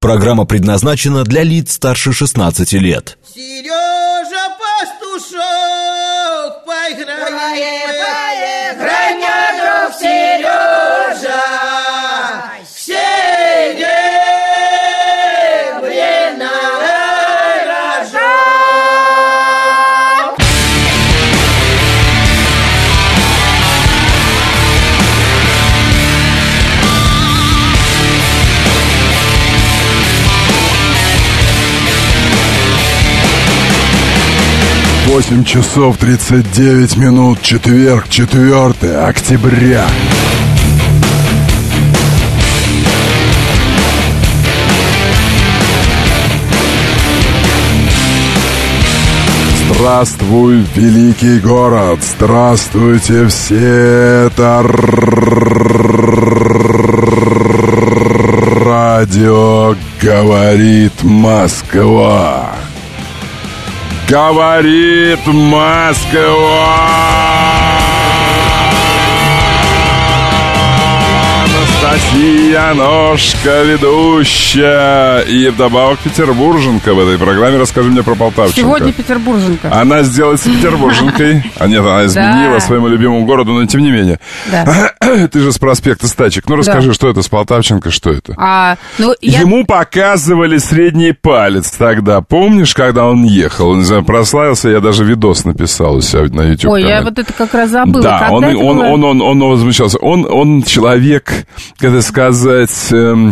Программа предназначена для лиц старше 16 лет. Сережа Пастушок, поиграй, мой друг Сережа, серебряный рожок. Восемь часов 39 минут, четверг, 4 октября. Здравствуй, великий город! Здравствуйте все! Это радио «Говорит Москва». Говорит Москва! Анастасия Ножка, ведущая. И вдобавок петербурженка в этой программе. Расскажи мне про Полтавченко. Сегодня петербурженка. Она сделается петербурженкой. А нет, она изменила своему любимому городу, но тем не менее. Да. Ты же с проспекта Стачек. Ну, расскажи, что это с Полтавченко, что это? Ему показывали средний палец тогда. Помнишь, когда он ехал? Он, не знаю, прославился, я даже видос написал у себя на YouTube. Ой, я вот это как раз забыла. Да, он возмущался. Он человек, как сказать,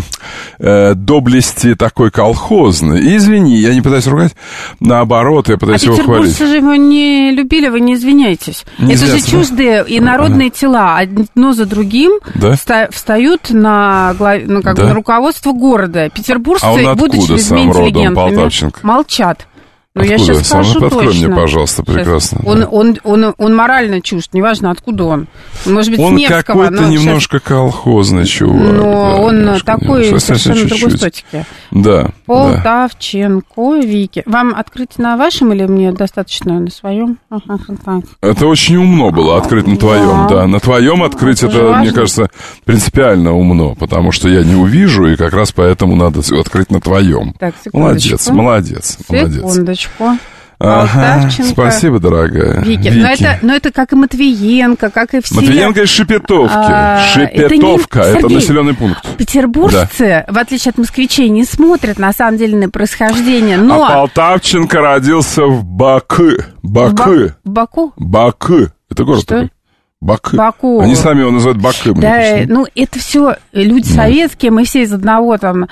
доблести такой колхозной. И извини, я не пытаюсь ругать, наоборот, я пытаюсь его хвалить. Петербуржцы же его не любили, вы не извиняйтесь. Это же чуждые и народные тела, одно за другим встают на руководство города. Петербуржцы, будучи людьми интеллигентными, молчат. Но я сейчас скажу точно. Открой мне, пожалуйста, прекрасно. Он морально чужд, неважно, откуда он. Может быть, он с Невского. Он какой-то немножко колхозный чувак. Но он такой совершенно другой статики. Да. Полтавченко, Вики. Вам открыть на вашем или мне достаточно на своем? Это очень умно было открыть на твоем, да. На твоем открыть это, мне кажется, принципиально умно, потому что я не увижу, и как раз поэтому надо открыть на твоем. Так, молодец. Секундочку. Ага, спасибо, дорогая. Вики. Но это как и Матвиенко, как и все. Матвиенко из Шепетовки. Шепетовка, это населенный пункт. Петербуржцы, в отличие от москвичей, не смотрят на самом деле на происхождение. Но... А Полтавченко родился в Баку. В Баку? Баку. Это город такой. Баку. Они сами его называют Баку. Да, это все люди советские, мы все из одного там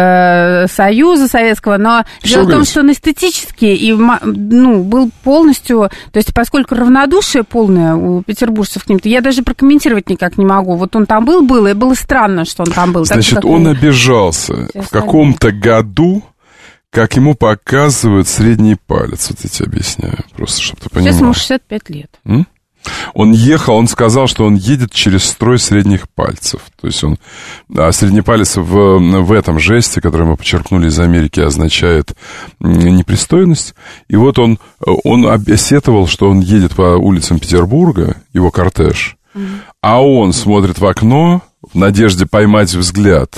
Союза Советского, но дело в том, что он эстетически и был полностью, то есть поскольку равнодушие полное у петербуржцев к ним-то, я даже прокомментировать никак не могу. Вот он там был, и было странно, что он там был. Значит, он обижался в каком-то году, как ему показывают средний палец. Вот я тебе объясняю, просто чтобы ты понимал. Сейчас ему 65 лет. Он ехал, он сказал, что он едет через строй средних пальцев. То есть средний палец в этом жесте, который мы подчеркнули из Америки, означает непристойность. И вот он сетовал, что он едет по улицам Петербурга, его кортеж, а он смотрит в окно в надежде поймать взгляд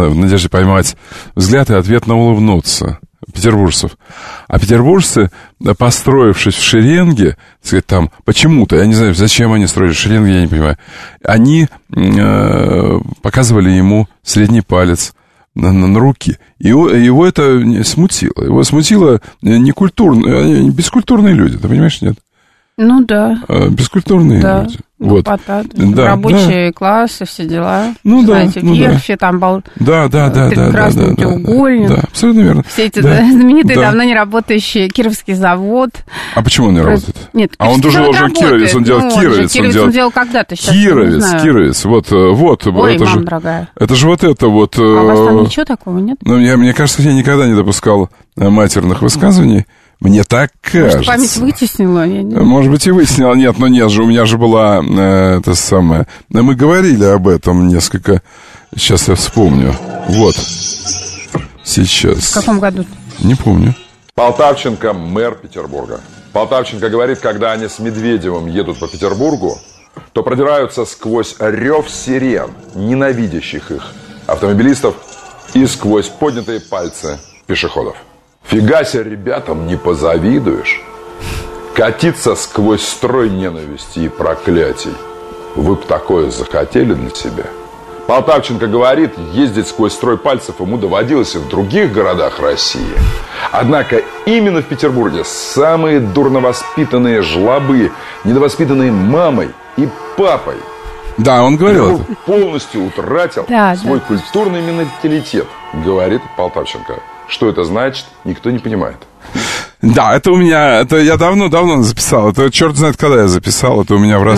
и ответно улыбнуться петербуржцев. А петербуржцы, построившись в шеренге, так сказать, там, почему-то, я не знаю, зачем они строили шеренги, я не понимаю, они показывали ему средний палец на руки. Его это смутило. Его смутило бескультурные люди, ты понимаешь, нет? Ну да. Бескультурные люди. Вот. Рабочие классы, все дела. Знаете, верфи, там красный треугольник. Да, абсолютно верно. Все эти знаменитые, давно не работающие Кировский завод. А почему он не работает? Нет, он уже Кировец, он делал Кировец. Он делал когда-то, сейчас Кировец, вот. Ой, это мама дорогая. Это же вот это вот... А у вас там ничего такого нет? Мне кажется, я никогда не допускал матерных высказываний. Мне так кажется. Может, память вытеснила? Может быть, и вытеснила. Нет, у меня же была это самое... Мы говорили об этом несколько... Сейчас я вспомню. Вот. Сейчас. В каком году? Не помню. Полтавченко, мэр Петербурга. Полтавченко говорит, когда они с Медведевым едут по Петербургу, то продираются сквозь рев сирен, ненавидящих их автомобилистов и сквозь поднятые пальцы пешеходов. Фига себе, ребятам не позавидуешь. Катиться сквозь строй ненависти и проклятий. Вы бы такое захотели для себя? Полтавченко говорит, ездить сквозь строй пальцев ему доводилось и в других городах России. Однако именно в Петербурге самые дурновоспитанные жлобы, недовоспитанные мамой и папой, Да, он говорил это. полностью утратил свой культурный менталитет, говорит Полтавченко. Что это значит, никто не понимает. Да, это у меня, это я давно записал. Это черт знает, когда я записал. Это у меня в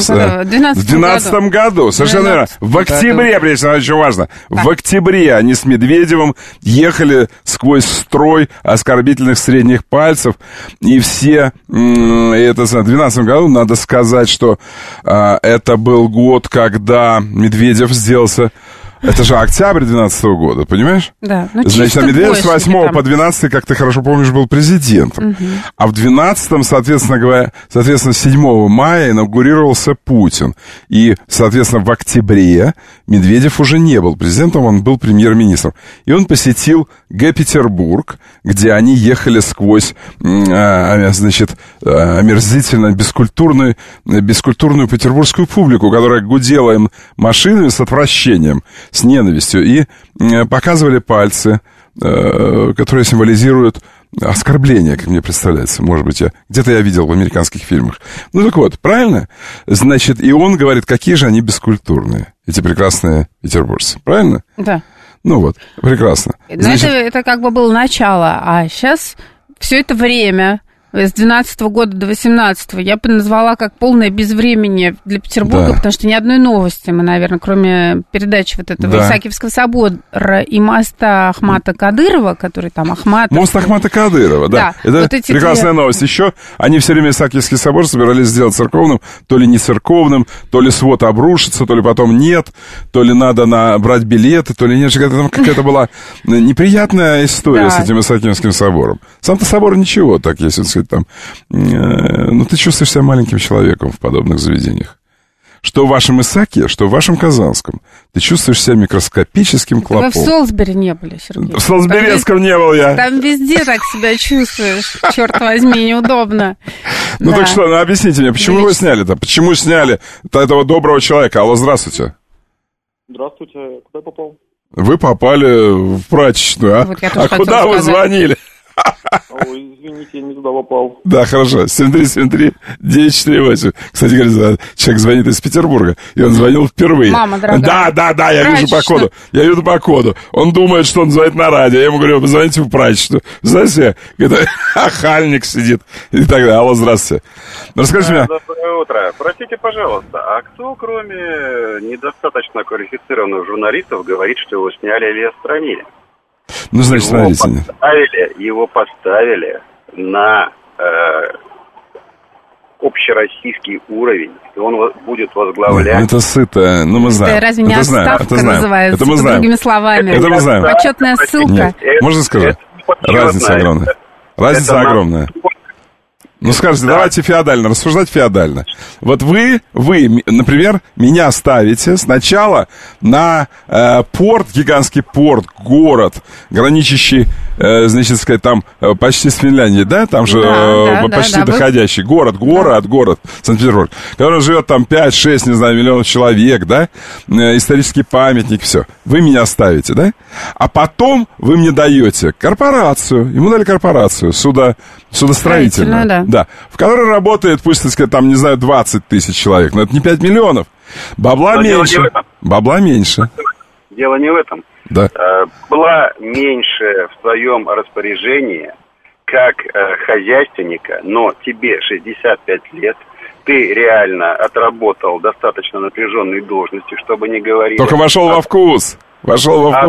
12 году. Совершенно верно. В октябре, прежде всего, очень важно. Да. В октябре они с Медведевым ехали сквозь строй оскорбительных средних пальцев. И все, это в 12 году, надо сказать, что это был год, когда Медведев сделался... Это же октябрь 2012 года, понимаешь? Да. Значит, Медведев с 8 по 12, как ты хорошо помнишь, был президентом. Угу. А в 12-м, соответственно, 7 мая инаугурировался Путин. И, соответственно, в октябре Медведев уже не был президентом, он был премьер-министром. И он посетил Г-Петербург, где они ехали сквозь, значит, омерзительно бескультурную петербургскую публику, которая гудела им машинами с отвращением, с ненавистью, и показывали пальцы, которые символизируют оскорбление, как мне представляется. Может быть, где-то я видел в американских фильмах. Ну так вот, правильно? Значит, и он говорит, какие же они бескультурные, эти прекрасные петербуржцы. Правильно? Да. Ну вот, прекрасно. Значит, это как бы было начало, а сейчас все это время... С 12 года до 18 я бы назвала как полное безвременье для Петербурга, потому что ни одной новости мы, наверное, кроме передачи вот этого Исаакиевского собора и моста Ахмата Кадырова, который там Ахматов... Мост Ахмата Кадырова, да. Это вот прекрасная новость. Еще они все время Исаакиевский собор собирались сделать церковным, то ли не церковным, то ли свод обрушится, то ли потом нет, то ли надо брать билеты, то ли нет. Там какая-то была неприятная история с этим Исаакиевским собором. Сам-то собор ничего, так если сказать, там, ну, ты чувствуешь себя маленьким человеком в подобных заведениях. Что в вашем Исааке, что в вашем Казанском. Ты чувствуешь себя микроскопическим клопом. Вы в Солсбери не были, Сергей. В Солсберецком не был я. Там везде так себя чувствуешь. Черт возьми, неудобно. Ну так что, объясните мне, почему вы сняли-то? Почему сняли этого доброго человека? Алло, здравствуйте. Здравствуйте. Куда я попал? Вы попали в прачечную, Вот а куда вы звонили? Ой, извините, я не туда попал. Да, хорошо. 7373948. Кстати говоря, человек звонит из Петербурга, и он звонил впервые. Мама дорогая. Да, я вижу по коду. Он думает, что он звонит на радио. Я ему говорю, вы звоните в прачечную. Знаете, это охальник сидит. И так далее. Алло, здравствуйте. Расскажите мне. Доброе утро. Простите, пожалуйста, а кто, кроме недостаточно квалифицированных журналистов, говорит, что его сняли или отстранили? Ну, значит, смотрите. Его поставили на общероссийский уровень, и он будет возглавлять... Это сыто, ну мы знаем. Это разве не отставка называется? Это мы знаем. Другими словами. Это мы знаем. Почетная ссылка. Нет, можно сказать? Разница огромная. Разница огромная. Ну, скажите, давайте феодально, рассуждать феодально. Вот вы, например, меня ставите сначала на порт, гигантский порт, город, граничащий, значит, сказать, там почти с Финляндией, да? Там же почти доходящий. Город, Санкт-Петербург, который живет там 5-6, не знаю, миллионов человек, да? Исторический памятник, все. Вы меня ставите, да? А потом вы мне даете корпорацию, ему дали корпорацию, судостроительную, да, в которой работает, пусть, так сказать, там, не знаю, 20 тысяч человек, но это не 5 миллионов. Бабла меньше. Дело не в этом. Да. Была меньше в своем распоряжении как хозяйственника, но тебе 65 лет, ты реально отработал достаточно напряженной должности, чтобы не говорить... Только вошел во вкус. А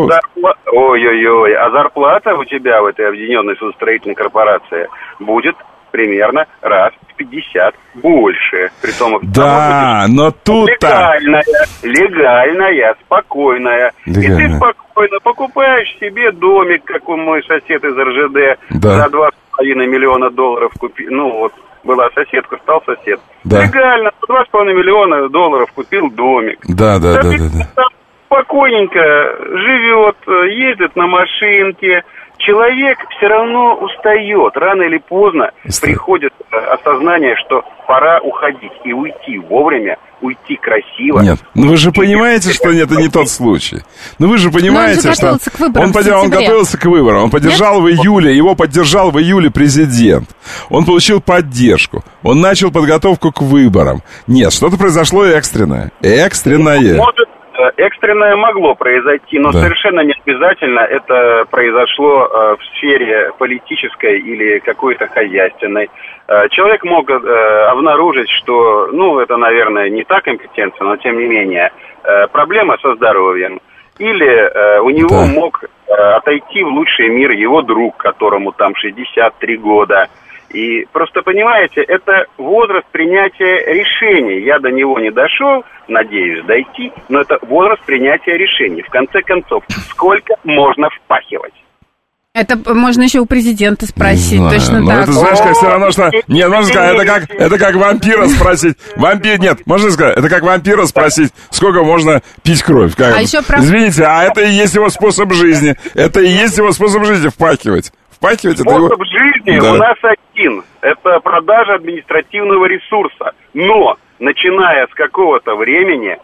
зарплата у тебя в этой объединенной судостроительной корпорации будет примерно раз в 50 больше. Притом, но тут-то... Легальная, спокойная. Легальная. И ты спокойно покупаешь себе домик, как мой сосед из РЖД, за $2,5 миллиона купил. Ну вот, была соседка, стал сосед. Да. Легально, за $2,5 миллиона купил домик. Да. спокойненько живет, ездит на машинке. Человек все равно устает. Рано или поздно приходит осознание, что пора уходить и уйти вовремя, уйти красиво. Нет, ну вы же понимаете, что это не тот случай. Ну вы же понимаете, что он готовился к выборам. Он поддержал в июле, его поддержал в июле президент. Он получил поддержку. Он начал подготовку к выборам. Нет, что-то произошло экстренное. Может, экстренное могло произойти, но совершенно не обязательно это произошло в сфере политической или какой-то хозяйственной. Человек мог обнаружить, что, это, наверное, не та компетенция, но тем не менее, проблема со здоровьем. Или у него мог отойти в лучший мир его друг, которому там 63 года. И просто, понимаете, это возраст принятия решений. Я до него не дошел, надеюсь дойти, но это возраст принятия решений. В конце концов, сколько можно впахивать? Это можно еще у президента спросить, точно так. Это, знаешь, как все равно, что... Нет, можно сказать, это как вампира спросить. Можно сказать, это как вампира спросить, сколько можно пить кровь. Извините, а это и есть его способ жизни. Это и есть его способ жизни, впахивать. Способ жизни у нас один. Это продажа административного ресурса. Но, начиная с какого-то времени,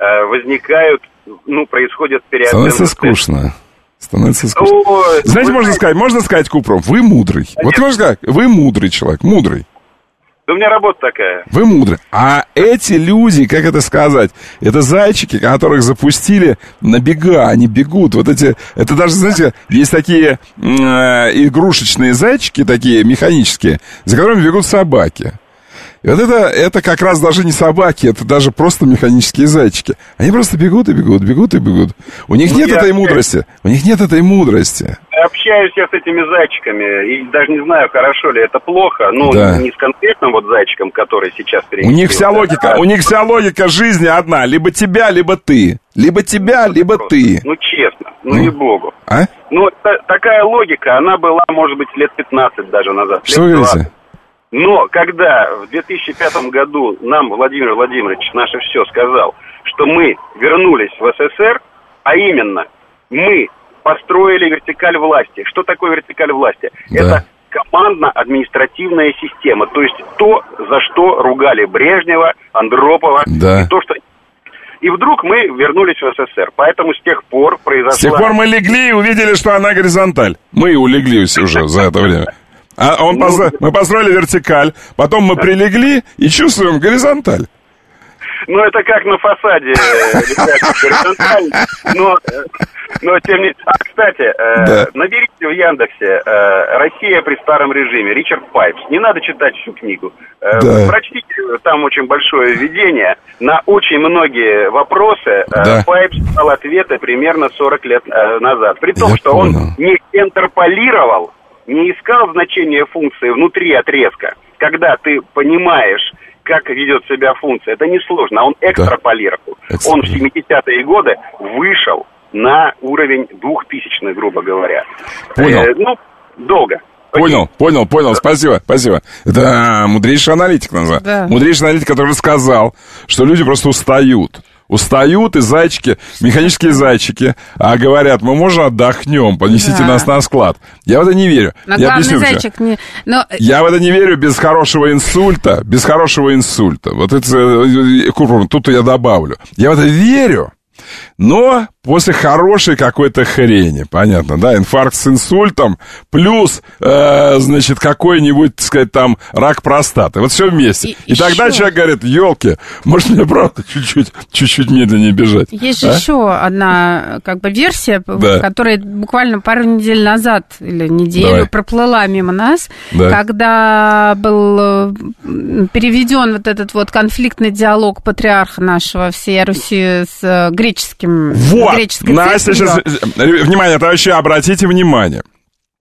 происходит переоценка. Становится скучно. Знаете, можно сказать Купрум, вы мудрый. Конечно. Вот можно сказать, вы мудрый человек, мудрый. Да у меня работа такая. Вы мудрый. А эти люди, как это сказать, это зайчики, которых запустили на бега, они бегут. Это даже, знаете, есть такие игрушечные зайчики, такие механические, за которыми бегут собаки. И вот это как раз даже не собаки, это даже просто механические зайчики. Они просто бегут и бегут. У них нет этой мудрости. Общаюсь я с этими зайчиками, и даже не знаю, хорошо ли это плохо, не с конкретным зайчиком, который сейчас перенесет. У них вся логика жизни одна, либо тебя, либо ты. Либо ты. Честно, ей-богу. А? Такая логика, она была, может быть, лет 15 даже назад. Что вы говорите? Но когда в 2005 году нам Владимир Владимирович наше все сказал, что мы вернулись в СССР, а именно мы построили вертикаль власти. Что такое вертикаль власти? Да. Это командно-административная система, то есть то, за что ругали Брежнева, Андропова, и то, что... И вдруг мы вернулись в СССР. Поэтому с тех пор произошло... С тех пор мы легли и увидели, что она горизонталь. Мы улеглись уже за это время. Мы построили вертикаль, потом мы прилегли и чувствуем горизонталь. Это как на фасаде горизонтально. Но тем не менее... Кстати, наберите в Яндексе «Россия при старом режиме», Ричард Пайпс. Не надо читать всю книгу. Прочтите, там очень большое введение. На очень многие вопросы Пайпс дал ответы примерно 40 лет назад. При том, что он не интерполировал, не искал значение функции внутри отрезка. Когда ты понимаешь, как ведет себя функция, это несложно, а он экстраполировал. Он в 70-е годы вышел на уровень 2000-х, грубо говоря. Понял. Долго. Понял, спасибо. Это мудрейший аналитик назад. Да. Мудрейший аналитик, который сказал, что люди просто устают, и зайчики, механические зайчики, говорят, мы можно отдохнем, понесите нас на склад. Я в это не верю. Я объясню, зайчик не... Я в это не верю без хорошего инсульта. Вот это, тут я добавлю. Я в это верю, но после хорошей какой-то хрени, понятно, да, инфаркт с инсультом, плюс, какой-нибудь, так сказать, там, рак простаты, вот все вместе. И тогда человек говорит, елки, может мне правда чуть-чуть медленнее бежать. Есть же еще одна, версия, которая буквально пару недель назад, или неделю проплыла мимо нас, когда был переведен вот этот вот конфликтный диалог патриарха нашего всей Руси с греческим... Настя, сейчас, внимание, товарищи, обратите внимание.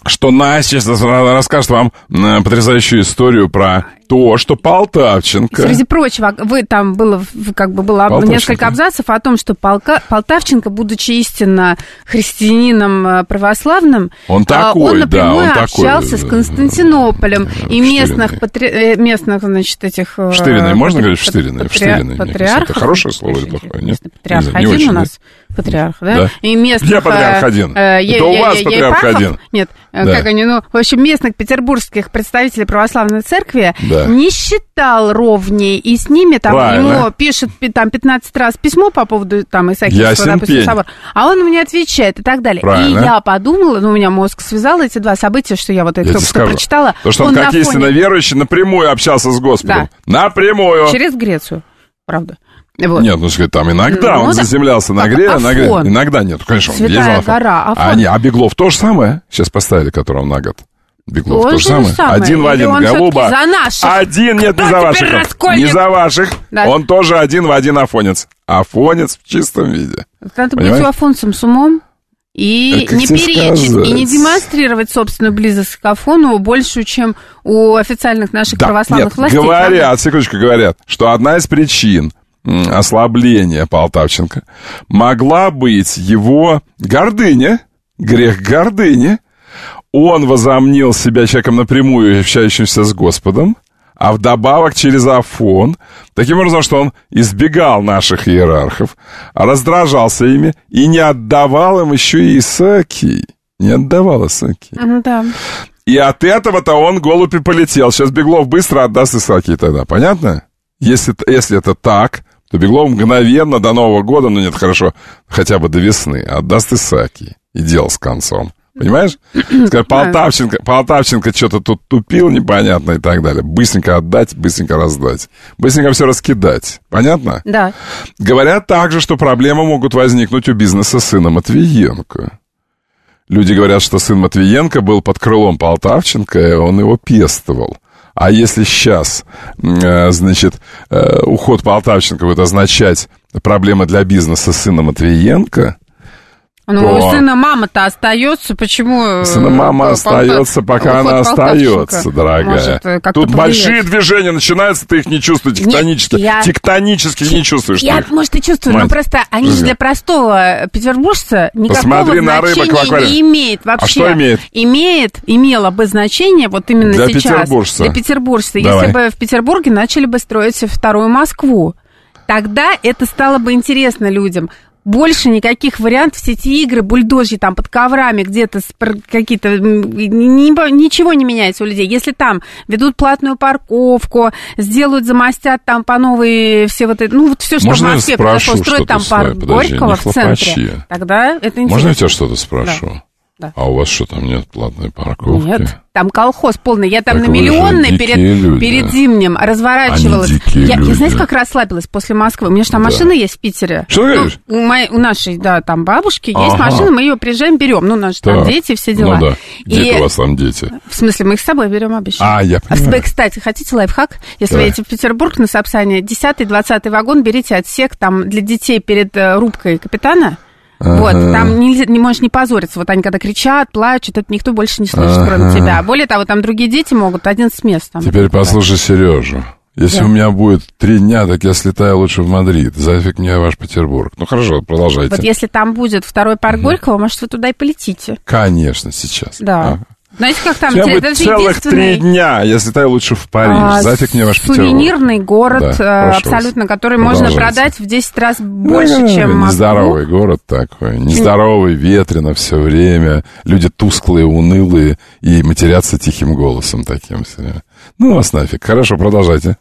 что Настя сейчас расскажет вам потрясающую историю про то, что Полтавченко... Среди прочего, там было несколько абзацев о том, что Полтавченко, будучи истинно христианином православным, он напрямую общался с Константинополем и местных, значит, этих... Штыриной, можно говорить Штыриной? Патриархов. Это хорошее слово или плохое? Нет? Патриарх один у нас. Патриарх, да? И местных... Я патриарх один. Это у вас патриарх один. Нет, как они, в общем, местных петербургских представителей православной церкви не считал ровней, и с ними там ему пишет там 15 раз письмо по поводу там Исаакиевского, допустим, собора, а он мне отвечает и так далее. Правильно. И я подумала, у меня мозг связал эти два события, что я вот это только что прочитала. То, что он как истинно верующий, напрямую общался с Господом. Да. Напрямую. Через Грецию, правда. Вот. Нет, там иногда он заземлялся на Афон. Иногда нет, конечно, он ездил на гора, А Беглов то же самое сейчас поставили, которого на год. Беглов то же самое. Один в один, голуба. За наших. Один, нет, не за ваших. Не за ваших. Да. Он тоже один в один афонец. Афонец в чистом виде. Надо быть афонцем с умом и не перечить, и не демонстрировать собственную близость к Афону большую, чем у официальных наших православных властей. Говорят, что одна из причин ослабления Полтавченко могла быть его гордыня, грех гордыни. Он возомнил себя человеком напрямую общающимся с Господом, а вдобавок через Афон, таким образом, что он избегал наших иерархов, раздражался ими и не отдавал им еще и Исаакий. Не отдавал Исаакий. Да. И от этого-то он голубь и полетел. Сейчас Беглов быстро отдаст Исаакий тогда. Понятно? Если это так, то Беглов мгновенно до Нового года, хорошо, хотя бы до весны, отдаст Исаакий. И дело с концом. Понимаешь? Полтавченко что-то тут тупил непонятно и так далее. Быстренько отдать, быстренько раздать. Быстренько все раскидать. Понятно? Да. Говорят также, что проблемы могут возникнуть у бизнеса сына Матвиенко. Люди говорят, что сын Матвиенко был под крылом Полтавченко, и он его пестовал. А если сейчас, уход Полтавченко будет означать проблемы для бизнеса сына Матвиенко... у сына мама-то остается, почему... Сына мама остается, пока она остается, дорогая. Тут большие движения начинаются, ты их не чувствуешь тектонически не чувствуешь. Может, и чувствую, но просто они же для простого петербуржца никакого значения не имеют вообще. А что имеет? Имело бы значение вот именно для сейчас. Для петербуржца. Если бы в Петербурге начали бы строить вторую Москву, тогда это стало бы интересно людям. Больше никаких вариантов сети игры, бульдожьи там под коврами, где-то какие-то... Ничего не меняется у людей. Если там ведут платную парковку, сделают, замостят там по новой все вот это... все, что можно в Москве произошло, строят там парк Горького в центре. Тогда это интересно. Можно я тебя что-то спрошу? Да. А у вас что, там нет платной парковки? Нет, там колхоз полный. Я там так на Миллионной перед Зимним разворачивалась. Я, знаете, как расслабилась после Москвы? У меня же там машина есть в Питере. Что ты говоришь? У нашей, там бабушки есть машина, мы ее приезжаем, берем. У нас же там дети, все дела. Где у вас там дети? В смысле, мы их с собой берем обычно. Я понимаю. Кстати, хотите лайфхак? Если вы едете в Петербург на Сапсане, 10-20 вагон берите отсек там для детей перед рубкой капитана. Вот, там не можешь не позориться. Вот они когда кричат, плачут, это никто больше не слышит, кроме тебя. Более того, там другие дети могут 11 мест. Там, теперь послушай Сережу. Если у меня будет 3 дня, так я слетаю лучше в Мадрид. Зафиг мне ваш Петербург. Хорошо, продолжайте. Вот если там будет второй парк Горького, может, вы туда и полетите. Конечно, сейчас. Да. Знаете, как там? Это будет целых 3 дня. Я слетаю лучше в Париж. Зафиг мне ваш Петербург. Сувенирный город, абсолютно, который можно продать в 10 раз больше, чем Москву. Нездоровый город такой. Нездоровый, ветрено все время. Люди тусклые, унылые и матерятся тихим голосом таким. Вас нафиг. Хорошо, продолжайте.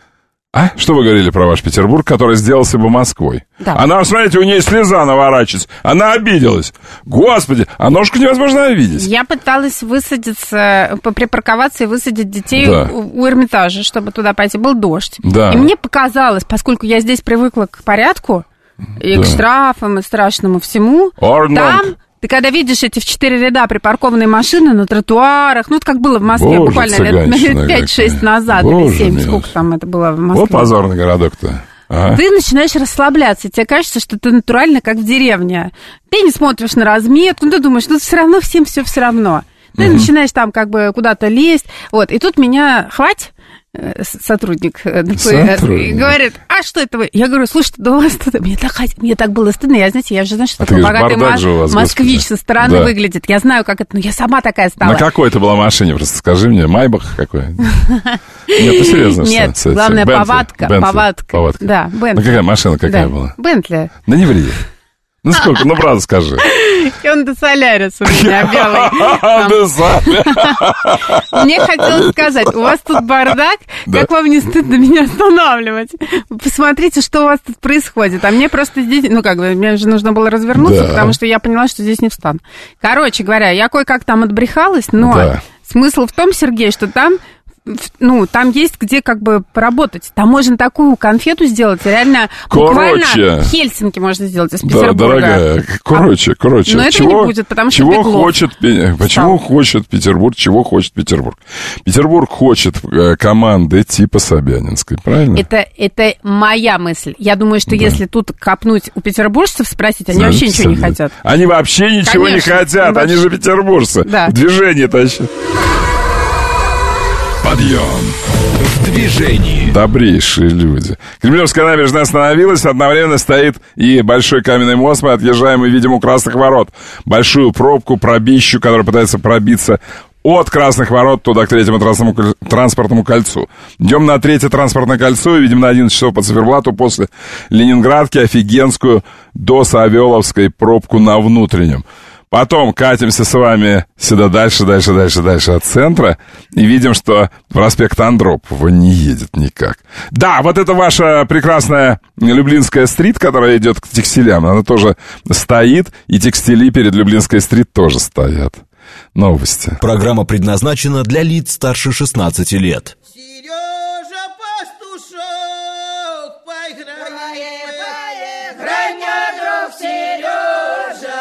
Что вы говорили про ваш Петербург, который сделался бы Москвой? Да. Она, смотрите, у нее слеза наворачивается. Она обиделась. Господи, а ножку невозможно обидеть. Я пыталась припарковаться и высадить детей у Эрмитажа, чтобы туда пойти. Был дождь. Да. И мне показалось, поскольку я здесь привыкла к порядку, и к штрафам, и страшному всему, там... Ты когда видишь эти в 4 ряда припаркованные машины на тротуарах, как было в Москве буквально лет 5-6 назад, или 7, сколько там это было в Москве. Вот позорный городок-то. Ты начинаешь расслабляться, тебе кажется, что ты натурально как в деревне. Ты не смотришь на разметку, ты думаешь, все равно всем все равно. ты начинаешь там как бы куда-то лезть, вот, и тут меня хвать, сотрудник ДПС, и говорит, а что это вы? Я говорю, слушайте, да у вас тут... Мне так было стыдно, я же знаю, что такой богатый москвич со стороны выглядит. Я знаю, как это, но я сама такая стала. На какой это была машине, просто скажи мне, Майбах какой? Нет, ну серьезно. Нет, главное, повадка. Да, Бентли. Ну какая машина какая была? Бентли. Да не ври. Ну сколько, ну правда скажи. Хёнда Солярис у меня белый. Мне хотелось сказать, у вас тут бардак, как вам не стыдно меня останавливать? Посмотрите, что у вас тут происходит. А мне просто здесь, ну как бы, мне же нужно было развернуться, потому что я поняла, что здесь не встану. Короче говоря, я кое-как там отбрехалась, но смысл в том, Сергей, что там... Ну, там есть где как бы поработать. Там можно такую конфету сделать, реально, буквально Хельсинки можно сделать из Петербурга. Да, дорогая, короче. Но это не будет, потому что Почему хочет Петербург, чего хочет Петербург? Петербург хочет команды типа Собянинской, правильно? Это моя мысль. Я думаю, что если тут копнуть у петербуржцев, спросить, они вообще ничего не хотят. Они вообще ничего не хотят, они же петербуржцы. В движении тащат. Подъем в движении. Добрейшие люди. Кремлевская набережная остановилась, одновременно стоит и большой каменный мост. Мы отъезжаем и видим у Красных ворот большую пробку, пробищу, которая пытается пробиться от Красных ворот туда, к 3-му транспортному кольцу. Идем на 3-е транспортное кольцо и видим на 11 часов по циферблату после Ленинградки офигенскую до Савеловской пробку на внутреннем. Потом катимся с вами сюда дальше от центра и видим, что проспект Андропова не едет никак. Да, вот это ваша прекрасная Люблинская стрит, которая идет к текстилям, она тоже стоит, и текстили перед Люблинской стрит тоже стоят. Новости. Программа предназначена для лиц старше 16 лет. Сережа Пастушок, поиграй, мне друг Сережа.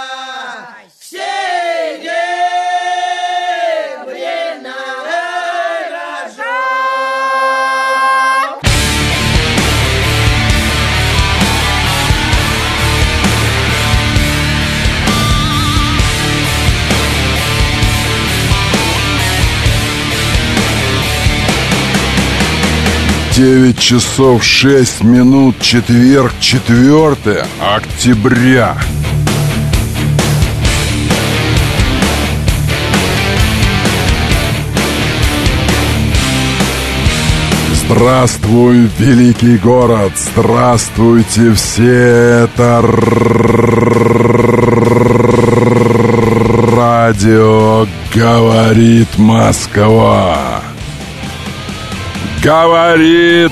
Девять часов 6 минут, четверг, 4 октября. Здравствуй, великий город! Здравствуйте все! Это радио «Говорит Москва». Говорит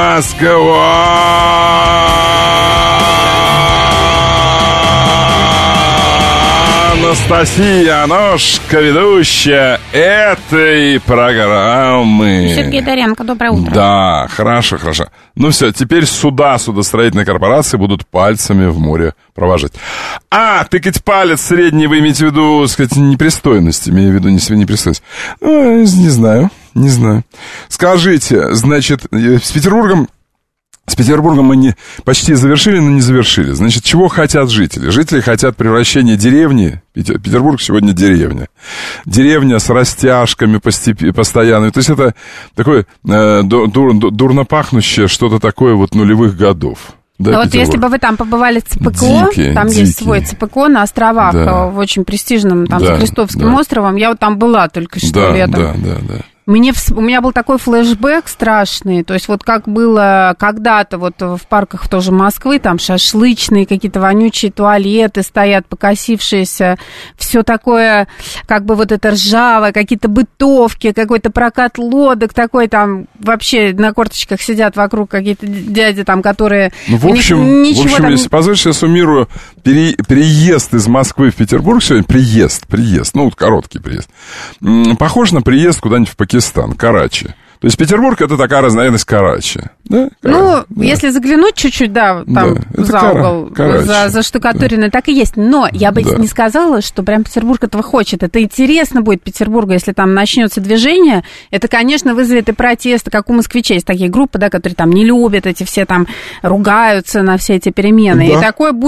Москва! Анастасия Аношка, ведущая этой программы. Сергей Доренко, доброе утро. Да, хорошо. Ну все, теперь судостроительные корпорации будут пальцами в море провожать. Тыкать палец средний, вы имеете в виду, сказать, непристойность, имею в виду непристойность. Не знаю. Скажите, значит, с Петербургом мы почти завершили, но не завершили. Значит, чего хотят жители? Жители хотят превращения деревни. Петербург сегодня деревня. Деревня с растяжками постоянно. То есть это такое дурно пахнущее что-то такое вот нулевых годов. Да, вот если бы вы там побывали в ЦПКО, там есть свой ЦПКО на островах, в очень престижном, там, с Крестовским островом, я вот там была только что летом. Да. У меня был такой флешбэк страшный, то есть вот как было когда-то вот в парках тоже Москвы, там шашлычные какие-то вонючие туалеты стоят, покосившиеся, все такое, как бы вот это ржавое, какие-то бытовки, какой-то прокат лодок такой, там вообще на корточках сидят вокруг какие-то дяди там, которые... В общем, если позволишь, я суммирую, переезд из Москвы в Петербург сегодня, приезд, ну, короткий приезд, похож на приезд куда-нибудь в Пакистан. Карачи. То есть Петербург — это такая разновидность Карачи. Да? Если заглянуть чуть-чуть, за угол, за штукатуренное, так и есть. Но я бы не сказала, что прям Петербург этого хочет. Это интересно будет Петербургу, если там начнется движение. Это, конечно, вызовет и протесты, как у москвичей. Есть такие группы, которые там не любят, эти все там ругаются на все эти перемены. Да. И такое будет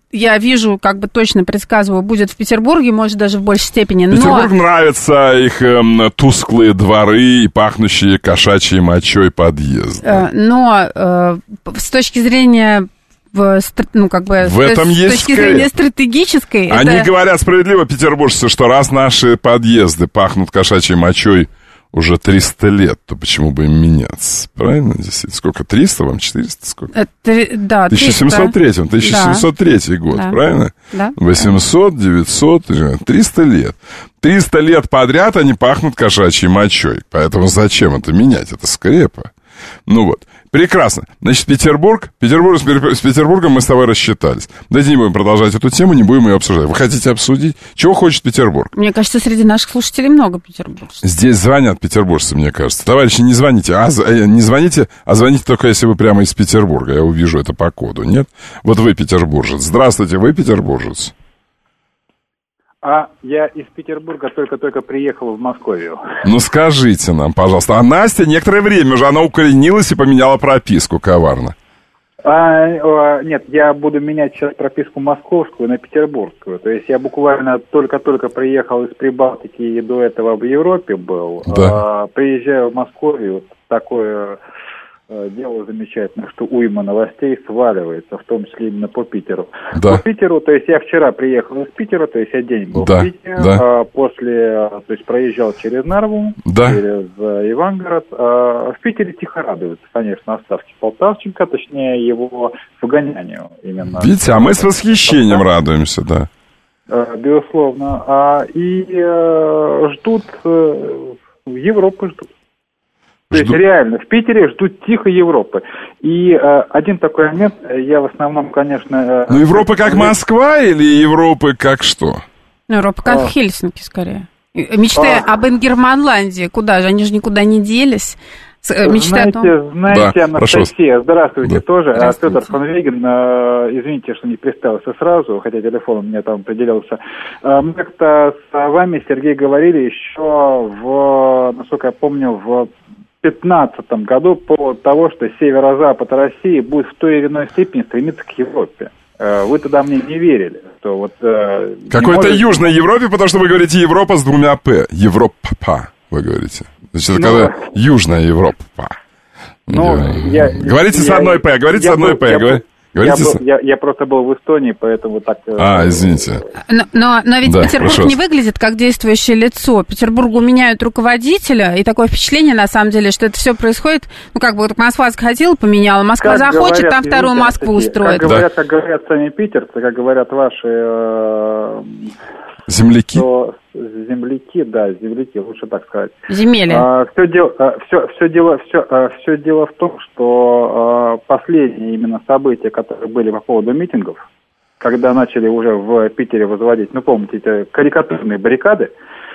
я вижу, как бы точно предсказываю, будет в Петербурге, может, даже в большей степени. Петербург нравятся их тусклые дворы и пахнущие кошачьей мочой подъезды. Но с точки зрения... ну, как бы, в этом с точки зрения стратегической... Они говорят справедливо, петербуржцы, что раз наши подъезды пахнут кошачьей мочой уже 300 лет, то почему бы им меняться? Правильно? Здесь сколько? 300 вам? 400? Сколько? Да, 1703, 1703 год, да. Правильно? Да. 800, 900, 300 лет. 300 лет подряд они пахнут кошачьей мочой. Поэтому зачем это менять? Это скрепа. Ну вот, прекрасно. Значит, с Петербургом мы с тобой рассчитались. Давайте не будем продолжать эту тему, не будем ее обсуждать. Вы хотите обсудить? Чего хочет Петербург? Мне кажется, среди наших слушателей много петербуржцев. Здесь звонят петербуржцы, мне кажется. Товарищи, не звоните, а звоните только если вы прямо из Петербурга. Я увижу это по коду, нет? Вот вы петербуржец. Здравствуйте, вы петербуржец. Я из Петербурга только-только приехал в Московию. Ну, скажите нам, пожалуйста. А Настя некоторое время уже, она укоренилась и поменяла прописку коварно. Нет, я буду менять сейчас прописку московскую на петербургскую. То есть я буквально только-только приехал из Прибалтики и до этого в Европе был. Да. Приезжаю в Московию, такое дело замечательное, что уйма новостей сваливается, в том числе именно по Питеру. Да. По Питеру, то есть я вчера приехал из Питера, то есть я день был да. в Питере, да. То есть проезжал через Нарву, да. через Ивангород. В Питере тихо радуются, конечно, отставке Полтавченко, точнее его выгонянию именно. Видите, а мы с восхищением радуемся, да. Безусловно. И ждут, Европы ждут. То есть реально, в Питере ждут тихо Европы. И один такой момент, я в основном, конечно... Ну, Европа как Москва или Европа как что? Европа как Хельсинки, скорее. Мечты об Ингерманландии, куда же? Они же никуда не делись. Знаете, да, Анастасия, здравствуйте, да. тоже. Здравствуйте. Федор фон Веген, извините, что не представился сразу, хотя телефон у меня там определился. Мы как-то с вами, Сергей, говорили еще насколько я помню, в 2015 году по поводу того, что северо-запад России будет в той или иной степени стремиться к Европе. Вы тогда мне не верили, что вот... Какой-то Южной Европе, потому что вы говорите Европа с двумя «п». Европа, вы говорите. Значит, это когда Южная Европа. Говорите с одной «п», говорите с одной «п». Я просто был в Эстонии, поэтому так... извините. Но ведь да, Петербург прошу. не выглядит как действующее лицо. Петербургу меняют руководителя, и такое впечатление, на самом деле, что это все происходит... Ну, как бы, вот Москва захотела, поменяла, Москва как захочет, говорят, там вторую Москву устроит. Как говорят сами питерцы, как говорят ваши... Земляки? Земляки, да, земляки, лучше так сказать. Земели. Все дело в том, что последние именно события, которые были по поводу митингов, когда начали уже в Питере возводить, ну, помните, эти карикатурные баррикады,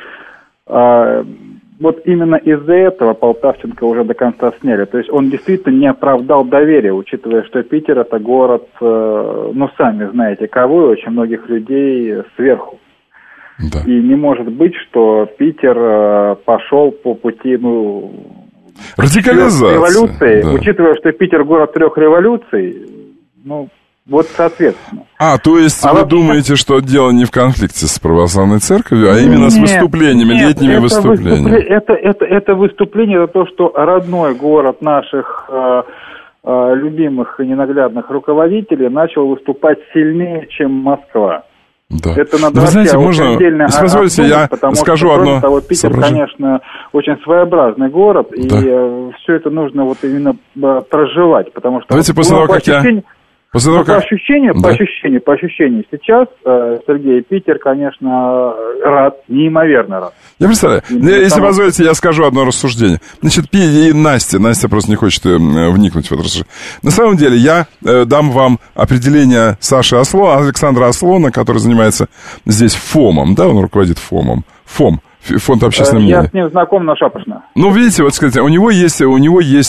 вот именно из-за этого Полтавченко уже до конца сняли. То есть он действительно не оправдал доверия, учитывая, что Питер это город, ну, сами знаете кого, и очень многих людей сверху. Да. И не может быть, что Питер пошел по пути, радикализации. Революции, да. Учитывая, что Питер город 3 революций, вот соответственно. То есть вы думаете, что дело не в конфликте с православной церковью, а именно с выступлениями, летними выступлениями? Это выступление, это то, что родной город наших любимых и ненаглядных руководителей начал выступать сильнее, чем Москва. Да. Это надо вы знаете, можно, отдельно если позволите, я скажу одно того, Питер, конечно, очень своеообразный город, да. И все это нужно вот именно проживать, потому что... Давайте после того, как по ощущению, сейчас Сергей Питер, конечно, рад, неимоверно рад. Я представляю. Если позволите, я скажу одно рассуждение. Значит, и Настя просто не хочет вникнуть в это рассуждение. На самом деле, я дам вам определение Александра Аслона, который занимается здесь ФОМом, да, он руководит ФОМом. Фонд общественного мнения. Я с ним знаком, но шапошно. Видите, вот скажите, у него есть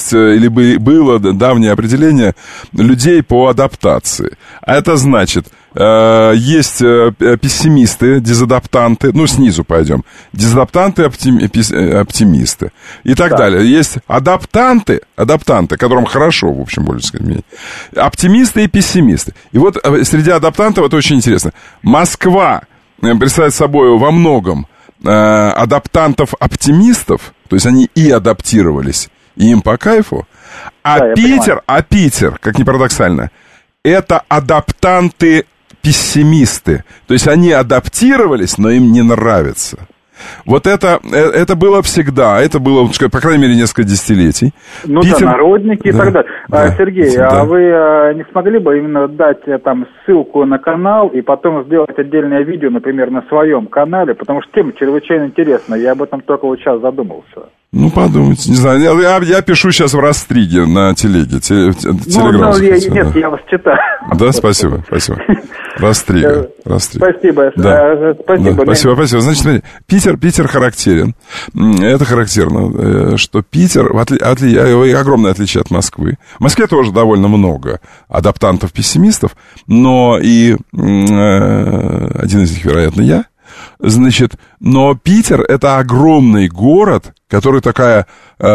или было давнее определение людей по адаптации. А это значит, есть пессимисты, дезадаптанты, ну, снизу пойдем, дезадаптанты, оптимисты и так далее. Есть адаптанты, которым хорошо, в общем, более сказать, оптимисты и пессимисты. И вот среди адаптантов это очень интересно. Москва представляет собой во многом адаптантов-оптимистов, то есть они и адаптировались, и им по кайфу, Питер, как ни парадоксально, это адаптанты-пессимисты, то есть они адаптировались, но им не нравится. Вот это было всегда, это было, по крайней мере, несколько десятилетий. Ну Питер... да, народники и так далее. Сергей, а вы не смогли бы именно дать там ссылку на канал и потом сделать отдельное видео, например, на своем канале, потому что тема чрезвычайно интересна, я об этом только вот сейчас задумался. Ну, подумайте, не знаю, я пишу сейчас в Растриге на телеге, телеграм. Нет, я вас читаю. Да, спасибо. Растрига. Спасибо. Да. Спасибо. Значит, смотри, Питер характерен. Это характерно, что Питер, огромное отличие от Москвы. В Москве тоже довольно много адаптантов-пессимистов, но и один из них, вероятно, я. Значит, но Питер — это огромный город, который такое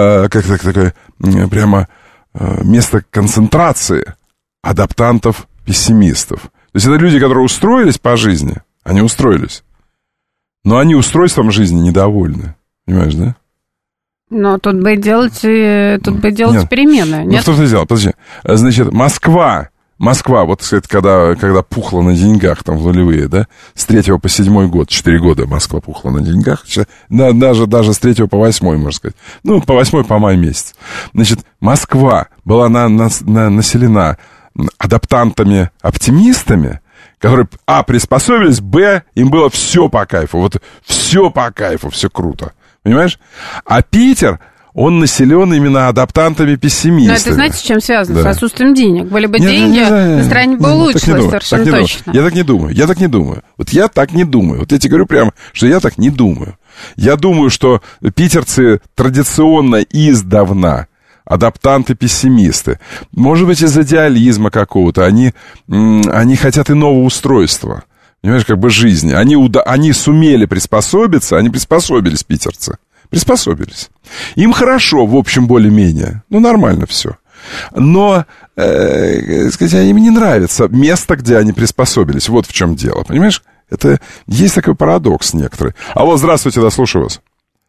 прямо место концентрации адаптантов-пессимистов. То есть это люди, которые устроились по жизни, они устроились, но они устройством жизни недовольны. Понимаешь, да? Но тут бы делать перемены. Нет? Ну, что ты делал? Подожди. Значит, Москва, вот, кстати, когда пухла на деньгах, там, в нулевые, да, с 3 по 7 год, 4 года Москва пухла на деньгах, даже с 3 по 8, можно сказать, ну, по 8 по май месяц. Значит, Москва была населена адаптантами-оптимистами, которые, приспособились, им было все по кайфу, вот все по кайфу, все круто, понимаешь? А Питер... Он населен именно адаптантами-пессимистами. Но это, знаете, с чем связано? Да. С отсутствием денег. Были бы деньги, настроение бы улучшилось совершенно точно. Я так не думаю. Вот я так не думаю. Вот я тебе говорю прямо, что я так не думаю. Я думаю, что питерцы традиционно издавна адаптанты-пессимисты. Может быть, из идеализма какого-то. Они хотят иного устройства. Понимаешь, как бы жизни. Они сумели приспособиться, они приспособились, питерцы. Приспособились. Им хорошо, в общем, более-менее. Ну, нормально все. Но, сказать, им не нравится место, где они приспособились. Вот в чем дело, понимаешь? Это есть такой парадокс некоторый. Алло, здравствуйте, да, слушаю вас.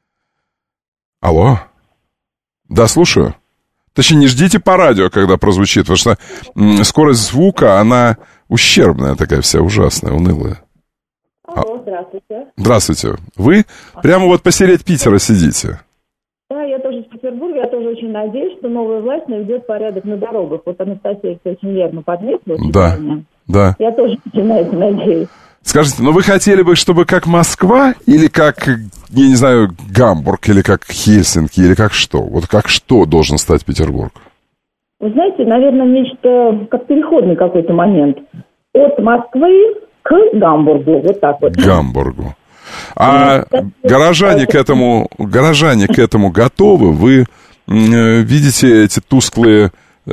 Алло. Да, слушаю. Точнее, не ждите по радио, когда прозвучит, потому что скорость звука, она ущербная такая вся, ужасная, унылая. Алло, здравствуйте. Здравствуйте. Вы прямо вот посередине Питера сидите. Да, я тоже из Петербурга, я тоже очень надеюсь, что новая власть наведет порядок на дорогах. Вот Анастасия все очень верно подметила. Да. Я тоже очень на это надеюсь. Скажите, вы хотели бы, чтобы как Москва, или как, я не знаю, Гамбург, или как Хельсинки, или как что? Вот как что должен стать Петербург? Вы знаете, наверное, нечто, как переходный какой-то момент. От Москвы к Гамбургу, вот так вот. Гамбургу. А горожане к этому готовы? Вы видите эти тусклые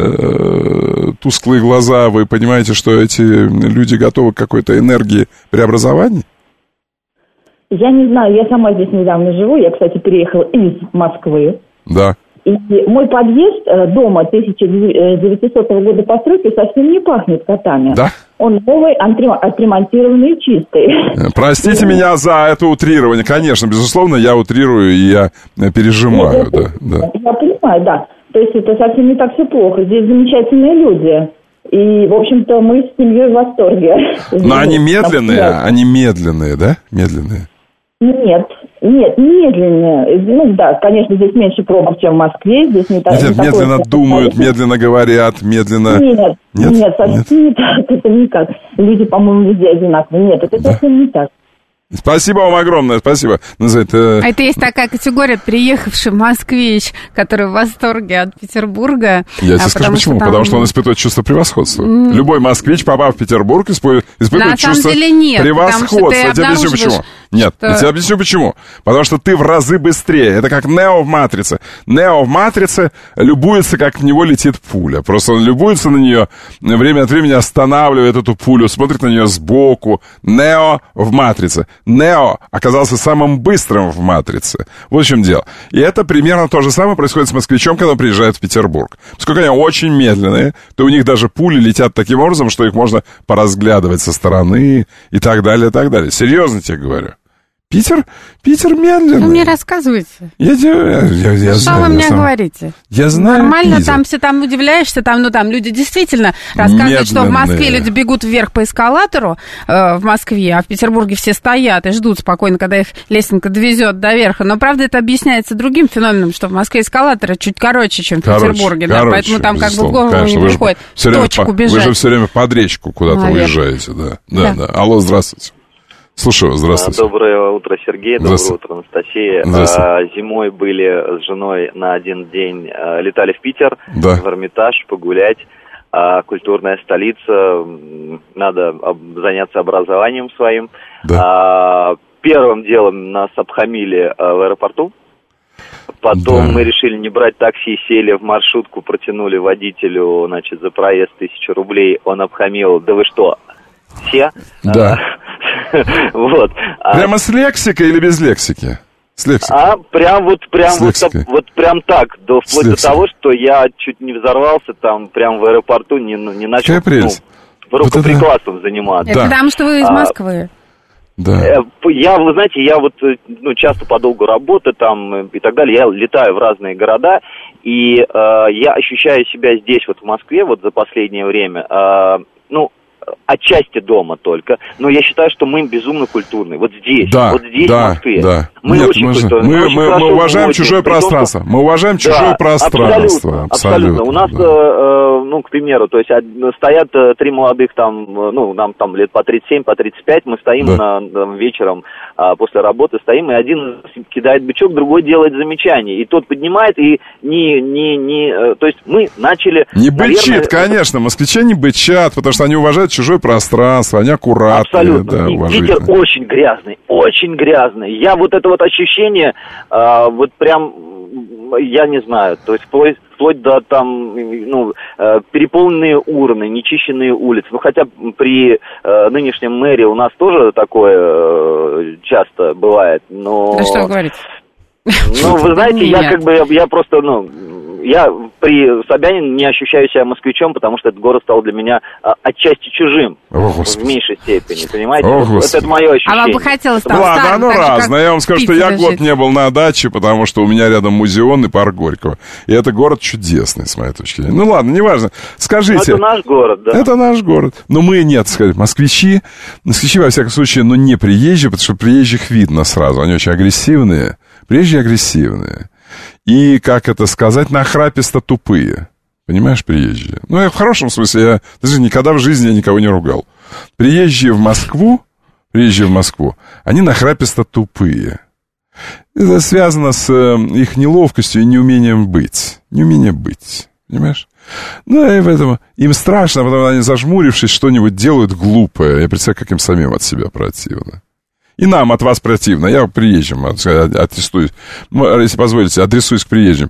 глаза, вы понимаете, что эти люди готовы к какой-то энергии преобразований? Я не знаю, я сама здесь недавно живу, я, кстати, переехала из Москвы. Да. И мой подъезд дома 1900 года постройки совсем не пахнет котами. Да? Он новый, отремонтированный и чистый. Простите меня за это утрирование. Конечно, безусловно, я утрирую и я пережимаю. Да. Я понимаю, да. То есть это совсем не так все плохо. Здесь замечательные люди. И, в общем-то, мы с семьей в восторге. Но они медленные, да? Медленные. Нет, медленнее. Ну да, конечно, здесь меньше пробок, чем в Москве. Здесь не так. Медленно думают, медленно говорят, медленно. Нет, совсем не так. Это никак. Люди, по-моему, везде одинаковые. Нет, это совсем не так. Спасибо вам огромное, спасибо. А это есть такая категория приехавший москвич, который в восторге от Петербурга. Я тебе скажу почему. Потому что он испытывает чувство превосходства. Любой москвич, попав в Петербург, испытывает чувство превосходства. Я тебе объясню почему. Нет, я тебе объясню почему. Потому что ты в разы быстрее. Это как Нео в «Матрице». Нео в «Матрице» любуется, как в него летит пуля. Просто он любуется на нее, время от времени останавливает эту пулю, смотрит на нее сбоку. Нео в «Матрице». Нео оказался самым быстрым в «Матрице». Вот в чем дело. И это примерно то же самое происходит с москвичом, когда он приезжает в Петербург. Поскольку они очень медленные, то у них даже пули летят таким образом, что их можно поразглядывать со стороны и так далее, и так далее. Серьезно тебе говорю. Питер медленный. Вы мне рассказываете. Я что знаю, вы мне говорите? Я знаю. Нормально, Питер. там удивляешься, там люди действительно рассказывают, медленные. Что в Москве люди бегут вверх по эскалатору в Москве, а в Петербурге все стоят и ждут спокойно, когда их лестница довезет до верха. Но, правда, это объясняется другим феноменом, что в Москве эскалаторы чуть короче, чем в Петербурге. Да, поэтому там как бы в голову не приходит в точку бежать. Вы же все время под речку куда-то уезжаете. Да. Алло, здравствуйте. Слушаю вас, здравствуйте. Доброе утро, Сергей. Доброе утро, Анастасия. Зимой были с женой на один день, летали в Питер, в Эрмитаж погулять. Культурная столица, надо заняться образованием своим. Первым делом нас обхамили в аэропорту. Потом мы решили не брать такси, сели в маршрутку, протянули водителю, за проезд 1000 рублей. Он обхамил, да вы что, все? Да. Вот. Прямо с лексикой или без лексики? С лексикой. Прям так, вплоть до того, что я чуть не взорвался там, прям в аэропорту, не начал рукоприкладством заниматься. Это потому, что вы из Москвы. Да. Вы знаете, я часто по долгу работы там и так далее, я летаю в разные города, и я ощущаю себя здесь, в Москве, за последнее время, отчасти дома только, но я считаю, что мы безумно культурные. Здесь, в Москве. Да. Мы очень культурные. Мы уважаем чужое пространство. Мы уважаем чужое пространство. Абсолютно. У нас, к примеру, то есть стоят 3 молодых нам там лет по 37, по 35, мы стоим вечером после работы, стоим, и один кидает бычок, другой делает замечание. И тот поднимает, и то есть мы начали... Не бычит, конечно, москвичи не бычат, потому что они уважают чужое пространство, они аккуратные. Абсолютно. Да, Питер очень грязный, очень грязный. Я это ощущение, прям, я не знаю, то есть вплоть до переполненные урны, нечищенные улицы. Хотя при нынешнем мэрии у нас тоже такое часто бывает, но... Да что вы говорите? Вы знаете, я просто, я при Собянине не ощущаю себя москвичом, потому что этот город стал для меня отчасти чужим. В меньшей степени, понимаете? Это мое ощущение. А вам бы хотелось там Ладно, оно разное. Я вам скажу, что я год не был на даче, потому что у меня рядом музеон и парк Горького. И это город чудесный, с моей точки зрения. Ладно, неважно. Скажите. Это наш город, да. Это наш город. Но мы, москвичи, во всяком случае, не приезжие, потому что приезжих видно сразу. Они очень агрессивные. Приезжие агрессивные. И, как это сказать, нахраписто тупые. Понимаешь, приезжие? Я в хорошем смысле, я даже никогда в жизни я никого не ругал. Приезжие в Москву, они нахраписто тупые. Это связано с их неловкостью и неумением быть. Неумение быть. Понимаешь? И поэтому им страшно, потому что они, зажмурившись, что-нибудь делают глупое. Я представляю, как им самим от себя противно. И нам от вас противно. Я приезжим, аттестуюсь, если позволите, адресуюсь к приезжим.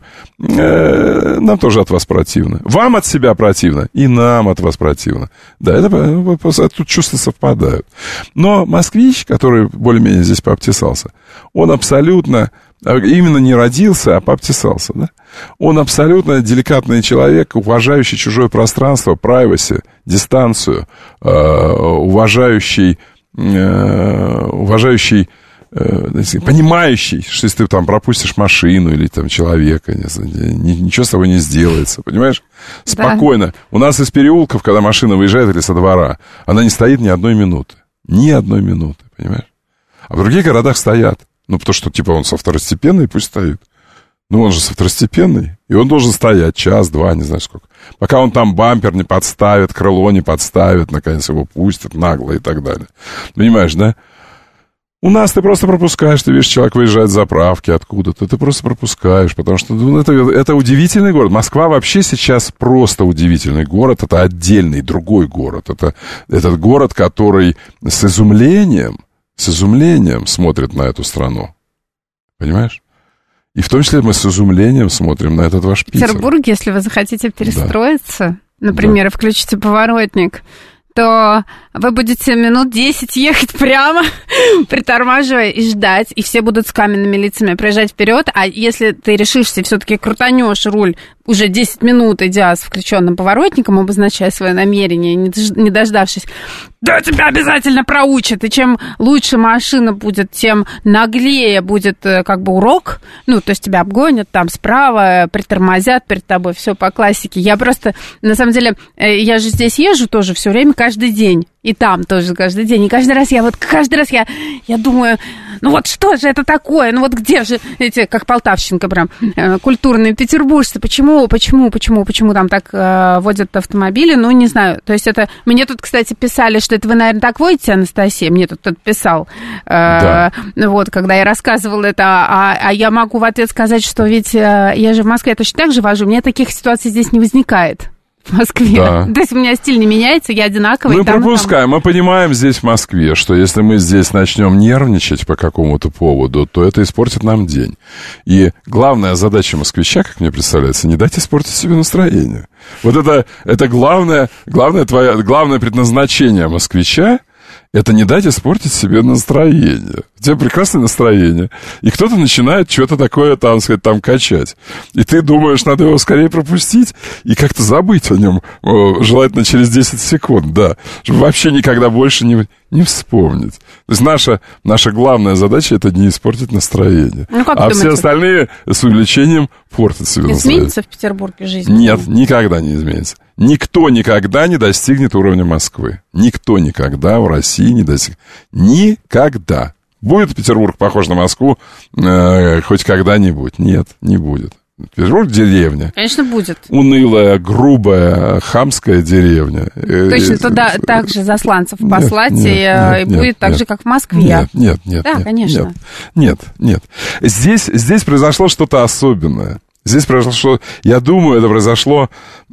Нам тоже от вас противно. Вам от себя противно, и нам от вас противно. Да, тут чувства совпадают. Но москвич, который более-менее здесь пообтесался, он абсолютно, именно не родился, а пообтесался, да? Он абсолютно деликатный человек, уважающий чужое пространство, privacy, дистанцию, уважающий, понимающий, что если ты там пропустишь машину или там человека, ничего с тобой не сделается, понимаешь? Спокойно. Да. У нас из переулков, когда машина выезжает или со двора, она не стоит ни одной минуты. Ни одной минуты, понимаешь? А в других городах стоят. Потому что, он со второстепенной, пусть стоит. Он же со второстепенной, и он должен стоять час-два, не знаю сколько. Пока он там бампер не подставит, крыло не подставит, наконец его пустят нагло и так далее. Понимаешь, да? У нас ты просто пропускаешь, ты видишь, человек выезжает с заправки откуда-то, ты просто пропускаешь, потому что это удивительный город. Москва вообще сейчас просто удивительный город, это отдельный другой город. Это этот город, который с изумлением смотрит на эту страну. Понимаешь? И в том числе мы с изумлением смотрим на этот ваш Питер. В Петербурге, если вы захотите перестроиться, например, включите поворотник, то вы будете минут 10 ехать прямо, притормаживая и ждать, и все будут с каменными лицами проезжать вперед. А если ты решишься все-таки крутанешь руль уже 10 минут, идя с включенным поворотником, обозначая свое намерение, не дождавшись, да, тебя обязательно проучат. И чем лучше машина будет, тем наглее будет как бы урок. Ну, то есть тебя обгонят там справа, притормозят перед тобой, все по классике. Я просто, на самом деле, я же здесь езжу тоже все время, каждый день. И там тоже каждый день. И каждый раз я думаю, ну вот что же это такое? Ну вот где же эти, как полтавщинка прям, культурные петербуржцы? Почему там так водят автомобили? Ну, не знаю. То есть это... Мне тут, кстати, писали, что это вы, наверное, так водите, Анастасия? Мне тут кто-то писал. Да. Вот, когда я рассказывала это. А я могу в ответ сказать, что ведь я же в Москве точно так же вожу. У меня таких ситуаций здесь не возникает. В Москве. Да. То есть у меня стиль не меняется, я одинаковый. Мы пропускаем, мы понимаем здесь в Москве, что если мы здесь начнем нервничать по какому-то поводу, то это испортит нам день. И главная задача москвича, как мне представляется, не дать испортить себе настроение. Вот это главное предназначение москвича. Это не дать испортить себе настроение. У тебя прекрасное настроение. И кто-то начинает что-то такое, там, сказать, там качать. И ты думаешь, надо его скорее пропустить и как-то забыть о нем. Желательно через 10 секунд, да. Чтобы вообще никогда больше не вспомнить. То есть наша главная задача — это не испортить настроение. Ну, как все остальные с увлечением портят себе настроение. Изменится в Петербурге жизнь? Нет, никогда не изменится. Никто никогда не достигнет уровня Москвы. Никто никогда в России не достигнет. Никогда. Будет Петербург похож на Москву хоть когда-нибудь? Нет, не будет. Петербург — деревня. Конечно, будет. Унылая, грубая, хамская деревня. Точно туда так же засланцев послать, и будет так же, как в Москве. Нет. Да, конечно. Нет. Здесь произошло что-то особенное. Здесь произошло, я думаю, это произошло...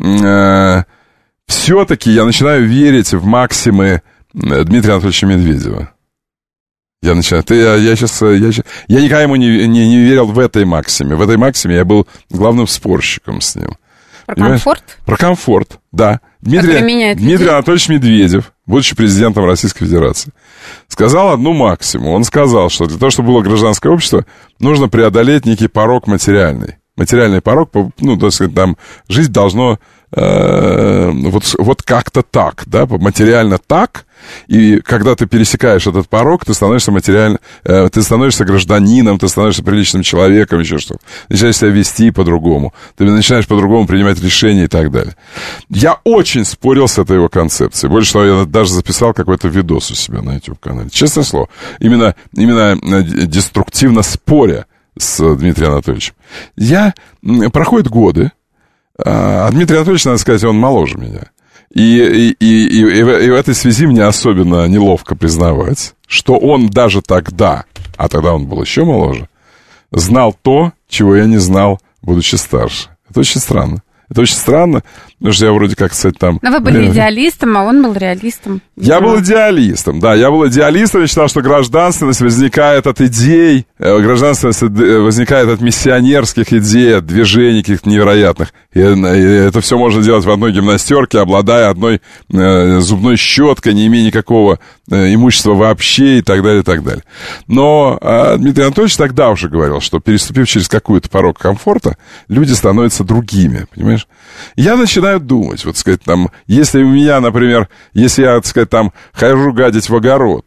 все-таки я начинаю верить в максимы Дмитрия Анатольевича Медведева. Я никогда ему не верил в этой максиме. В этой максиме я был главным спорщиком с ним. Про комфорт? Про комфорт, да. Дмитрий Анатольевич Медведев, будучи президентом Российской Федерации, сказал одну максиму. Он сказал, что для того, чтобы было гражданское общество, нужно преодолеть некий порог материальный. Материальный порог, ну, то есть, там, жизнь должно вот как-то так, да, материально так, и когда ты пересекаешь этот порог, ты становишься ты становишься гражданином, ты становишься приличным человеком, еще что-то. Ты начинаешь себя вести по-другому, ты начинаешь по-другому принимать решения и так далее. Я очень спорил с этой его концепцией. Больше того, я даже записал какой-то видос у себя на YouTube-канале. Честное слово, именно деструктивно споря с Дмитрием Анатольевичем. Проходят годы, а Дмитрий Анатольевич, надо сказать, он моложе меня. И в этой связи мне особенно неловко признавать, что он даже тогда, а тогда он был еще моложе, знал то, чего я не знал, будучи старше. Это очень странно. Это очень странно, потому что я вроде как, кстати, там... Но вы были идеалистом, а он был реалистом. Я был идеалистом, да, я считал, что гражданственность возникает от идей, гражданственность возникает от миссионерских идей, от движений каких-то невероятных. И это все можно делать в одной гимнастерке, обладая одной зубной щеткой, не имея никакого имущества вообще и так далее, и так далее. Но Дмитрий Анатольевич тогда уже говорил, что переступив через какой-то порог комфорта, люди становятся другими, понимаешь? Я начинаю думать, вот сказать, там, если у меня, например, если я, так сказать, там, хожу гадить в огород,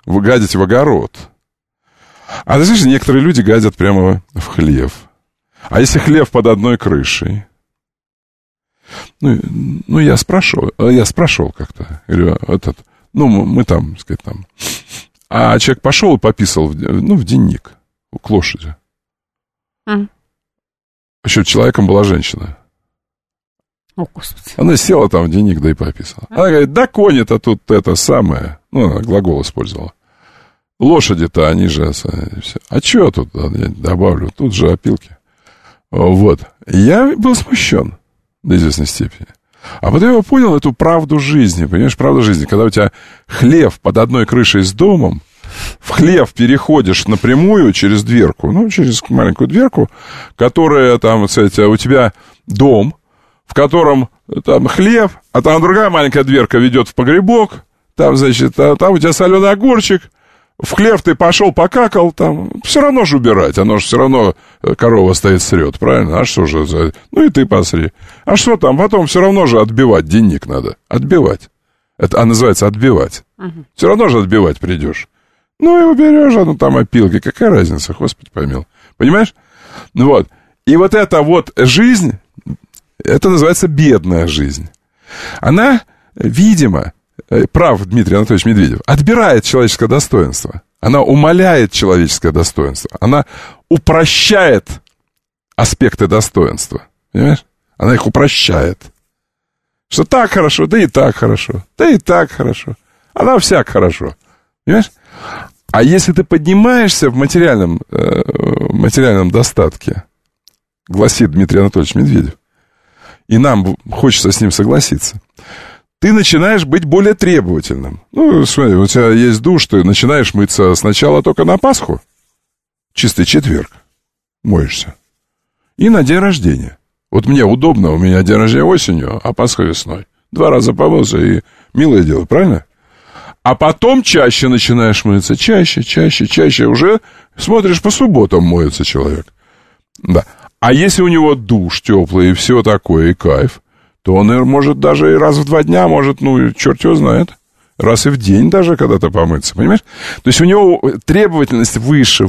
а ты знаешь, некоторые люди гадят прямо в хлев. А если хлев под одной крышей? Ну, я спрашивал как-то, говорю, мы там, так сказать, там, а человек пошел и пописал, в денник к лошади. Еще человеком была женщина. О, Господи. Она села там в денник, да и пописала. Она говорит, да конь это тут это самое. Ну, она глагол использовала. Лошади-то, они же... А что тут? Я добавлю, тут же опилки. Вот. Я был смущен до известной степени. А потом я понял эту правду жизни, понимаешь, правду жизни. Когда у тебя хлев под одной крышей с домом, в хлев переходишь напрямую через дверку, ну, через маленькую дверку, которая там, кстати, у тебя дом, в котором там хлев, а там другая маленькая дверка ведет в погребок, там, значит, там у тебя соленый огурчик, в хлев ты пошел, покакал, там, все равно же убирать, оно же все равно корова стоит срет, правильно? А что же, ну и ты посри. А что там, потом все равно же отбивать, денег надо, отбивать. Это называется отбивать. Все равно же отбивать придешь. Ну и уберешь, ну там опилки, какая разница, Господи помил. Понимаешь? Ну вот, и вот эта вот жизнь, это называется бедная жизнь. Она, видимо... прав Дмитрий Анатольевич Медведев, отбирает человеческое достоинство. Она умаляет человеческое достоинство. Она упрощает аспекты достоинства. Понимаешь? Она их упрощает. Что так хорошо, да и так хорошо, да и так хорошо. Она всяк хорошо. Понимаешь? А если ты поднимаешься в материальном достатке, гласит Дмитрий Анатольевич Медведев, и нам хочется с ним согласиться, ты начинаешь быть более требовательным. Ну, смотри, у тебя есть душ, ты начинаешь мыться сначала только на Пасху, чистый четверг, моешься, и на день рождения. Вот мне удобно, у меня день рождения осенью, а Пасха весной. 2 раза помылся, и милое дело, правильно? А потом чаще начинаешь мыться, чаще, уже смотришь, по субботам моется человек. Да. А если у него душ теплый и все такое, и кайф, то он, может, даже и раз в 2 дня, может, ну, черт его знает, раз и в день даже когда-то помыться, понимаешь? То есть у него требовательность выше.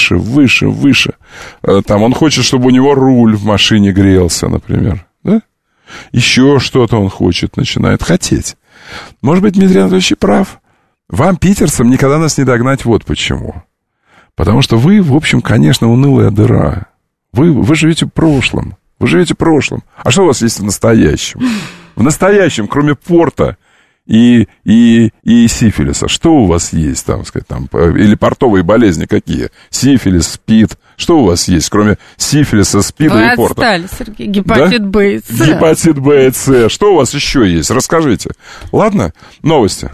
Там он хочет, чтобы у него руль в машине грелся, например, да? Еще что-то он хочет, начинает хотеть. Может быть, Дмитрий Анатольевич и прав. Вам, питерцам, никогда нас не догнать вот почему. Потому что вы, в общем, конечно, унылая дыра. Вы живете в прошлом. Вы живете в прошлом. А что у вас есть в настоящем? В настоящем, кроме порта и сифилиса, что у вас есть, там, сказать, там, или портовые болезни какие? Сифилис, СПИД. Что у вас есть, кроме сифилиса, СПИДа и порта? Вы отстали, Сергей. Гепатит Б и С. Гепатит Б и С. Что у вас еще есть? Расскажите. Ладно? Новости.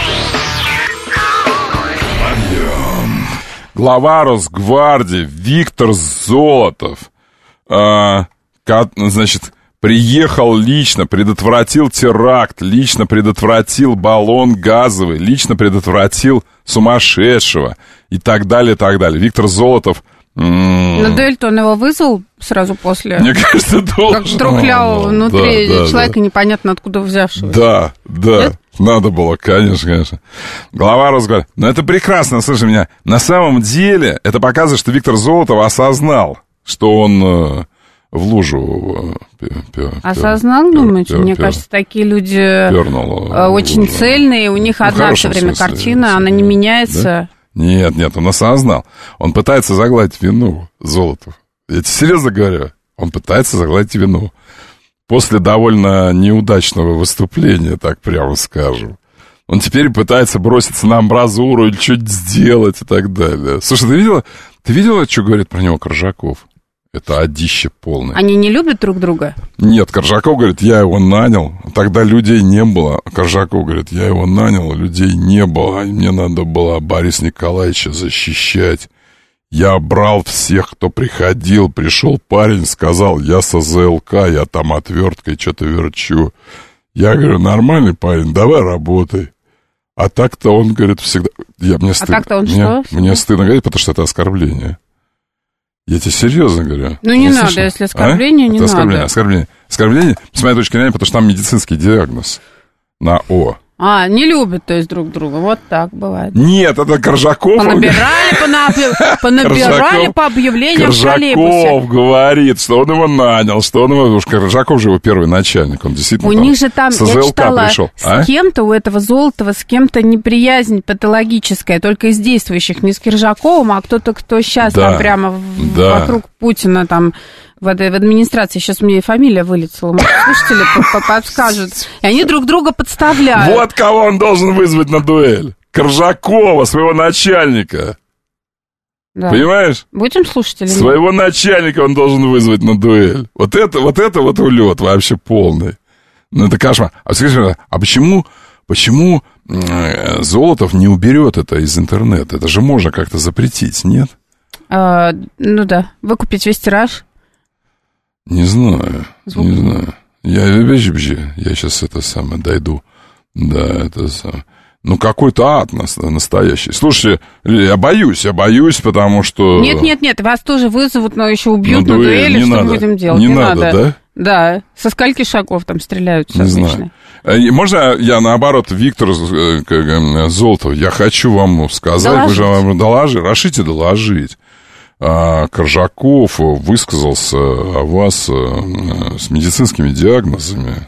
Глава Росгвардии Виктор Золотов, значит, приехал лично, предотвратил теракт, лично предотвратил баллон газовый, лично предотвратил сумасшедшего и так далее, и так далее. Виктор Золотов... На дуэль-то он его вызвал сразу после? Мне кажется, должен. Как трухлявого внутри человека, непонятно откуда взявшегося. Да. Нет? Надо было, конечно. Глава Росгвардии. Но это прекрасно, слушай меня. На самом деле, это показывает, что Виктор Золотов осознал, что он в лужу... Осознал, думаете? Мне кажется, такие люди очень цельные. У них одна все время картина, она не меняется. Да? Нет, он осознал. Он пытается загладить вину, Золотов. Я тебе серьезно говорю. Он пытается загладить вину. После довольно неудачного выступления, так прямо скажем. Он теперь пытается броситься на амбразуру или что-нибудь сделать и так далее. Слушай, ты видела, что говорит про него Коржаков? Это одище полное. Они не любят друг друга? Нет, Коржаков говорит, я его нанял, тогда людей не было. Коржаков говорит, я его нанял, людей не было, мне надо было Бориса Николаевича защищать. Я брал всех, кто приходил, пришел парень, сказал, я с АЗЛК, я там отверткой что-то верчу. Я говорю, нормальный парень, давай работай. А так-то он, говорит, всегда... Мне стыдно. А так-то он что? Мне стыдно говорить, потому что это оскорбление. Я тебе серьезно говорю. Ну, не надо, если оскорбление, не надо. Оскорбление, с моей точки зрения, потому что там медицинский диагноз на О. Не любят, то есть, друг друга. Вот так бывает. Нет, это Коржаков. Понабирали по объявлениям в троллейбусе. Коржаков говорит, что он его нанял, уж Коржаков же его первый начальник, он действительно у них же там, я читала, пришел. С кем-то у этого Золотова, с кем-то неприязнь патологическая, только из действующих, не с Коржаковым, а кто-то, кто сейчас там прямо вокруг Путина там... В администрации, сейчас мне фамилия вылетела, может, слушатели подскажут. И они друг друга подставляют. Вот кого он должен вызвать на дуэль. Коржакова, своего начальника. Да. Понимаешь? Будем слушать или нет? Своего начальника он должен вызвать на дуэль. Вот это улет вообще полный. Ну, это кошмар. А скажи, а почему Золотов не уберет это из интернета? Это же можно как-то запретить, нет? Ну да. Выкупить весь тираж? Не знаю. Я сейчас это самое дойду. Да, это самое. Ну, какой-то ад настоящий. Слушайте, я боюсь, потому что... Нет, вас тоже вызовут, но еще убьют на дуэли, что мы будем делать? Не надо, да? Да, со скольки шагов там стреляют не обычно? Знаю. Можно я, наоборот, Виктор Золотов, я хочу вам сказать, вы же вам решите доложить. Коржаков высказался о вас с медицинскими диагнозами,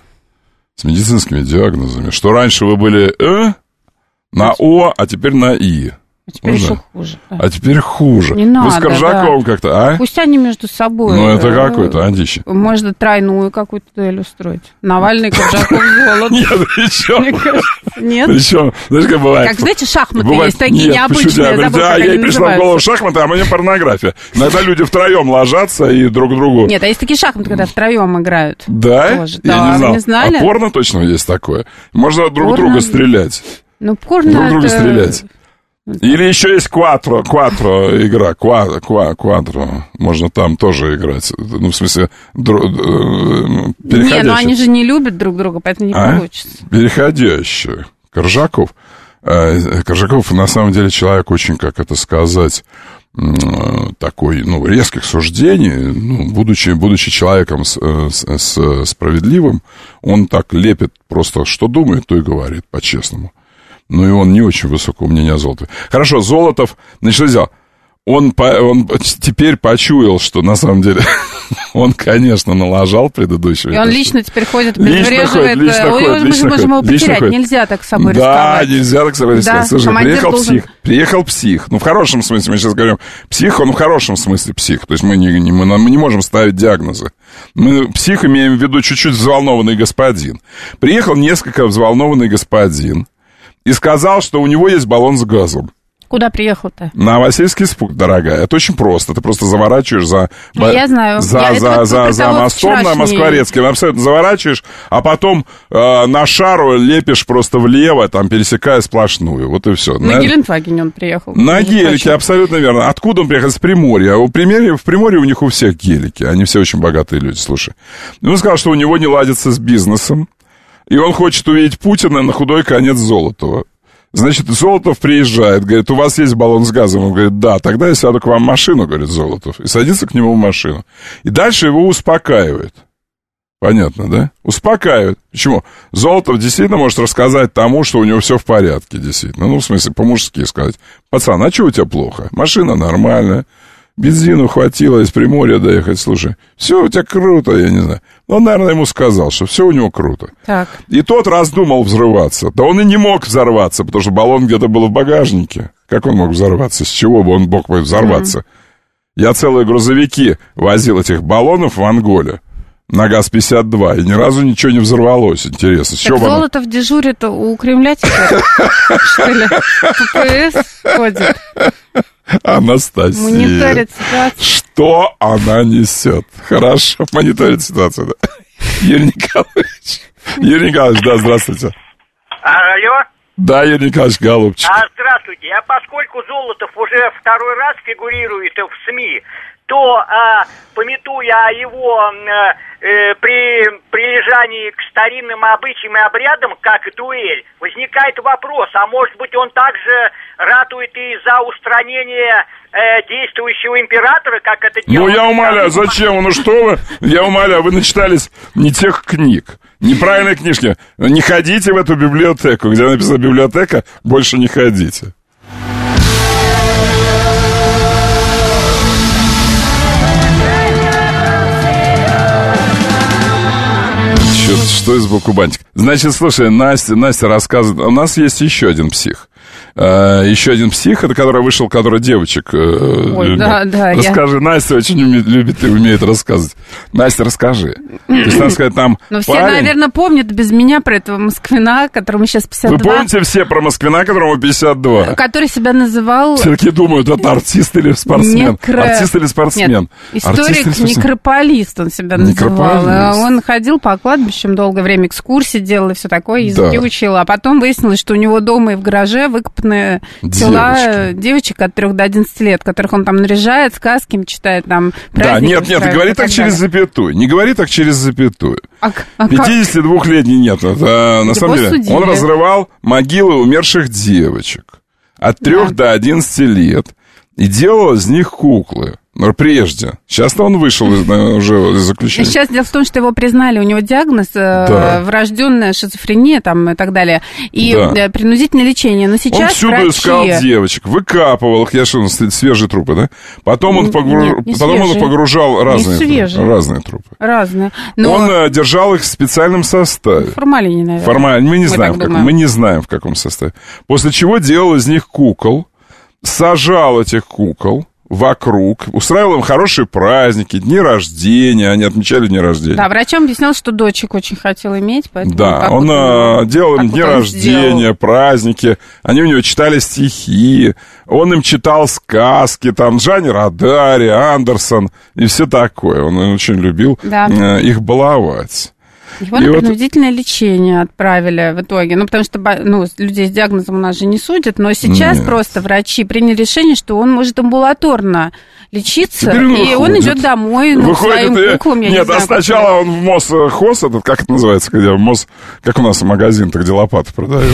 что раньше вы были на О, а теперь на И. А теперь еще хуже. Да. А теперь хуже. Не надо, вы с Коржаковым как-то, а? Пусть они между собой. Ну, это какое-то адище. Можно тройную какую-то дуэль устроить. Навальный, Коржаков, Золотов. Нет, причем? Нет? Причем, знаешь, как бывает? Как, знаете, шахматы есть такие необычные. Я пришла в голову шахматы, а мне порнография. Иногда люди втроем ложатся и друг к другу. Нет, а есть такие шахматы, когда втроем играют. Да? Я не знал. А порно точно есть такое? Можно друг друга стрелять. Ну, порно друг друга стрелять. Или еще есть кватро игра, кватро, можно там тоже играть, ну, в смысле, переходящие. Не, ну они же не любят друг друга, поэтому не получится. Переходящие. Коржаков, на самом деле, человек очень, как это сказать, такой, ну, резких суждений, ну, будучи человеком справедливым, он так лепит просто, что думает, то и говорит, по-честному. Ну, и он не очень высокого мнения о Золотове. Хорошо, Золотов, значит, что сделал? Он теперь почуял, что на самом деле он, конечно, налажал предыдущего. И он лично теперь ходит, обезвреживает. Мы же можем его потерять, нельзя так с собой рисковать. Да, нельзя так с собой рисковать. Слушай, приехал псих. Ну, в хорошем смысле, мы сейчас говорим, псих, он в хорошем смысле псих. То есть мы не можем ставить диагнозы. Мы псих имеем в виду чуть-чуть взволнованный господин. Приехал несколько взволнованный господин и сказал, что у него есть баллон с газом. Куда приехал-то? На Васильевский спуск, дорогая. Это очень просто. Ты просто заворачиваешь за мостом на Москворецкий. Абсолютно заворачиваешь, а потом на шару лепишь просто влево, там, пересекая сплошную. Вот и все. На Гелендвагене он приехал. На гелике, абсолютно верно. Откуда он приехал? С Приморья. В Приморье у них у всех гелики. Они все очень богатые люди, слушай. Он сказал, что у него не ладится с бизнесом, и он хочет увидеть Путина на худой конец Золотова. Значит, Золотов приезжает, говорит, у вас есть баллон с газом? Он говорит, да, тогда я сяду к вам в машину, говорит Золотов, и садится к нему в машину. И дальше его успокаивает. Понятно, да? Успокаивает. Почему? Золотов действительно может рассказать тому, что у него все в порядке, действительно. Ну, в смысле, по-мужски сказать. Пацан, а что у тебя плохо? Машина нормальная. Бензину хватило из Приморья доехать, слушай, все у тебя круто, я не знаю. Он, наверное, ему сказал, что все у него круто. Так. И тот раздумал взрываться. Да он и не мог взорваться, потому что баллон где-то был в багажнике. Как он мог взорваться? С чего бы он мог взорваться? Я целые грузовики возил этих баллонов в Анголе на ГАЗ-52, и ни разу ничего не взорвалось. Интересно. Так Золотов дежурит у Кремля теперь? Что ли? ППС ходит? Анастасия. Мониторит ситуацию. Что она несет? Хорошо, мониторит ситуацию, да. Юрий Николаевич, да, здравствуйте. Алло? Да, Юрий Николаевич, голубчик. Здравствуйте. Поскольку Золотов уже второй раз фигурирует в СМИ, то, памятуя о его прилежании к старинным обычаям и обрядам, как дуэль, возникает вопрос, а может быть он также ратует и за устранение действующего императора, как это делал? Ну, я умоляю, зачем? Ну, что вы? Я умоляю, вы начитались не тех книг, неправильные книжки. Не ходите в эту библиотеку, где написана библиотека, больше не ходите. Что из Бакубантик? Значит, слушай, Настя рассказывает. У нас есть еще один псих. еще один псих, это который вышел, который девочек любит. Да, расскажи, Настя очень любит и умеет рассказывать. Настя, расскажи. То есть, надо сказать, там но парень... все, наверное, помнят без меня про этого Москвина, которому сейчас 52. Вы помните все про Москвина, которому 52? Который себя называл... Все таки думают, это артист или спортсмен? Артист или спортсмен? Нет, историк-некрополист он себя называл. Он ходил по кладбищам долгое время, экскурсии делал и все такое, языки учил. А потом выяснилось, что у него дома и в гараже выкопаны тела девочек от 3 до 11 лет, которых он там наряжает, сказки им читает, там праздники. Да, нет, говори так через запятую. Не говори так через запятую. 52-летний нет. Это, на самом деле, он разрывал могилы умерших девочек от 3 до 11 лет и делал из них куклы. Но прежде. Сейчас-то он вышел уже из заключения. Сейчас дело в том, что его признали, у него диагноз врожденная шизофрения там, и так далее, и принудительное лечение. Но сейчас он всюду искал девочек, выкапывал их, свежие трупы, да? Потом он погружал разные трупы. Разные. Но... Он держал их в специальном составе. В формалине, наверное. Мы не знаем, в каком составе. После чего делал из них кукол, сажал этих кукол вокруг, устраивал им хорошие праздники, дни рождения, они отмечали дни рождения. Да, врачам объяснял, что дочек очень хотел иметь, поэтому... Да, он делал им дни рождения, праздники, они у него читали стихи, он им читал сказки, там, Джанни Родари, Андерсон и все такое. Он очень любил их баловать. Его на принудительное лечение отправили в итоге. Ну, потому что людей с диагнозом у нас же не судят. Но сейчас просто врачи приняли решение, что он может амбулаторно лечиться. И он идет домой к своим куклам. Нет, сначала он в Мосхоз, как это называется, где как у нас магазин-то, где лопаты продают.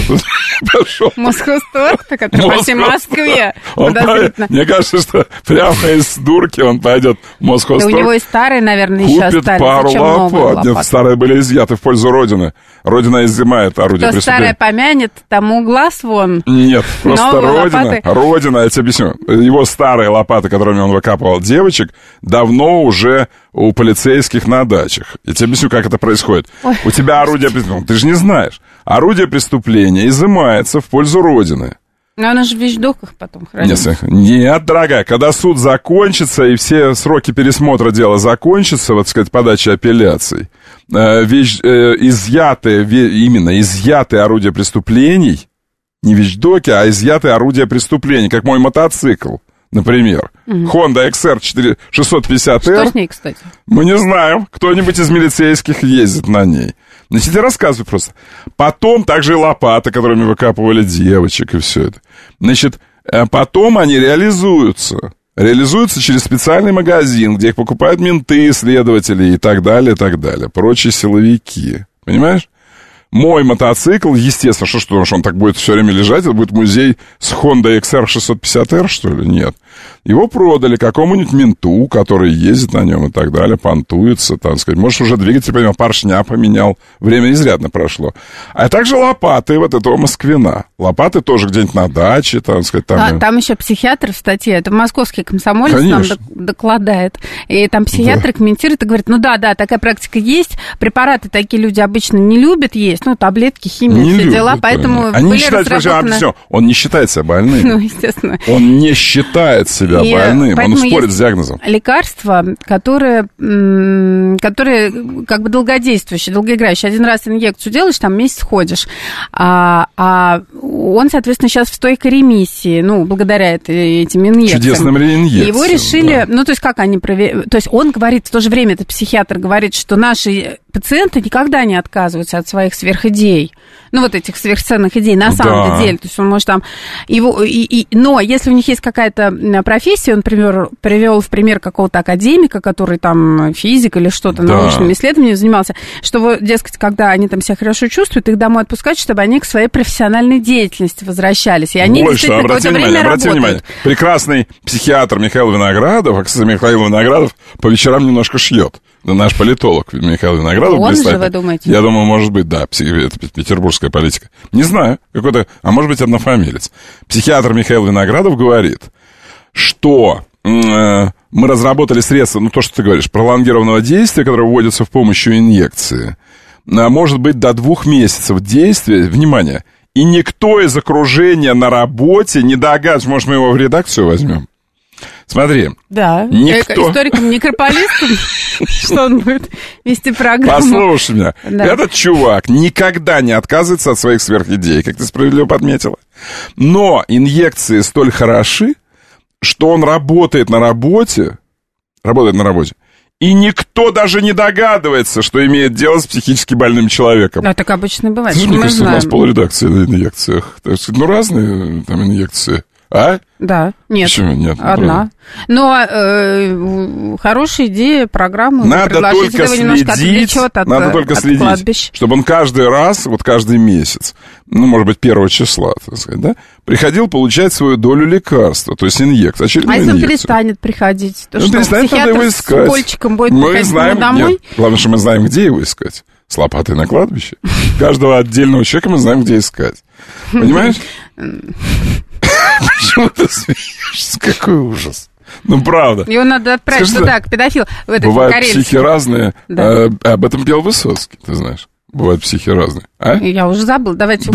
Мосхозторг, который по всей Москве. Мне кажется, что прямо из дурки он пойдет в Мосхозторг. У него и старые, наверное, еще остались. Купит пару лопат. Нет, старые были изъяты в пользу Родины. Родина изымает орудие преступления. Кто старое помянет, тому глаз вон. Нет, просто Родина, я тебе объясню. Его старые лопаты, которыми он выкапывал девочек, давно уже у полицейских на дачах. Я тебе объясню, как это происходит. У тебя орудие преступления, ты же не знаешь. Орудие преступления изымается в пользу Родины. Но она же в вещдоках потом хранится. Нет, дорогая, когда суд закончится и все сроки пересмотра дела закончатся, вот, так сказать, подача апелляций, изъятые орудия преступлений, не вещдоки, а изъятые орудия преступлений, как мой мотоцикл, например. Honda XR 650R. Что с ней, кстати? Мы не знаем, кто-нибудь из милицейских ездит на ней. Значит, я рассказываю просто. Потом также и лопаты, которыми выкапывали девочек, и все это. Значит, потом они реализуются. Реализуются через специальный магазин, где их покупают менты, следователи и так далее, прочие силовики. Понимаешь? Мой мотоцикл, естественно, что он так будет все время лежать, это будет музей с Honda XR 650R, что ли? Нет. Его продали какому-нибудь менту, который ездит на нем и так далее, понтуется, так сказать. Может, уже двигатель поменял, поршня поменял. Время изрядно прошло. А также лопаты вот этого Москвина. Лопаты тоже где-нибудь на даче, так сказать. Там еще психиатр в статье, это московский комсомолец нам докладает. И там психиатр комментирует и говорит, такая практика есть. Препараты такие люди обычно не любят есть. Таблетки, химия, не все любят, дела, поэтому были разработаны... Он не считает себя больным. Естественно. Он не считает себя больным, он спорит с диагнозом. Лекарства, которые как бы долгодействующие, долгоиграющие. Один раз инъекцию делаешь, там месяц ходишь, а он, соответственно, сейчас в стойкой ремиссии, благодаря этим инъекциям. Чудесным инъекциям. Его решили, то есть как они проверяют, то есть он говорит, в то же время этот психиатр говорит, что наши пациенты никогда не отказываются от своих сверхидей, этих сверхценных идей на самом деле, то есть он может там но если у них есть какая-то профессия, он, например, привел в пример какого-то академика, который там физик или что-то научными исследованиями занимался, что, дескать, когда они там себя хорошо чувствуют, их домой отпускать, чтобы они к своей профессиональной деятельности возвращались, и они действительно какое-то время работают. Внимание. Прекрасный психиатр Михаил Виноградов, кстати, Михаил Виноградов по вечерам немножко шьет. Наш политолог Михаил Виноградов. Он же, вы думаете? Я думаю, может быть, да, это петербургская политика. Не знаю, а может быть, однофамилец. Психиатр Михаил Виноградов говорит, что мы разработали средства, то, что ты говоришь, пролонгированного действия, которое вводится в помощью инъекции, может быть до 2 месяцев действия, внимание, И никто из окружения на работе не догадывается. Может, мы его в редакцию возьмем? Смотри. Да. Никто... Историком-некрополистом, что он будет вести программу. Послушай меня. Этот чувак никогда не отказывается от своих сверхидей, как ты справедливо подметила. Но инъекции столь хороши, что он работает на работе, и никто даже не догадывается, что имеет дело с психически больным человеком. А так обычно бывает. Слушай, мне кажется, у нас полредакции на инъекциях. Ну, разные там инъекции. А? Да, нет. Почему нет? Одна. Но хорошая идея программы. Надо только следить, кладбищ. Чтобы он каждый раз, вот каждый месяц, ну, может быть, 1 числа, так сказать, да, приходил получать свою долю лекарства, то есть инъекцию, очередную инъекцию. А если он перестанет приходить, то что, перестанет, надо его искать. С укольчиком будет приходить домой? Нет, главное, что мы знаем, где его искать. С лопатой на кладбище. Каждого отдельного человека мы знаем, где искать. Понимаешь? Почему ты смеешься? Какой ужас. Ну, правда. Его надо отправить туда, к педофилу. Бывают психи разные. Да. Об этом пел Высоцкий, ты знаешь. Бывают психи разные. А? Я уже забыл. Давайте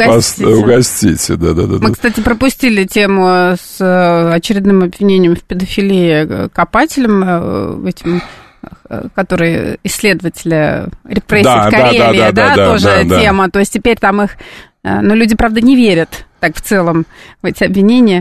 угостите. Да. Мы, кстати, пропустили тему с очередным обвинением в педофилии копателем, этим... которые исследователи репрессий в Карелии, тоже тема. То есть теперь там их... Но люди, правда, не верят так в целом в эти обвинения.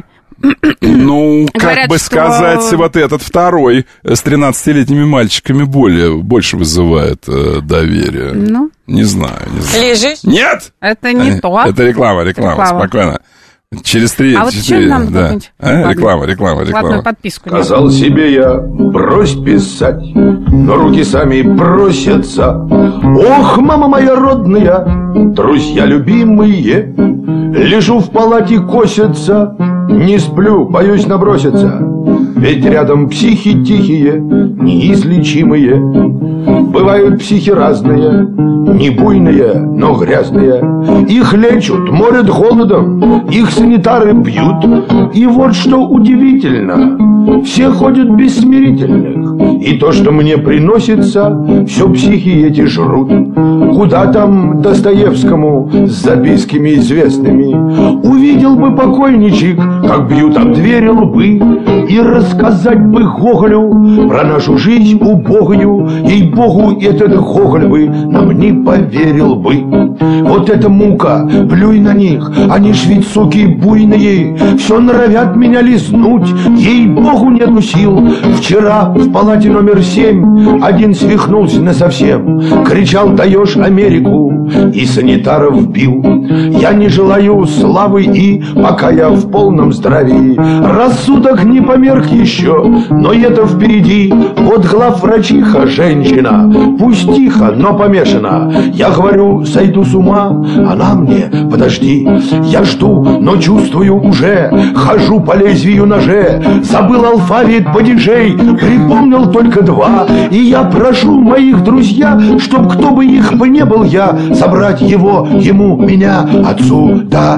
Ну, как бы сказать, вот этот второй с 13-летними мальчиками больше вызывает доверие. Ну? Не знаю. Лежишь? Нет! Это не то. Это реклама, спокойно. Через 3, а 4, вот да. Реклама. Ладно, подписку. Сказал себе я, брось писать, но руки сами просятся. Ох, мама моя родная, друзья любимые, лежу в палате, косятся, не сплю, боюсь наброситься. Ведь рядом психи тихие, неизлечимые. Бывают психи разные, не буйные, но грязные. Их лечат, морят голодом, их санитары бьют. И вот что удивительно, все ходят без смирительных. И то, что мне приносится, все психи эти жрут. Куда там Достоевскому с записками известными? Увидел бы покойничек, как бьют об двери лбы, и рассказать бы Гоголю про нашу жизнь убогую. Ей-богу, этот Гоголь бы нам не поверил бы. Вот эта мука, плюй на них, они ж ведь суки буйные, все норовят меня лизнуть, ей-богу, нету сил. Вчера в палате номер 7 один свихнулся насовсем, кричал: даешь Америку, и санитаров бил. Я не желаю славы, и пока я в полном здравии, рассудок не померк еще, но это впереди. Вот главврачиха женщина, пусть тихо, но помешана. Я говорю, сойду с ума, она мне: подожди. Я жду, но чувствую уже, хожу по лезвию ноже. Забыл алфавит падежей, припомнил только 2. И я прошу моих друзья, чтоб кто бы их бы не был я, забрать его, ему, меня отсюда.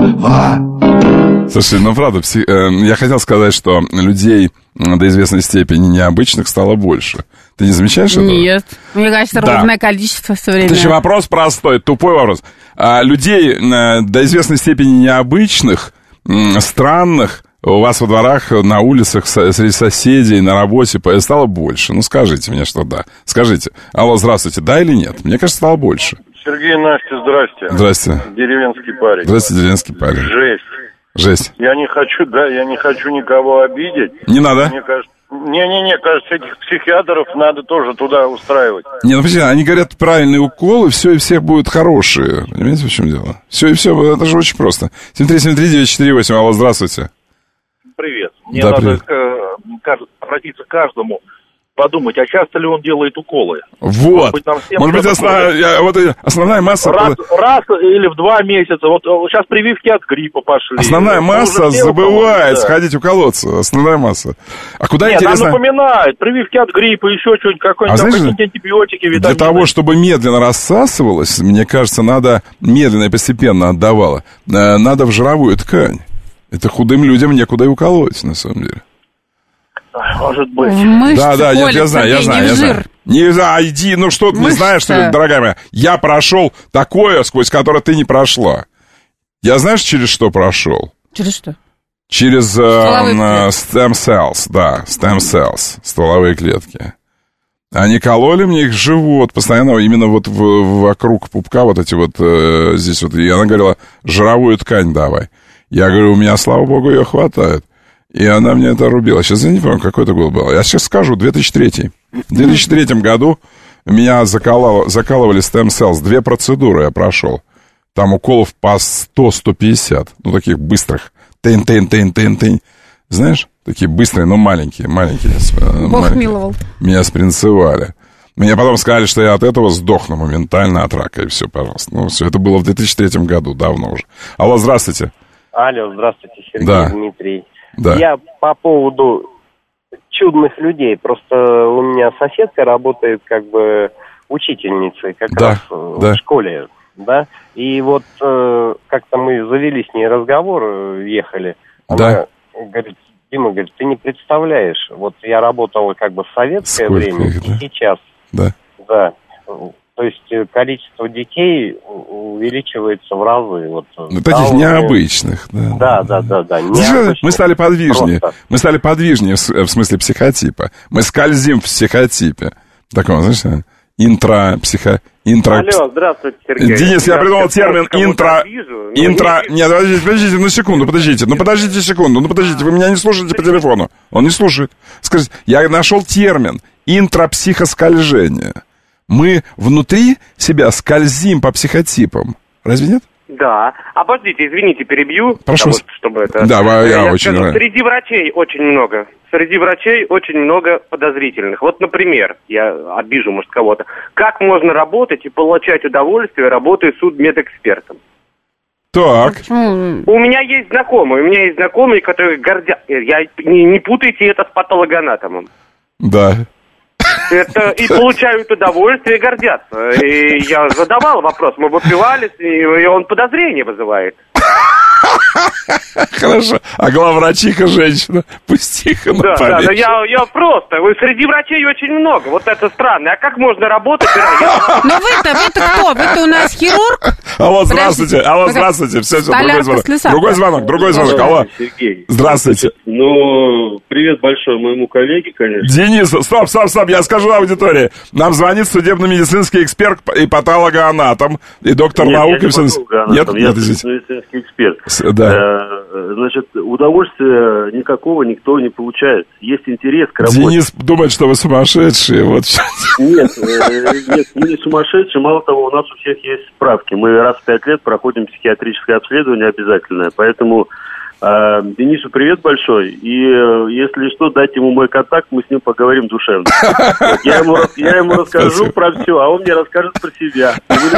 Слушай, ну правда, я хотел сказать, что людей до известной степени необычных стало больше. Ты не замечаешь этого? Нет. Мне кажется, ровное количество все время. Это еще вопрос простой, тупой вопрос. Людей до известной степени необычных, странных, у вас во дворах, на улицах, среди соседей, на работе стало больше. Ну, скажите мне, что да. Скажите. Алло, здравствуйте, да или нет? Мне кажется, стало больше. Сергей, Настя, здрасте. Здрасте. Деревенский парень. Здрасте, деревенский парень. Жесть. Я не хочу никого обидеть. Не надо. Мне кажется, кажется, этих психиатров надо тоже туда устраивать. Не, ну почему? Они говорят правильные уколы, все и всех будут хорошие. Понимаете, в чем дело? Все и все, это же очень просто. 7373948, алло, здравствуйте. Привет. Мне надо обратиться к каждому, подумать, а часто ли он делает уколы? Вот. Может быть, основная масса... Раз или в 2 месяца. Вот сейчас прививки от гриппа пошли. Основная масса забывает сходить уколоться. Основная масса. А куда, интересно... Нам напоминают. Прививки от гриппа, еще что-нибудь, какие-нибудь антибиотики, витамины. Для того, чтобы медленно рассасывалось, мне кажется, надо медленно и постепенно отдавало. Надо в жировую ткань. Это худым людям некуда и уколоть, на самом деле. Может быть. Да, я знаю. Не иди, ну что ты не знаешь, что ли, дорогая моя? Я прошел такое, сквозь которое ты не прошла. Я знаешь, через что прошел? Через что? Через stem cells, да, stem cells, стволовые клетки. Они кололи мне их в живот постоянно, именно вот вокруг пупка, вот эти вот здесь вот. И она говорила, жировую ткань давай. Я говорю, у меня, слава богу, ее хватает. И она мне это рубила. Сейчас я не помню, какой это год был. Я сейчас скажу, 2003. В 2003 году меня закалывали stem cells. 2 процедуры я прошел. Там уколов по 100-150. Ну, таких быстрых. Тын-тын-тын-тын-тын. Знаешь? Такие быстрые, но маленькие. Бог миловал. Меня спринцевали. Мне потом сказали, что я от этого сдохну моментально от рака. И все, пожалуйста. Ну, все, это было в 2003 году, давно уже. Алло, здравствуйте. Алло, здравствуйте, Сергей, да. Дмитрий. Да. Я по поводу чудных людей. Просто у меня соседка работает как бы учительницей как раз в школе. Да? И вот как-то мы завели с ней разговор, ехали. Она говорит, Дима, говорит, ты не представляешь, вот я работала как бы в советское время, и сейчас. Да. То есть количество детей увеличивается в разы. Вот, таких необычных. Да. Мы стали подвижнее. Просто. Мы стали подвижнее в смысле психотипа. Мы скользим в психотипе. Такого, знаешь, Алло, здравствуйте, Сергей. Денис, я придумал термин Нет, подождите, подождите секунду, вы меня не слушаете по телефону. Он не слушает. Скажите, я нашел термин интрапсихоскольжение. Мы внутри себя скользим по психотипам. Разве нет? Да. А подождите, извините, перебью. Прошу. Чтобы это... Да, я очень скажу, среди врачей очень много подозрительных. Вот, например, я обижу, может, кого-то. Как можно работать и получать удовольствие, работая судмедэкспертом? Так. У меня есть знакомые, которые гордятся. Не путайте это с патологоанатомом. Да. Это и получают удовольствие, и гордятся. И я задавал вопрос, мы выпивали, и он подозрение вызывает. Хорошо. А главврачиха женщина. Пустиха на Да, но я просто. Среди врачей очень много. Вот это странно. А как можно работать? Но вы-то кто? Вы-то у нас хирург? Алло, здравствуйте. Все, другой звонок. Алло. Здравствуйте. Ну, привет большой моему коллеге, конечно. Денис, стоп, я скажу аудитории. Нам звонит судебно-медицинский эксперт и патологоанатом, и доктор наук. Я медицинский эксперт. Да. Значит, удовольствия никакого никто не получает. Есть интерес к работе. Денис думает, что вы сумасшедшие. Вот. Нет, мы не сумасшедшие. Мало того, у нас у всех есть справки. Мы раз в 5 лет проходим психиатрическое обследование обязательное. Поэтому Денису привет большой. И если что, дайте ему мой контакт, мы с ним поговорим душевно. Я ему расскажу про все, а он мне расскажет про себя.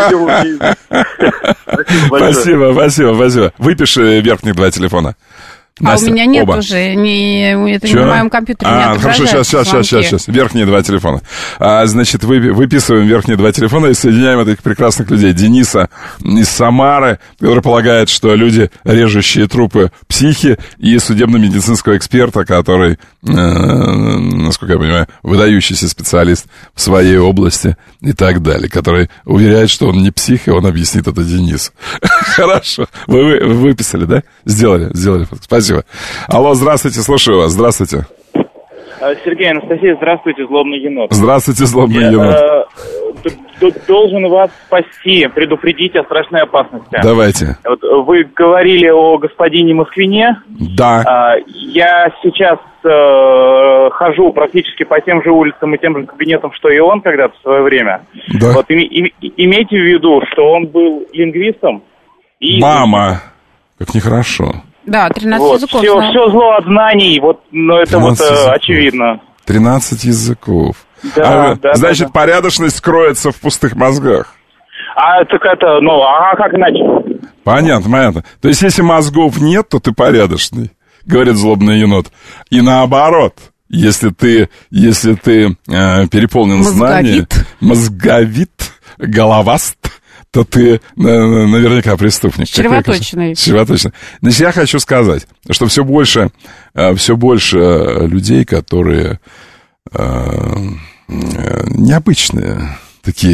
Спасибо. Выпиши верхних 2 телефона. Настя, у меня нет оба. Уже, это не на моем компьютере. Хорошо, сейчас. Верхние 2 телефона. Значит, выписываем верхние 2 телефона и соединяем этих прекрасных людей. Дениса из Самары, который полагает, что люди, режущие трупы, психи, и судебно-медицинского эксперта, который, насколько я понимаю, выдающийся специалист в своей области и так далее, который уверяет, что он не псих, и он объяснит это Денису. Хорошо. Вы выписали, да? Сделали. Спасибо. Алло, здравствуйте, слушаю вас. Здравствуйте. Сергей, Анастасия, здравствуйте, злобный енот. Здравствуйте, злобный енот. Должен вас спасти, предупредить о страшной опасности. Давайте. Вот вы говорили о господине Москвине. Да. Я сейчас хожу практически по тем же улицам и тем же кабинетам, что и он когда-то в свое время. Да. Вот имейте в виду, что он был лингвистом. И... Мама, как нехорошо. Да, 13 языков. Все зло от знаний, но это очевидно. 13 языков. Да, значит, порядочность кроется в пустых мозгах. Так это, как иначе? Понятно. То есть, если мозгов нет, то ты порядочный, говорит злобный енот. И наоборот, если ты переполнен знаниями, мозговит, головаст, то ты наверняка преступник. Чревоточный. Значит, я хочу сказать, что все больше людей, которые необычные, такие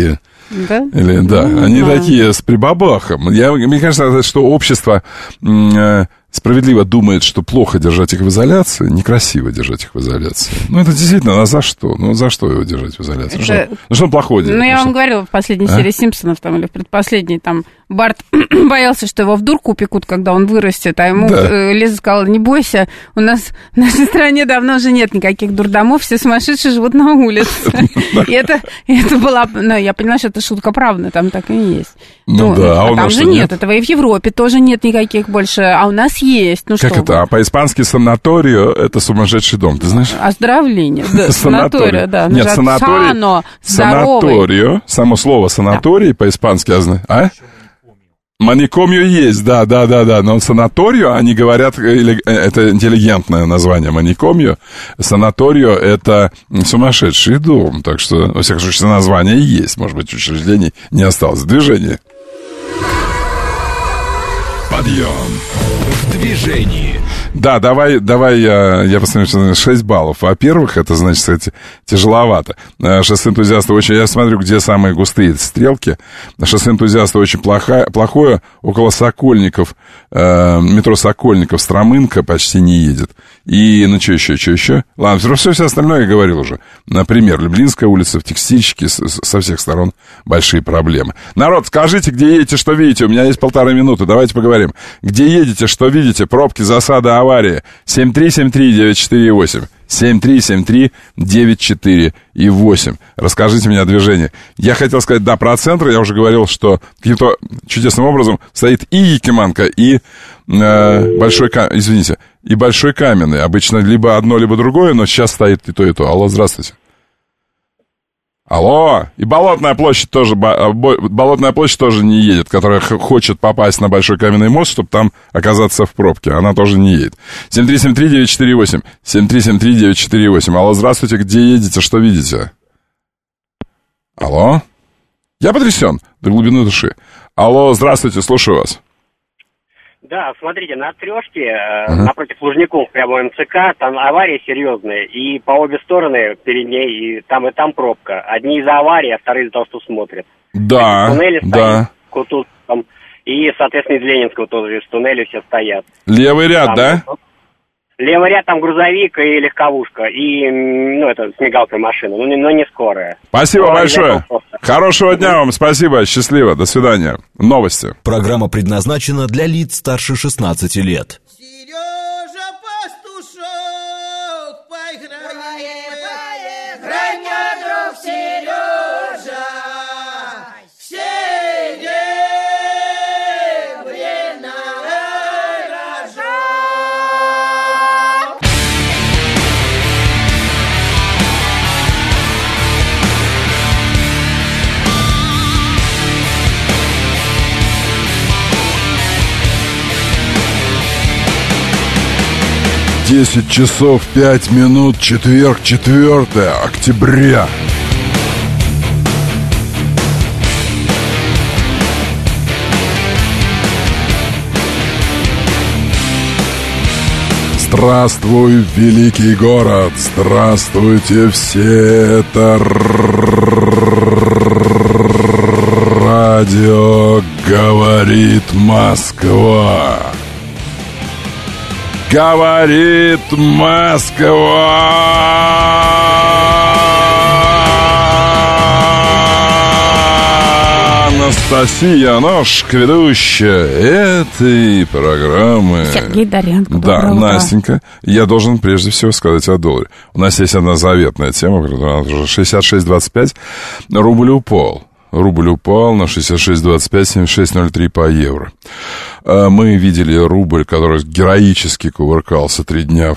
Да? Или, да, они такие с прибабахом. Мне кажется, что общество справедливо думает, что плохо держать их в изоляции, некрасиво держать их в изоляции. Ну, это действительно, а за что? Ну, за что его держать в изоляции? Что он плохое делает? Ну, я вам говорила в последней серии «Симпсонов», там, или в предпоследней, там, Барт боялся, что его в дурку упекут, когда он вырастет, а ему Лиза сказала: не бойся, у нас в нашей стране давно уже нет никаких дурдомов, все сумасшедшие живут на улице. И это была, ну, я поняла, что это шутка правда, там так и есть. Ну да, а у нас там же нет этого, и в Европе тоже нет никаких больше, а у нас есть. Ну, как это? А по-испански санаторио — это сумасшедший дом, ты знаешь? Оздоровление, да, санаторио, да. Нет, санаторио, само слово санаторий по-испански, а? Маникомио есть, да, но санаторио, они говорят, это интеллигентное название маникомио, санаторио — это сумасшедший дом, так что, во всяком случае, название есть, может быть, учреждений не осталось. Движение. Подъем в движении. Да, давай я посмотрю, 6 баллов. Во-первых, это, значит, кстати, тяжеловато. Шоссе энтузиаста очень... Я смотрю, где самые густые стрелки. Шоссе энтузиаста очень плохое. Около Сокольников, метро Сокольников, Стромынка почти не едет. И, ну, что еще? Ладно, все остальное я говорил уже. Например, Люблинская улица, в Текстильщике, со всех сторон большие проблемы. Народ, скажите, где едете, что видите? У меня есть 1,5 минуты, давайте поговорим. Где едете, что видите? Пробки, засады, аварии. 7373948. 7373948. Расскажите мне о движении. Я хотел сказать, да, про центр. Я уже говорил, что каким-то чудесным образом стоит и Якиманка, и Большой Каменный. Обычно либо одно, либо другое, но сейчас стоит и то, и то. Алло, здравствуйте. Алло, и Болотная площадь тоже не едет, которая хочет попасть на Большой Каменный мост, чтобы там оказаться в пробке. Она тоже не едет. 7373948. 7373948. Алло, здравствуйте, где едете, что видите? Алло? Я потрясен до глубины души. Алло, здравствуйте, слушаю вас. Да, смотрите, на Трешке, напротив Лужников, прямо МЦК, там авария серьезная, и по обе стороны перед ней, и там пробка. Одни из-за аварии, а вторые из-за того, что смотрят. Да, туннели да. Стоят, там, и, соответственно, из Ленинского тоже из туннеля все стоят. Левый ряд, там, да? Левый ряд, там грузовик и легковушка, и, ну, это с мигалкой машина, но не скорая. Спасибо большое. Хорошего дня вам, спасибо, счастливо, до свидания. Новости. Программа предназначена для лиц старше 16 лет. Сережа Пастушок, поиграй, мой друг Сережа, Десять часов 5 минут, четверг, 4 октября. Здравствуй, великий город! Здравствуйте все! Это радио «Говорит Москва». Говорит Москва! Анастасия Ножка, ведущая этой программы. Сергей Доренко. Да, Настенька. Я должен прежде всего сказать о долларе. У нас есть одна заветная тема, которая уже 66.25. Рубль упал на 66.25, 76.03 по евро. Мы видели рубль, который героически кувыркался 3 дня в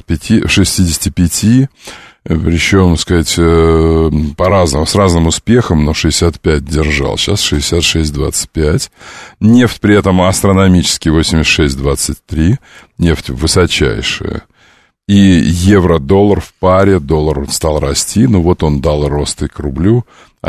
65, причем, сказать, по-разному, с разным успехом, но 65 держал. Сейчас 66.25. Нефть при этом астрономически 86.23. Нефть высочайшая. И евро-доллар в паре, доллар стал расти, но вот он дал рост и к рублю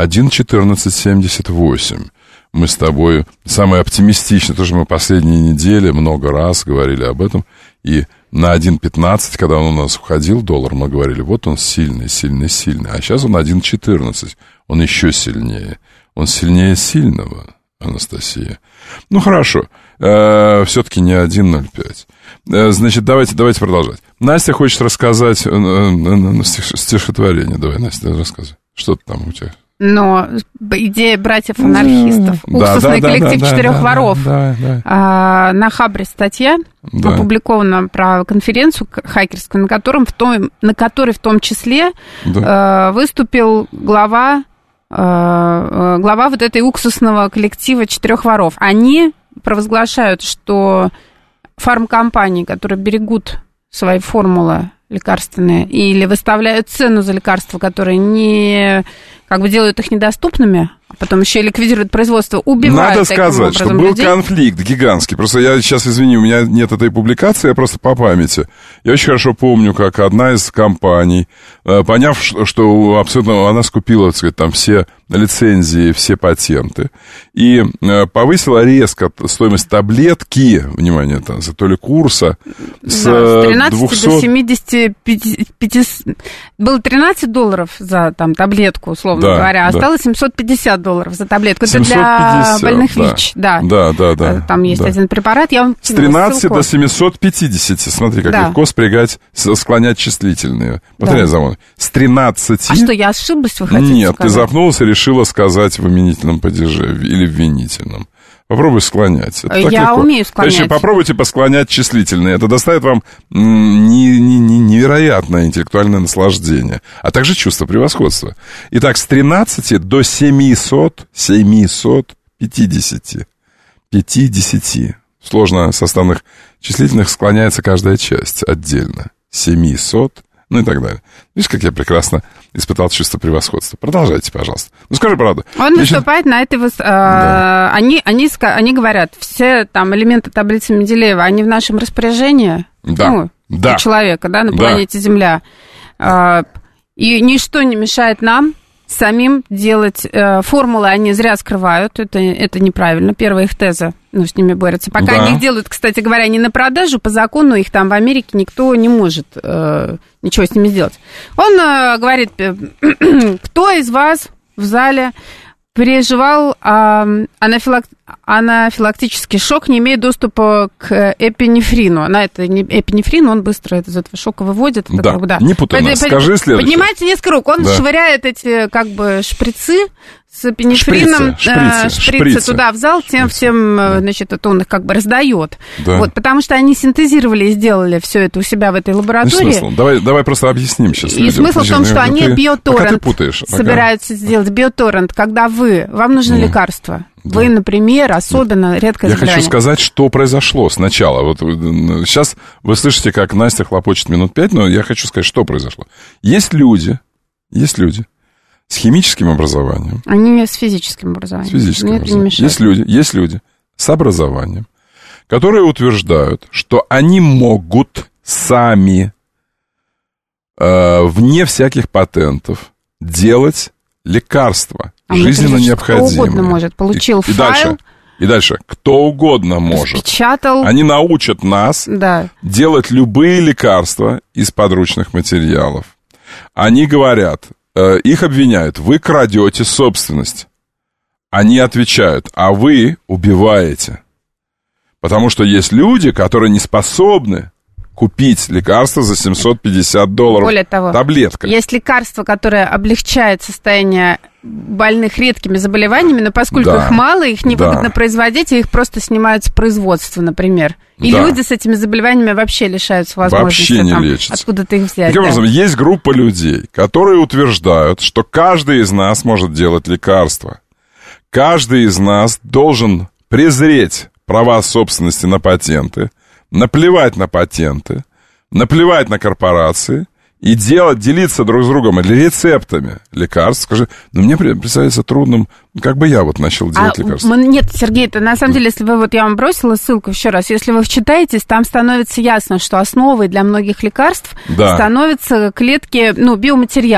1.1478. Мы с тобой самые оптимистичные, тоже мы последние недели много раз говорили об этом, и на 1.15, когда он у нас уходил, доллар, мы говорили, вот он сильный, а сейчас он 1.14, он еще сильнее. Он сильнее сильного, Анастасия. Ну, хорошо. Все-таки не 1,05. Значит, давайте продолжать. Настя хочет рассказать стихотворение. Давай, Настя, рассказывай. Что там у тебя? Но идея братьев-анархистов. Уксусный коллектив четырех воров. На Хабре статья опубликована про конференцию хакерскую, на которой в том числе выступил глава вот этой уксусного коллектива четырех воров. Они провозглашают, что фармкомпании, которые берегут свои формулы лекарственные или выставляют цену за лекарства, которые не как бы делают их недоступными, а потом еще и ликвидируют производство, убивают. Надо сказать, что был конфликт гигантский. Просто я сейчас, извини, у меня нет этой публикации, я просто по памяти. Я очень хорошо помню, как одна из компаний, поняв, что абсолютно она скупила, так сказать, там все лицензии, все патенты, и повысила резко стоимость таблетки, внимание, там, за то ли курса, с 13 200... до 75... Было $13 за там таблетку, условно говоря, а стало $750 за таблетку. 750, это для больных ВИЧ. Да. Там есть один препарат, я вам с 13 ссылку. До 750, смотри, как легко склонять числительные. Посмотри, с 13... А что, я ошиблась, вы хотите Нет, сказать? Ты запнулся и решила сказать в именительном падеже или в винительном. Попробуй склонять. Я умею склонять. Значит, попробуйте посклонять числительные. Это доставит вам невероятное интеллектуальное наслаждение, а также чувство превосходства. Итак, с 13 до 750. Сложно составных числительных склоняется каждая часть отдельно. 700, ну и так далее. Видишь, как я прекрасно испытал чувство превосходства. Продолжайте, пожалуйста. Ну, скажи правду. Он выступает на этой... Они говорят, все там элементы таблицы Менделеева, они в нашем распоряжении, у человека, на планете Земля. И ничто не мешает нам самим делать формулы, они зря скрывают, это неправильно. Первая их теза, с ними борются. Пока они их делают, кстати говоря, не на продажу, по закону их там в Америке никто не может ничего с ними сделать. Он говорит, кто из вас в зале переживал анафилактический шок, не имея доступа к эпинефрину. Это не эпинефрин, он быстро из этого шока выводит. Не путай нас, скажи следующее. Поднимается несколько рук, он швыряет эти шприцы с эпинефрином, шприцы туда в зал, всем, значит, это он их раздает. Вот, потому что они синтезировали и сделали все это у себя в этой лаборатории. Смысл? Давай просто объясним сейчас. И смысл в том, что они биоторрент собираются сделать. Биоторрент, когда вам нужно лекарство. Вы, например, особенно редкое заболевание. Я хочу сказать, что произошло сначала. Вот сейчас вы слышите, как Настя хлопочет минут 5, но я хочу сказать, что произошло. Есть люди с химическим образованием. Они с физическим образованием. С физическим образованием. Есть люди с образованием, которые утверждают, что они могут сами, вне всяких патентов, делать лекарства. Жизненно необходимые. Кто угодно может. Получил файл. И дальше. Кто угодно может. Распечатал. Они научат нас делать любые лекарства из подручных материалов. Они говорят, их обвиняют, вы крадете собственность. Они отвечают, а вы убиваете. Потому что есть люди, которые не способны купить лекарство за $750. Более того, таблетка. Есть лекарство, которое облегчает состояние больных редкими заболеваниями, но поскольку их мало, их невыгодно производить, и их просто снимают с производства, например. И люди с этими заболеваниями вообще лишаются возможности. Вообще не лечатся. Откуда-то их взять. Таким образом, есть группа людей, которые утверждают, что каждый из нас может делать лекарства. Каждый из нас должен презреть права собственности на патенты, наплевать на патенты, наплевать на корпорации и делиться друг с другом или рецептами лекарств. Скажи, мне представляется трудным, как бы я начал делать лекарства. Нет, Сергей, это на самом деле, если я вам бросила ссылку еще раз, если вы вчитаетесь, там становится ясно, что основой для многих лекарств становятся клетки, биоматериал.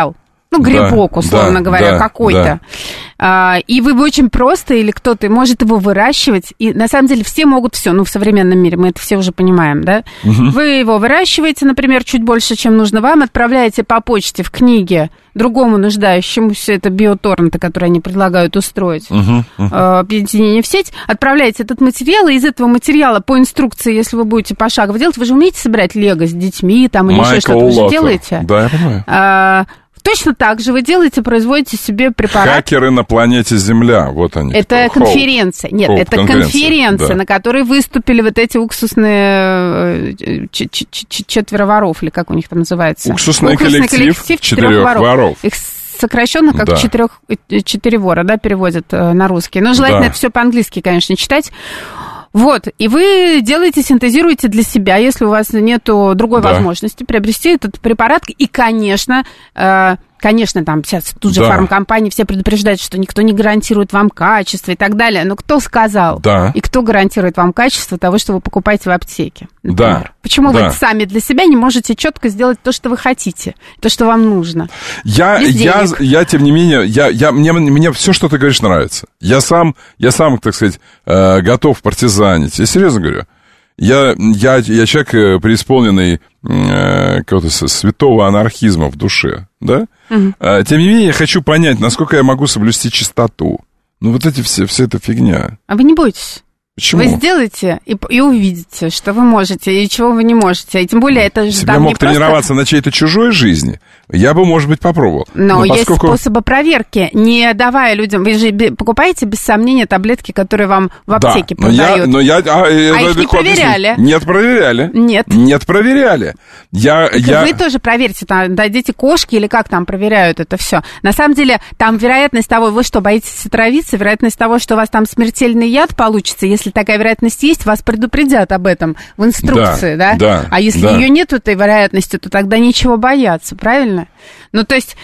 ну, грибок, условно говоря, какой-то. Да. И вы очень просто, или кто-то может его выращивать. И на самом деле все могут все. Ну, в современном мире мы это все уже понимаем, да? Вы его выращиваете, например, чуть больше, чем нужно вам, отправляете по почте в книге другому нуждающемуся, это биоторренты, которые они предлагают устроить, объединение в сеть, отправляете этот материал, и из этого материала по инструкции, если вы будете пошагово делать, вы же умеете собирать лего с детьми, там, или еще что-то, вы же делаете? Да, я понимаю. Точно так же вы делаете, производите себе препарат. Хакеры на планете Земля, вот они. Это конференция. Нет, это конференция, да, на которой выступили вот эти уксусные четверо воров, или как у них там называется? Уксусный коллектив четырех воров. Их сокращенно как четыре вора, да, переводят на русский. Но желательно это все по-английски, конечно, читать. Вот, и вы делаете, синтезируете для себя, если у вас нету другой возможности приобрести этот препарат. И, конечно, там сейчас тут же фармкомпании все предупреждают, что никто не гарантирует вам качество и так далее. Но кто сказал? Да. И кто гарантирует вам качество того, что вы покупаете в аптеке? Например? Да. Почему вы сами для себя не можете четко сделать то, что вы хотите, то, что вам нужно? Я тем не менее, мне все, что ты говоришь, нравится. Я сам, так сказать, готов партизанить. Я серьезно говорю. Я человек, преисполненный какого-то святого анархизма в душе, да? Тем не менее, я хочу понять, насколько я могу соблюсти чистоту. Ну, вот эти вся эта фигня. А вы не бойтесь. Почему? Вы сделаете и увидите, что вы можете и чего вы не можете. И тем более это же там не просто... тренироваться на чьей-то чужой жизни, я бы, может быть, попробовал. Но есть способы проверки, не давая людям... Вы же покупаете, без сомнения, таблетки, которые вам в аптеке продают. Их не проверяли. Нет, проверяли. Нет, проверяли. Вы тоже проверьте, там, дадите кошки или как там проверяют это все. На самом деле, там вероятность того, вы что, боитесь отравиться, вероятность того, что у вас там смертельный яд получится, если такая вероятность есть, вас предупредят об этом в инструкции, да? А если ее нет, этой вероятности, то тогда нечего бояться, правильно? Ну, то есть...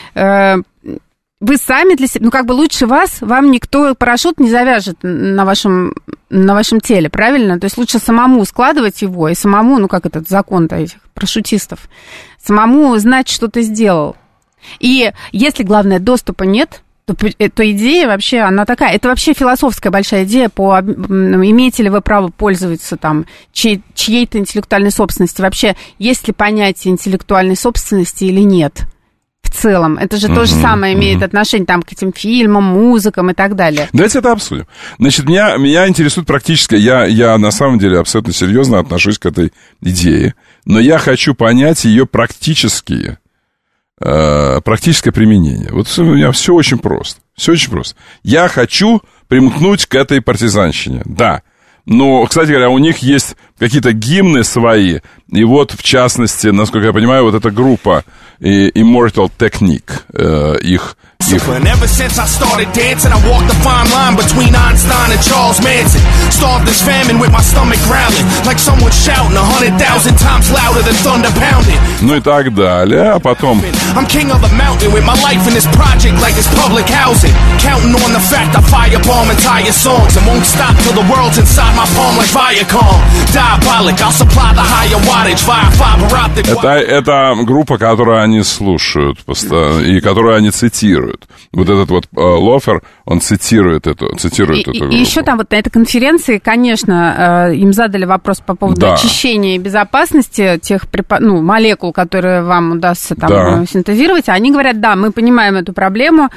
Вы сами для себя, ну, как бы лучше вас, вам никто парашют не завяжет на вашем теле, правильно? То есть лучше самому складывать его и самому, ну, как этот закон-то этих парашютистов, самому знать, что ты сделал. И если, главное, доступа нет, то идея вообще, она такая, это вообще философская большая идея по имеете ли вы право пользоваться там чьей-то интеллектуальной собственностью. Вообще, есть ли понятие интеллектуальной собственности или нет? В целом, это же то же самое имеет отношение там, к этим фильмам, музыкам и так далее. Давайте это обсудим. Значит, меня интересует практически, я на самом деле абсолютно серьезно отношусь к этой идее, но я хочу понять ее практическое применение. Вот у меня все очень просто. Все очень просто. Я хочу примкнуть к этой партизанщине, да. Но, кстати говоря, у них есть какие-то гимны свои. И вот, в частности, насколько я понимаю, вот эта группа Immortal Technique, их... Ever since I started dancing, I walked the fine line between Einstein and Charles Manson. Starved this famine with my stomach growling, like someone shouting 100,000 times louder than thunder pounding. Ну и так далее, а потом... I'm king of the mountain with my life in this project like it's public housing. Counting on the fact I firebomb entire songs and won't stop till the world's inside my palm like Viacom. Diabolic, I'll supply the higher wattage via fiber optic. Это группа, которую они слушают и которую они цитируют. Вот этот вот Лофер, он цитирует эту группу. И еще там вот на этой конференции, конечно, им задали вопрос по поводу очищения и безопасности тех молекул, которые вам удастся там синтезировать. Они говорят, да, мы понимаем эту проблему,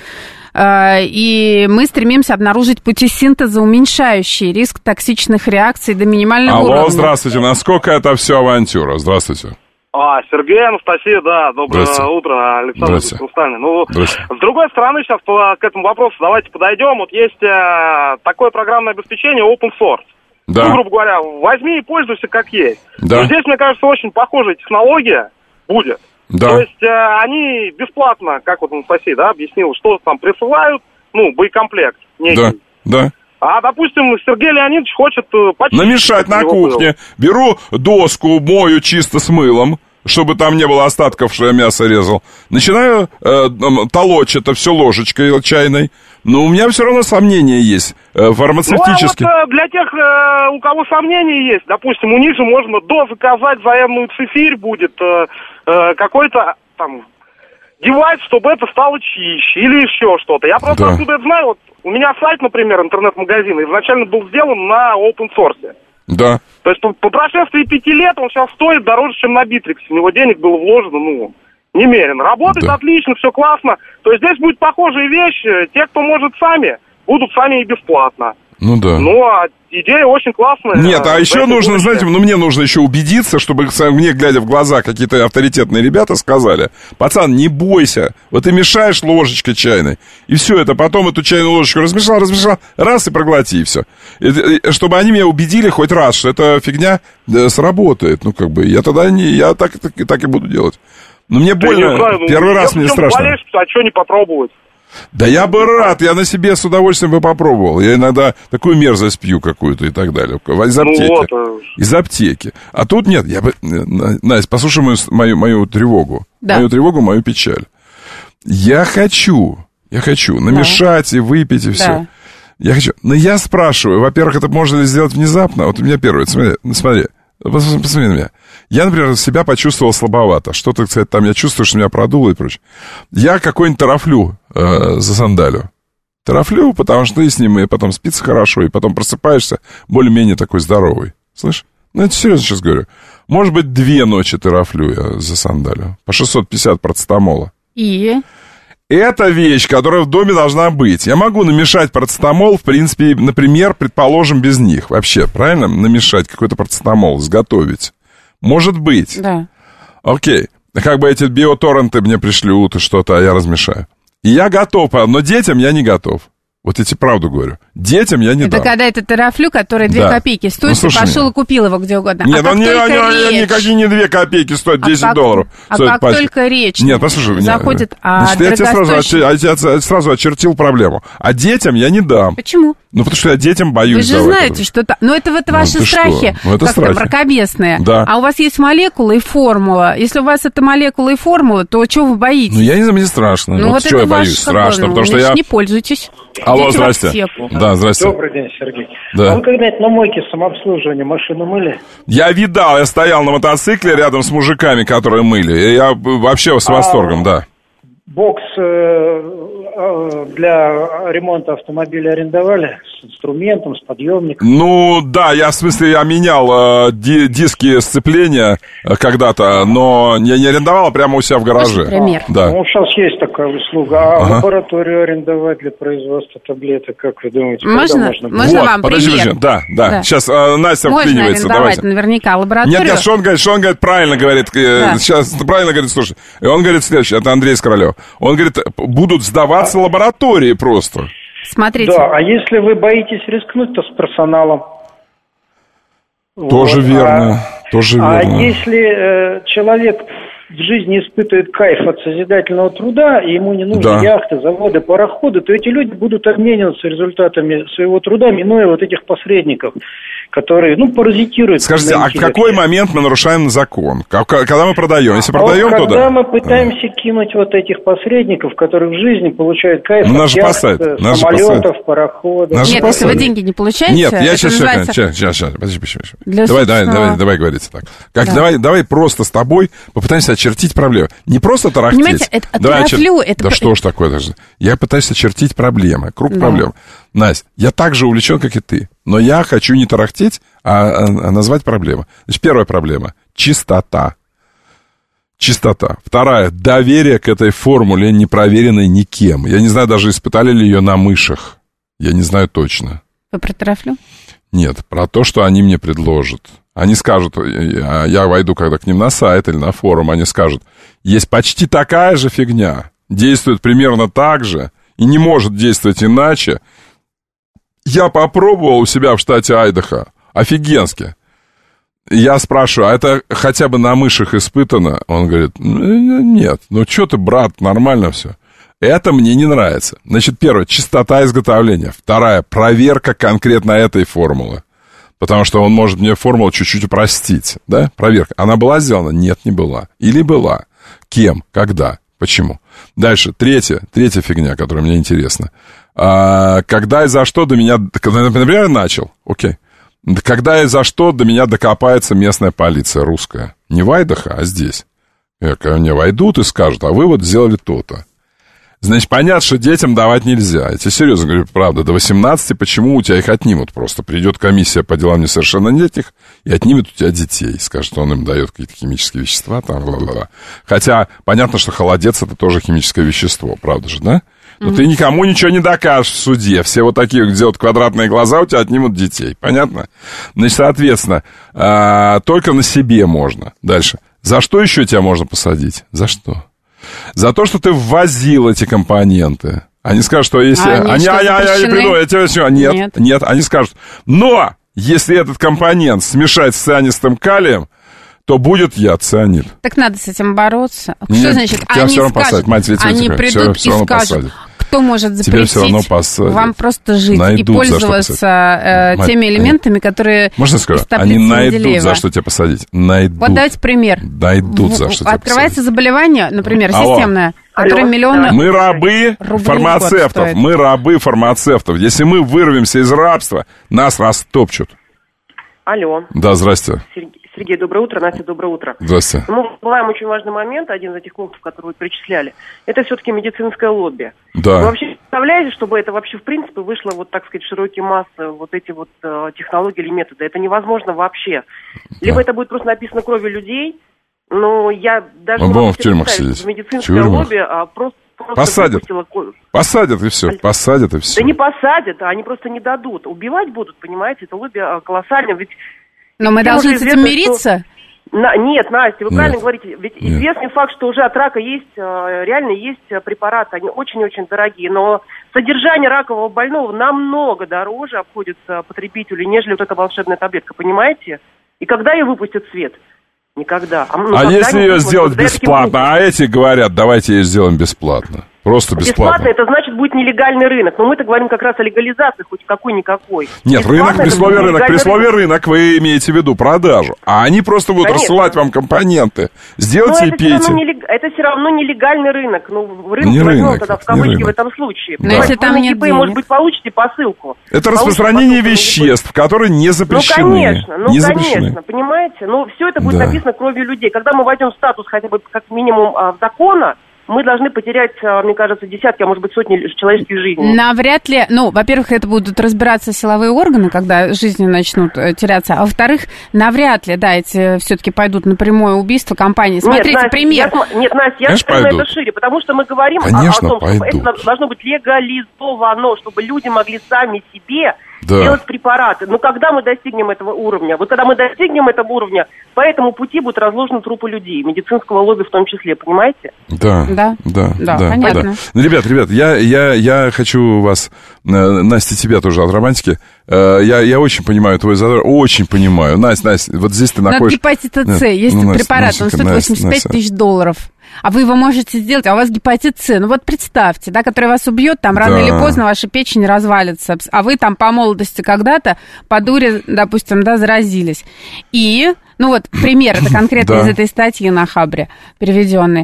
и мы стремимся обнаружить пути синтеза, уменьшающие риск токсичных реакций до минимального уровня. Алло, здравствуйте, насколько это все авантюра? Здравствуйте. Сергей, Анастасия, да, доброе утро, Александр Хрустальный. Ну, с другой стороны, сейчас к этому вопросу давайте подойдем. Вот есть такое программное обеспечение open source. Да. Ну, грубо говоря, возьми и пользуйся как есть. Да. Но здесь, мне кажется, очень похожая технология будет. Да. То есть они бесплатно, как вот Анастасия, да, объяснила, что там присылают, боекомплект некий. Да. А, допустим, Сергей Леонидович хочет намешать на кухне. Беру доску, мою чисто с мылом, чтобы там не было остатков, что я мясо резал. Начинаю толочь это все ложечкой чайной. Но у меня все равно сомнения есть фармацевтические. Ну, а вот для тех, у кого сомнения есть, допустим, у них же можно дозаказать, заявную цифирь будет, какой-то там... девайс, чтобы это стало чище или еще что-то. Я просто откуда это знаю, вот у меня сайт, например, интернет-магазина, изначально был сделан на open source. Да. То есть по прошествии 5 лет он сейчас стоит дороже, чем на Битриксе. В него денег было вложено, немерено. Работает отлично, все классно. То есть здесь будет похожая вещь. Те, кто может сами, будут сами и бесплатно. Ну да. Ну, а идея очень классная. Нет, а еще нужно, знаете, мне нужно еще убедиться, чтобы мне, глядя в глаза, какие-то авторитетные ребята сказали: пацан, не бойся, вот ты мешаешь ложечкой чайной, и все это, потом эту чайную ложечку размешал, раз и проглоти, и все. Чтобы они меня убедили хоть раз, что эта фигня сработает. Ну, как бы, я тогда я так и буду делать. Но мне больно, первый раз мне страшно. А что не попробовать? Да я бы рад, я на себе с удовольствием бы попробовал. Я иногда такую мерзость пью какую-то и так далее. Из аптеки. Из аптеки. А тут нет. Настя, послушай мою тревогу. Да. Мою тревогу, мою печаль. Я хочу намешать и выпить и все. Да. Я хочу. Но я спрашиваю, во-первых, это можно ли сделать внезапно? Вот у меня первое. Смотри. Посмотри на меня. Я, например, себя почувствовал слабовато. Что-то, кстати, там я чувствую, что меня продуло и прочее. Я какой-нибудь тарафлю засандалю. Тарафлю, потому что ты с ним и потом спится хорошо, и потом просыпаешься более-менее такой здоровый. Слышь? Ну, это серьезно сейчас говорю. Может быть, 2 ночи тарафлю я засандалю. По 650 парацетамола. И? Это вещь, которая в доме должна быть. Я могу намешать парацетамол, в принципе, например, предположим, без них. Вообще, правильно? Намешать какой-то парацетамол, сготовить. Может быть. Да. Окей. Как бы эти биоторренты мне пришлют и что-то, а я размешаю. И я готов, но детям я не готов. Вот я тебе правду говорю. Детям я не дам. Это когда это тарафлю, который 2 копейки стоит, ты пошел и купил его где угодно. Нет, никакие не 2 копейки стоят, $10. А как только речь заходит о дорогостоящем... Я тебе сразу очертил проблему. А детям я не дам. Почему? Ну, потому что я детям боюсь. Вы же знаете, что... Ну, это ваши страхи, как-то мракобесные. Да. А у вас есть молекула и формула. Если у вас это молекула и формула, то чего вы боитесь? Ну, я не знаю, мне страшно. Ну, вот чего я боюсь? Страшно, потому что я... не пользуйтесь. Алло, здрасте. Да, здрасте. Добрый день, Сергей. Да. А вы когда-нибудь на мойке самообслуживания машину мыли? Я видал, я стоял на мотоцикле рядом с мужиками, которые мыли. И я вообще с восторгом, да. Бокс для ремонта автомобиля арендовали? С инструментом, с подъемником? Ну, да, я менял диски сцепления когда-то, но я не арендовал, а прямо у себя в гараже. Пример. Да. Ну, сейчас есть такая услуга. А лабораторию арендовать для производства таблеток, как вы думаете, можно вам пример? Да. Сейчас Настя вклинивается. Можно арендовать наверняка лабораторию. Нет, что он говорит, правильно говорит. Сейчас правильно говорит, слушай. И он говорит следующее, это Андрей Скоролев. Он говорит, будут сдаваться лаборатории просто. Смотрите. Да, а если вы боитесь рискнуть-то с персоналом? Тоже верно, А если человек в жизни испытывает кайф от созидательного труда, и ему не нужны яхты, заводы, пароходы, то эти люди будут обмениваться результатами своего труда, минуя вот этих посредников, которые, паразитируют. Скажите, а в какой момент мы нарушаем закон? Когда мы продаем? Если продаем, то да. Когда мы пытаемся кинуть вот этих посредников, которые в жизни получают кайф от яхт, самолетов, пароходов. Нет, если вы деньги не получаете, нет, я сейчас, подожди. Давай говорить так. Давай просто с тобой попытаемся очертить проблемы. Не просто тарахтеть. Понимаете, это тарафлю. Да что ж такое даже? Я пытаюсь очертить проблемы, круг проблем. Настя, я так же увлечен, как и ты. Но я хочу не тарахтеть, а назвать проблемы. Значит, первая проблема – чистота. Чистота. Вторая – доверие к этой формуле, не проверенной никем. Я не знаю, даже испытали ли ее на мышах. Я не знаю точно. Вы про тарафлю? Нет, про то, что они мне предложат. Они скажут, я войду когда к ним на сайт или на форум, они скажут, есть почти такая же фигня, действует примерно так же и не может действовать иначе. Я попробовал у себя в штате Айдахо, офигенски. Я спрашиваю, а это хотя бы на мышах испытано? Он говорит, нет, что ты, брат, нормально все. Это мне не нравится. Значит, первое, чистота изготовления. Вторая, проверка конкретно этой формулы. Потому что он может мне формулу чуть-чуть упростить, да? Проверка. Она была сделана? Нет, не была. Или была? Кем? Когда? Почему? Дальше, третья фигня, которая мне интересна. Когда и за что до меня... Например, я начал, окей. Когда и за что до меня докопается местная полиция русская. Не в Айдахо, а здесь. Ко мне войдут и скажут, а вы вот сделали то-то. Значит, понятно, что детям давать нельзя. Я тебе серьезно говорю, правда, до 18, почему у тебя их отнимут просто? Придет комиссия по делам несовершеннолетних и отнимет у тебя детей. Скажет, что он им дает какие-то химические вещества, там, бла-бла-бла. Хотя, понятно, что холодец — это тоже химическое вещество, правда же, да? Но ты никому ничего не докажешь в суде. Все вот такие, где вот квадратные глаза, у тебя отнимут детей. Понятно? Значит, соответственно, только на себе можно. Дальше. За что еще тебя можно посадить? За что? За то, что ты ввозил эти компоненты. Они скажут, что если... Нет, они скажут, но если этот компонент смешать с цианистым калием, то будет яд, цианид. Так надо с этим бороться. Что значит? Тебя все равно посадят. Они придут и скажут, кто может запретить вам просто жить и пользоваться теми элементами, которые... Можно я скажу? Они найдут, за что тебя посадить. Найдут. Вот давайте пример. Найдут, за что тебя посадить. Открывается заболевание, например, системное, которое миллионы Мы рабы фармацевтов. Мы рабы фармацевтов. Если мы вырвемся из рабства, нас растопчут. Алло. Да, здрасте. Сергей, доброе утро. Настя, доброе утро. Здравствуйте. Мы забываем очень важный момент, один из этих пунктов, которые вы перечисляли. Это все-таки медицинское лобби. Да. Вы вообще представляете, чтобы это вообще в принципе вышло, вот так сказать, в широкие массы, вот эти вот технологии или методы? Это невозможно вообще. Либо это будет просто написано кровью людей, но я даже не могу представить, что медицинское лобби просто посадят. Посадят и все. Посадят и все. Да не посадят, они просто не дадут. Убивать будут, понимаете, это лобби колоссальное. Ведь но мы должны с этим мириться? Нет, Настя, вы правильно говорите. Ведь известный факт, что уже от рака есть, реально есть препараты, они очень-очень дорогие. Но содержание ракового больного намного дороже обходится потребителю, нежели вот эта волшебная таблетка, понимаете? И когда ее выпустят в свет? Никогда. Если ее сделать бесплатно, а эти говорят, давайте ее сделаем бесплатно. Просто бесплатно. Бесплатно, это значит будет нелегальный рынок. Но мы-то говорим как раз о легализации, хоть какой-никакой. Нет, рынок, при слове рынок вы имеете в виду продажу. А они просто будут рассылать вам компоненты. Сделайте и пейте. Это все равно нелегальный рынок. Ну, рынок возьмем тогда в кавычки в этом случае. Но если там нет денег. Может быть, получите посылку. Это распространение веществ, которые не запрещены. Конечно, понимаете? Но все это будет написано кровью людей. Когда мы войдем в статус хотя бы как минимум закона, мы должны потерять, мне кажется, десятки, а может быть, сотни человеческих жизней. Навряд ли, во-первых, это будут разбираться силовые органы, когда жизни начнут теряться, а во-вторых, навряд ли, эти все-таки пойдут на прямое убийство компании. Смотрите, Настя, пример. Настя, я скажу это шире, потому что мы говорим о том, что это должно быть легализовано, чтобы люди могли сами себе делать препараты. Но когда мы достигнем этого уровня? Вот когда мы достигнем этого уровня, по этому пути будут разложены трупы людей, медицинского лобби в том числе, понимаете? Да, понятно. Ну, ребят, я хочу вас, Настя, тебя тоже от романтики. Я очень понимаю твой задар, очень понимаю. Настя, вот здесь ты находишь... От гепатита С есть препарат, он стоит $85 000. А вы его можете сделать, а у вас гепатит С. Ну вот представьте, который вас убьет, там рано или поздно ваша печень развалится, а вы там по молодости когда-то по дуре, допустим, заразились. И, пример, это конкретно из этой статьи на Хабре переведенной.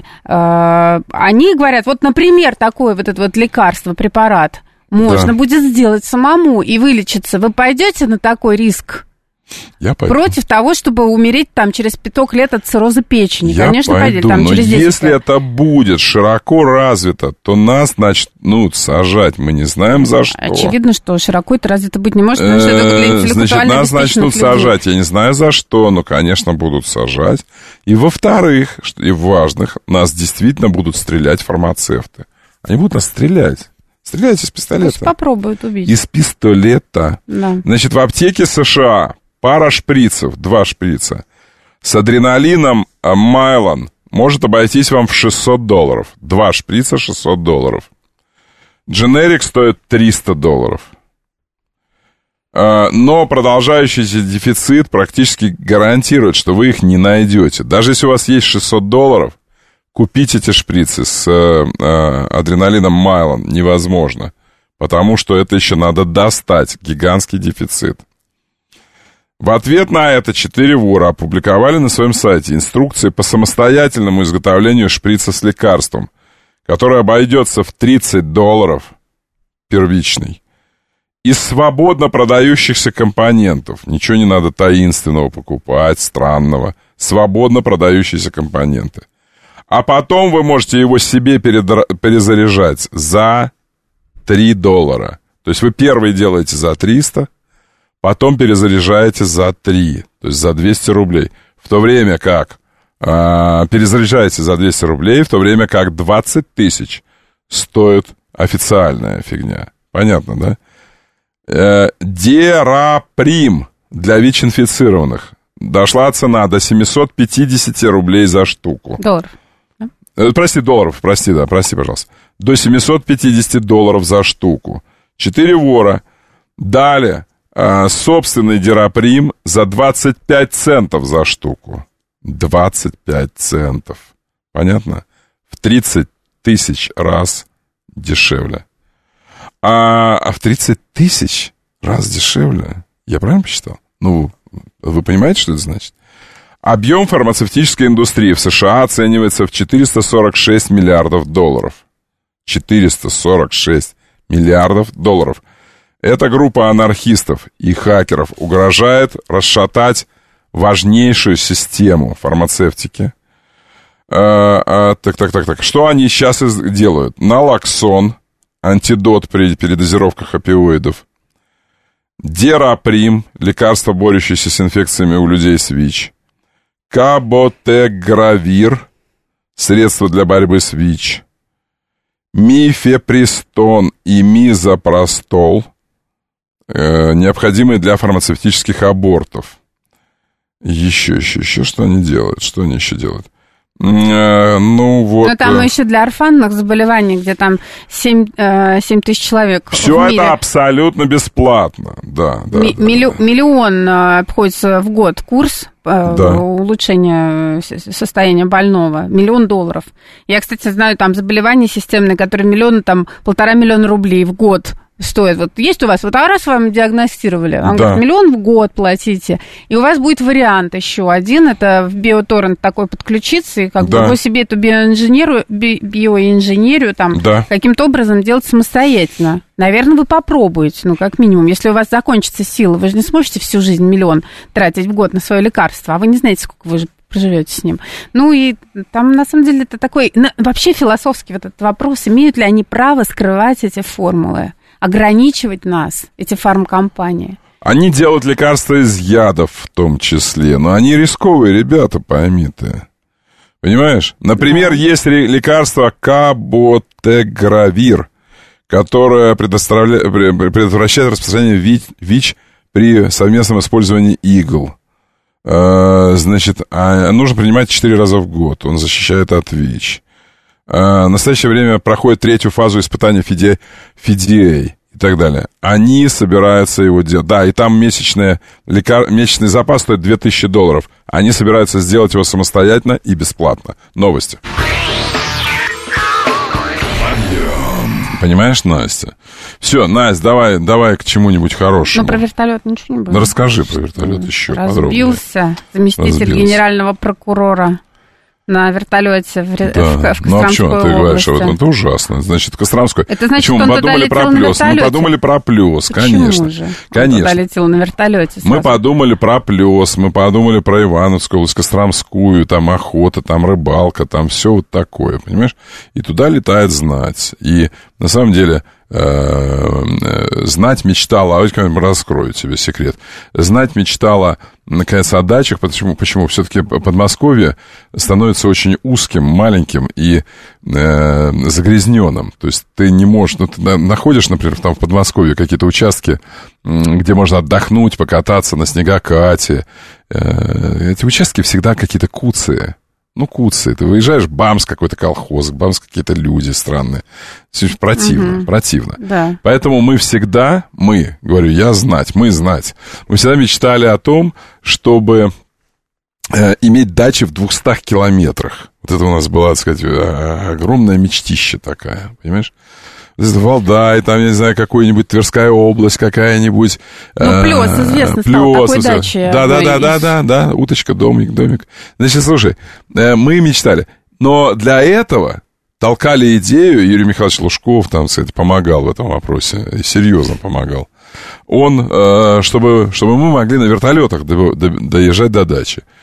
Они говорят, например, такое вот это вот лекарство, препарат можно будет сделать самому и вылечиться. Вы пойдете на такой риск? Против того, чтобы умереть через 5 лет от цирроза печени. Я конечно, пойду, но через 10 если лет. Это будет широко развито, то нас начнут сажать. Мы не знаем за что. Очевидно, что широко это развито быть не может, потому что это для интеллектуально нас начнут людей. Сажать. Я не знаю за что, но, конечно, будут сажать. И во-вторых, и важных, нас действительно будут стрелять фармацевты. Они будут нас стрелять. Стреляйте из пистолета. Пусть попробуют убить. Из пистолета. Да. Значит, в аптеке США пара шприцев, 2 шприца, с адреналином Майлон может обойтись вам в $600. 2 шприца $600. Дженерик стоит $300. Но продолжающийся дефицит практически гарантирует, что вы их не найдете. Даже если у вас есть $600, купить эти шприцы с адреналином Майлон невозможно, потому что это еще надо достать, гигантский дефицит. В ответ на это 4 вора опубликовали на своем сайте инструкции по самостоятельному изготовлению шприца с лекарством, который обойдется в $30 первичный. Из свободно продающихся компонентов. Ничего не надо таинственного покупать, странного. Свободно продающиеся компоненты. А потом вы можете его себе перезаряжать за $3. То есть вы первый делаете за 300, потом перезаряжаете за 3, то есть за 200 рублей. В то время как перезаряжаете за 200 рублей, в то время как 20 тысяч стоит официальная фигня. Понятно, да? Дераприм для ВИЧ-инфицированных. Дошла цена до 750 рублей за штуку. Долларов. Прости, долларов, прости, пожалуйста. До $750 за штуку. 4 вора дали собственный Дераприм за 25 центов за штуку. 25 центов. Понятно? В 30 тысяч раз дешевле. А в 30 тысяч раз дешевле? Я правильно посчитал? Ну, вы понимаете, что это значит? Объем фармацевтической индустрии в США оценивается в $446 миллиардов. 446 миллиардов долларов. Эта группа анархистов и хакеров угрожает расшатать важнейшую систему фармацевтики. Так. Что они сейчас делают? Налоксон, антидот при передозировках опиоидов. Дераприм, лекарство, борющееся с инфекциями у людей с ВИЧ. Каботегравир, средство для борьбы с ВИЧ. Мифепристон и мизопростол, необходимые для фармацевтических абортов. Еще, что они делают? Что они еще делают? Ну, там еще для орфанных заболеваний, где там 7 тысяч человек все в мире. Это абсолютно бесплатно, да. Миллион обходится в год курс улучшения состояния больного. $1 миллион. Я, кстати, знаю там заболевания системные, которые 1,5 миллиона рублей в год стоит. Вот есть у вас, вот раз вам диагностировали, вам говорят, $1 миллион в год платите, и у вас будет вариант еще один, это в биоторрент такой подключиться, и как бы вы себе эту биоинженерию там каким-то образом делать самостоятельно. Наверное, вы попробуете, ну, как минимум. Если у вас закончится сила, вы же не сможете всю жизнь $1 миллион тратить в год на свое лекарство, а вы не знаете, сколько вы же проживете с ним. Ну, и там, на самом деле, это такой... Вообще философский вот этот вопрос, имеют ли они право скрывать эти формулы, ограничивать нас, эти фармкомпании? Они делают лекарства из ядов в том числе, но они рисковые ребята, пойми ты. Понимаешь? Например, есть лекарство Каботегравир, которое предотвращает распространение ВИЧ при совместном использовании игл. Значит, нужно принимать 4 раза в год. Он защищает от ВИЧ. В настоящее время проходит 3-ю фазу испытания FDA и так далее. Они собираются его делать. Да, и там месячный запас стоит $2000. Они собираются сделать его самостоятельно и бесплатно. Новости. Понимаешь, Настя? Все, Настя, давай к чему-нибудь хорошему. Ну, про вертолет ничего не было. Ну, расскажи про вертолет еще подробнее. Разбился заместитель генерального прокурора на вертолете в Костромской ну, а почему ты говоришь, это ужасно. Значит, Костромской. Это значит, почему? Он мы подумали про плюс. Мы подумали про плюс, конечно. Же? Конечно. Он туда летел на вертолете. Мы подумали про плюс, мы подумали про Ивановскую область, Костромскую, там охота, там рыбалка, там все вот такое, понимаешь? И туда летает знать. И на самом деле знать мечтала, а вот раскрою тебе секрет. Знать мечтала, наконец, о дачах, почему? Все-таки Подмосковье становится очень узким, маленьким и загрязненным. То есть ты не можешь... Ну, ты находишь, например, там в Подмосковье какие-то участки, где можно отдохнуть, покататься на снегокате. Эти участки всегда какие-то куцые. Ну, куцые. Ты выезжаешь, бамс какой-то колхоз, бамс какие-то люди странные. Противно. Да. Поэтому мы всегда, мы знать. Мы всегда мечтали о том, чтобы иметь дачи в 200 километрах. Вот это у нас была, так сказать, огромная мечтища такая, понимаешь? Валдай, там, я не знаю, какой-нибудь Тверская область какая-нибудь. Ну, Плёс, известно стал, такой дачи. Да, уточка, домик. Значит, слушай, мы мечтали. Но для этого толкали идею, Юрий Михайлович Лужков, там, кстати, помогал в этом вопросе, серьезно помогал. Он, чтобы мы могли на вертолетах доезжать до дачи. То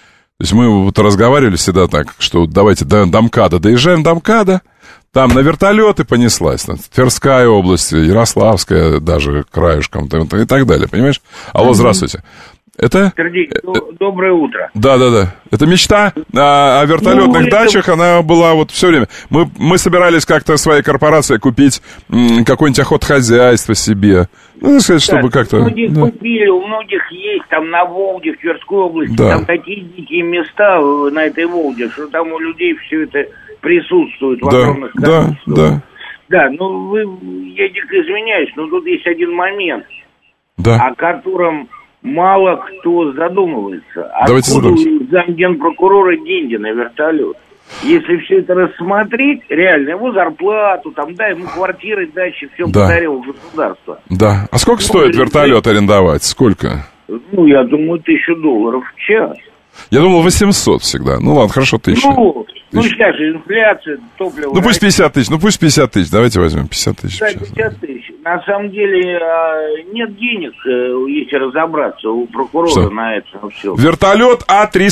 То есть мы вот разговаривали всегда так, что давайте до МКАДа доезжаем до МКАДа, там на вертолеты понеслась, там, Тверская область, Ярославская даже краешком и так далее, понимаешь? Алло, здравствуйте. Это... Сергей, доброе утро. Да. Это мечта о вертолетных дачах, она была вот все время. Мы собирались как-то своей корпорацией купить какое-нибудь охотхозяйство себе. Ну, сказать, чтобы как-то... Многих купили, у многих есть, там на Волге, в Тверской области, там такие дикие места на этой Волге, что там у людей все это присутствует в огромных количествах. Да, ну, я дико извиняюсь, но тут есть один момент, о котором мало кто задумывается. Откуда у замгенпрокурора деньги на вертолет? Если все это рассмотреть, реально, его зарплату, там, да, ему квартиры, дачи, все подарило государство. Да. А сколько стоит вертолет арендовать? Сколько? Ну, я думаю, $1000 в час. Я думал, 800 всегда. Ну, ладно, хорошо, 1000. Ну, сейчас же инфляция, топливо... Ну, пусть 50 тысяч, давайте возьмем 50 тысяч. Да, 50 тысяч. На самом деле, нет денег, если разобраться, у прокурора на это все. Вертолет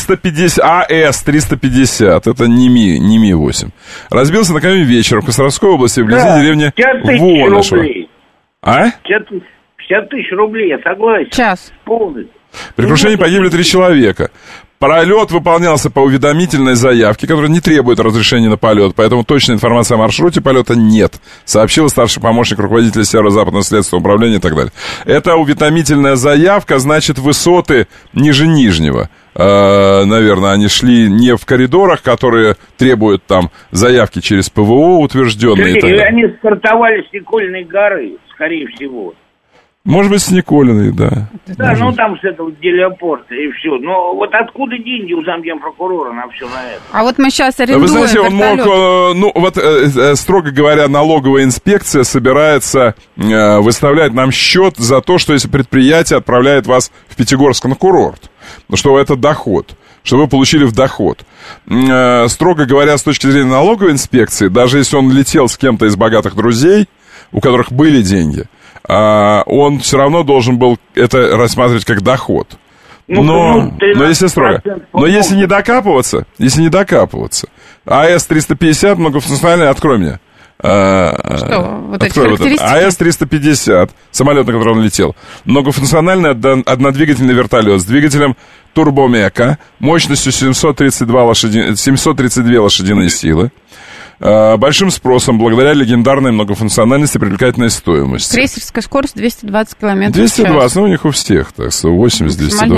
АС-350, это не Ми-8. Разбился накануне вечером в Костромской области, вблизи деревни Воношево. 50 тысяч рублей, я согласен. Час. Полностью. При крушении погибли 3 человека. Полет выполнялся по уведомительной заявке, которая не требует разрешения на полет, поэтому точной информации о маршруте полета нет, сообщил старший помощник руководителя Северо-Западного следственного управления и так далее. Эта уведомительная заявка, значит, высоты ниже нижнего. Наверное, они шли не в коридорах, которые требуют там заявки через ПВО утвержденные. Сергей, они стартовали с Никольной горы, скорее всего. Может быть, с Николиной, да. Да, ну там с этого гелиопорта и все. Но вот откуда деньги у замгенпрокурора на все на это? А вот мы сейчас арендуем Вы знаете, он вертолет. строго говоря, налоговая инспекция собирается выставлять нам счет за то, что если предприятие отправляет вас в Пятигорск на курорт, что это доход, что вы получили в доход. Строго говоря, с точки зрения налоговой инспекции, даже если он летел с кем-то из богатых друзей, у которых были деньги, он все равно должен был это рассматривать как доход. Но если строго. Но если не докапываться, АС-350 многофункциональный, открой мне. Что? Вот эти характеристики? АС-350, самолет, на котором он летел. Многофункциональный однодвигательный вертолет с двигателем турбомека, мощностью 732 лошадиные силы. Большим спросом, благодаря легендарной многофункциональности и привлекательной стоимости. Крейсерская скорость 220 км 220, ну у них у всех, так, 180,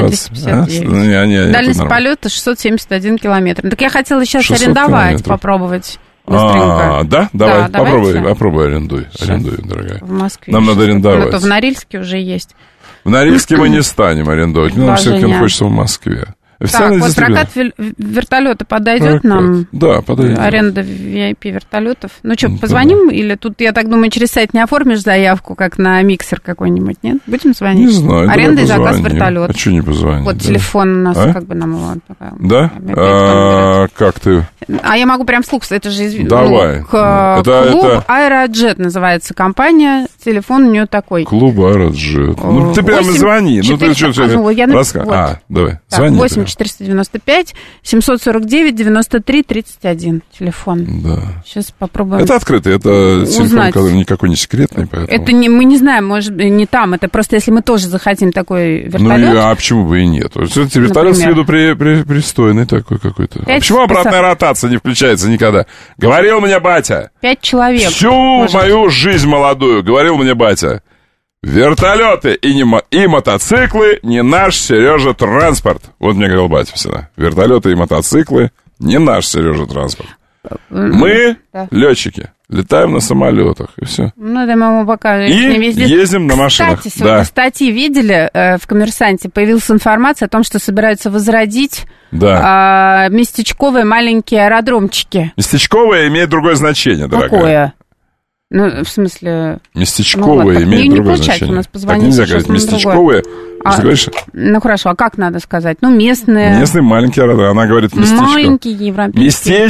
220. Дальность полета 671 километр. Так я хотела сейчас арендовать, попробовать. Да? Давай, попробуй, арендуй, дорогая. В Москве. Нам надо арендовать. Это в Норильске уже есть. В Норильске мы не станем арендовать, нам все-таки хочется в Москве. Так, вот прокат вертолета подойдет нам? Да, подойдет. Аренда VIP вертолетов. Ну что, позвоним? Или тут, я так думаю, через сайт не оформишь заявку, как на миксер какой-нибудь, нет? Будем звонить? Не знаю. Аренда и заказ вертолета. А что не позвонить? Вот телефон у нас, как бы нам его... Да? Как ты? А я могу прям вслух, это же... Давай. Клуб Аэроджет называется компания, телефон у нее такой. Клуб Аэроджет. Ну, ты прямо звони. Ну, ты что, давай, звони. 495 749 93 31 телефон. Да. Сейчас попробуем. Это открытый, это телефон, который никакой не секретный, поэтому. Это не, мы не знаем, может быть, не там. Это просто если мы тоже захотим такой вертолет. Ну, а почему бы и нет? Вертолет с виду пристойный такой какой-то. А почему обратная ротация не включается никогда? Говорил мне батя. 5 человек. Всю мою жизнь молодую, говорил мне батя. Вертолеты и мотоциклы не наш, Сережа, транспорт. Вот мне говорил батя всегда. Вертолеты и мотоциклы не наш, Сережа, транспорт. Мы, летчики, летаем на самолетах, и все. Ну, да, мы пока... И ездим на машинах. Кстати, сегодня статьи видели в «Коммерсанте», появилась информация о том, что собираются возродить местечковые маленькие аэродромчики. Местечковые имеет другое значение, дорогая. Какое? Ну, в смысле... Местечковые имеют другое значение. У нас позвонить, так нельзя говорить местечковые. Ну, хорошо, а как надо сказать? Ну, местные... Местные маленькие аэродромы. Она говорит местечко. Маленькие европейские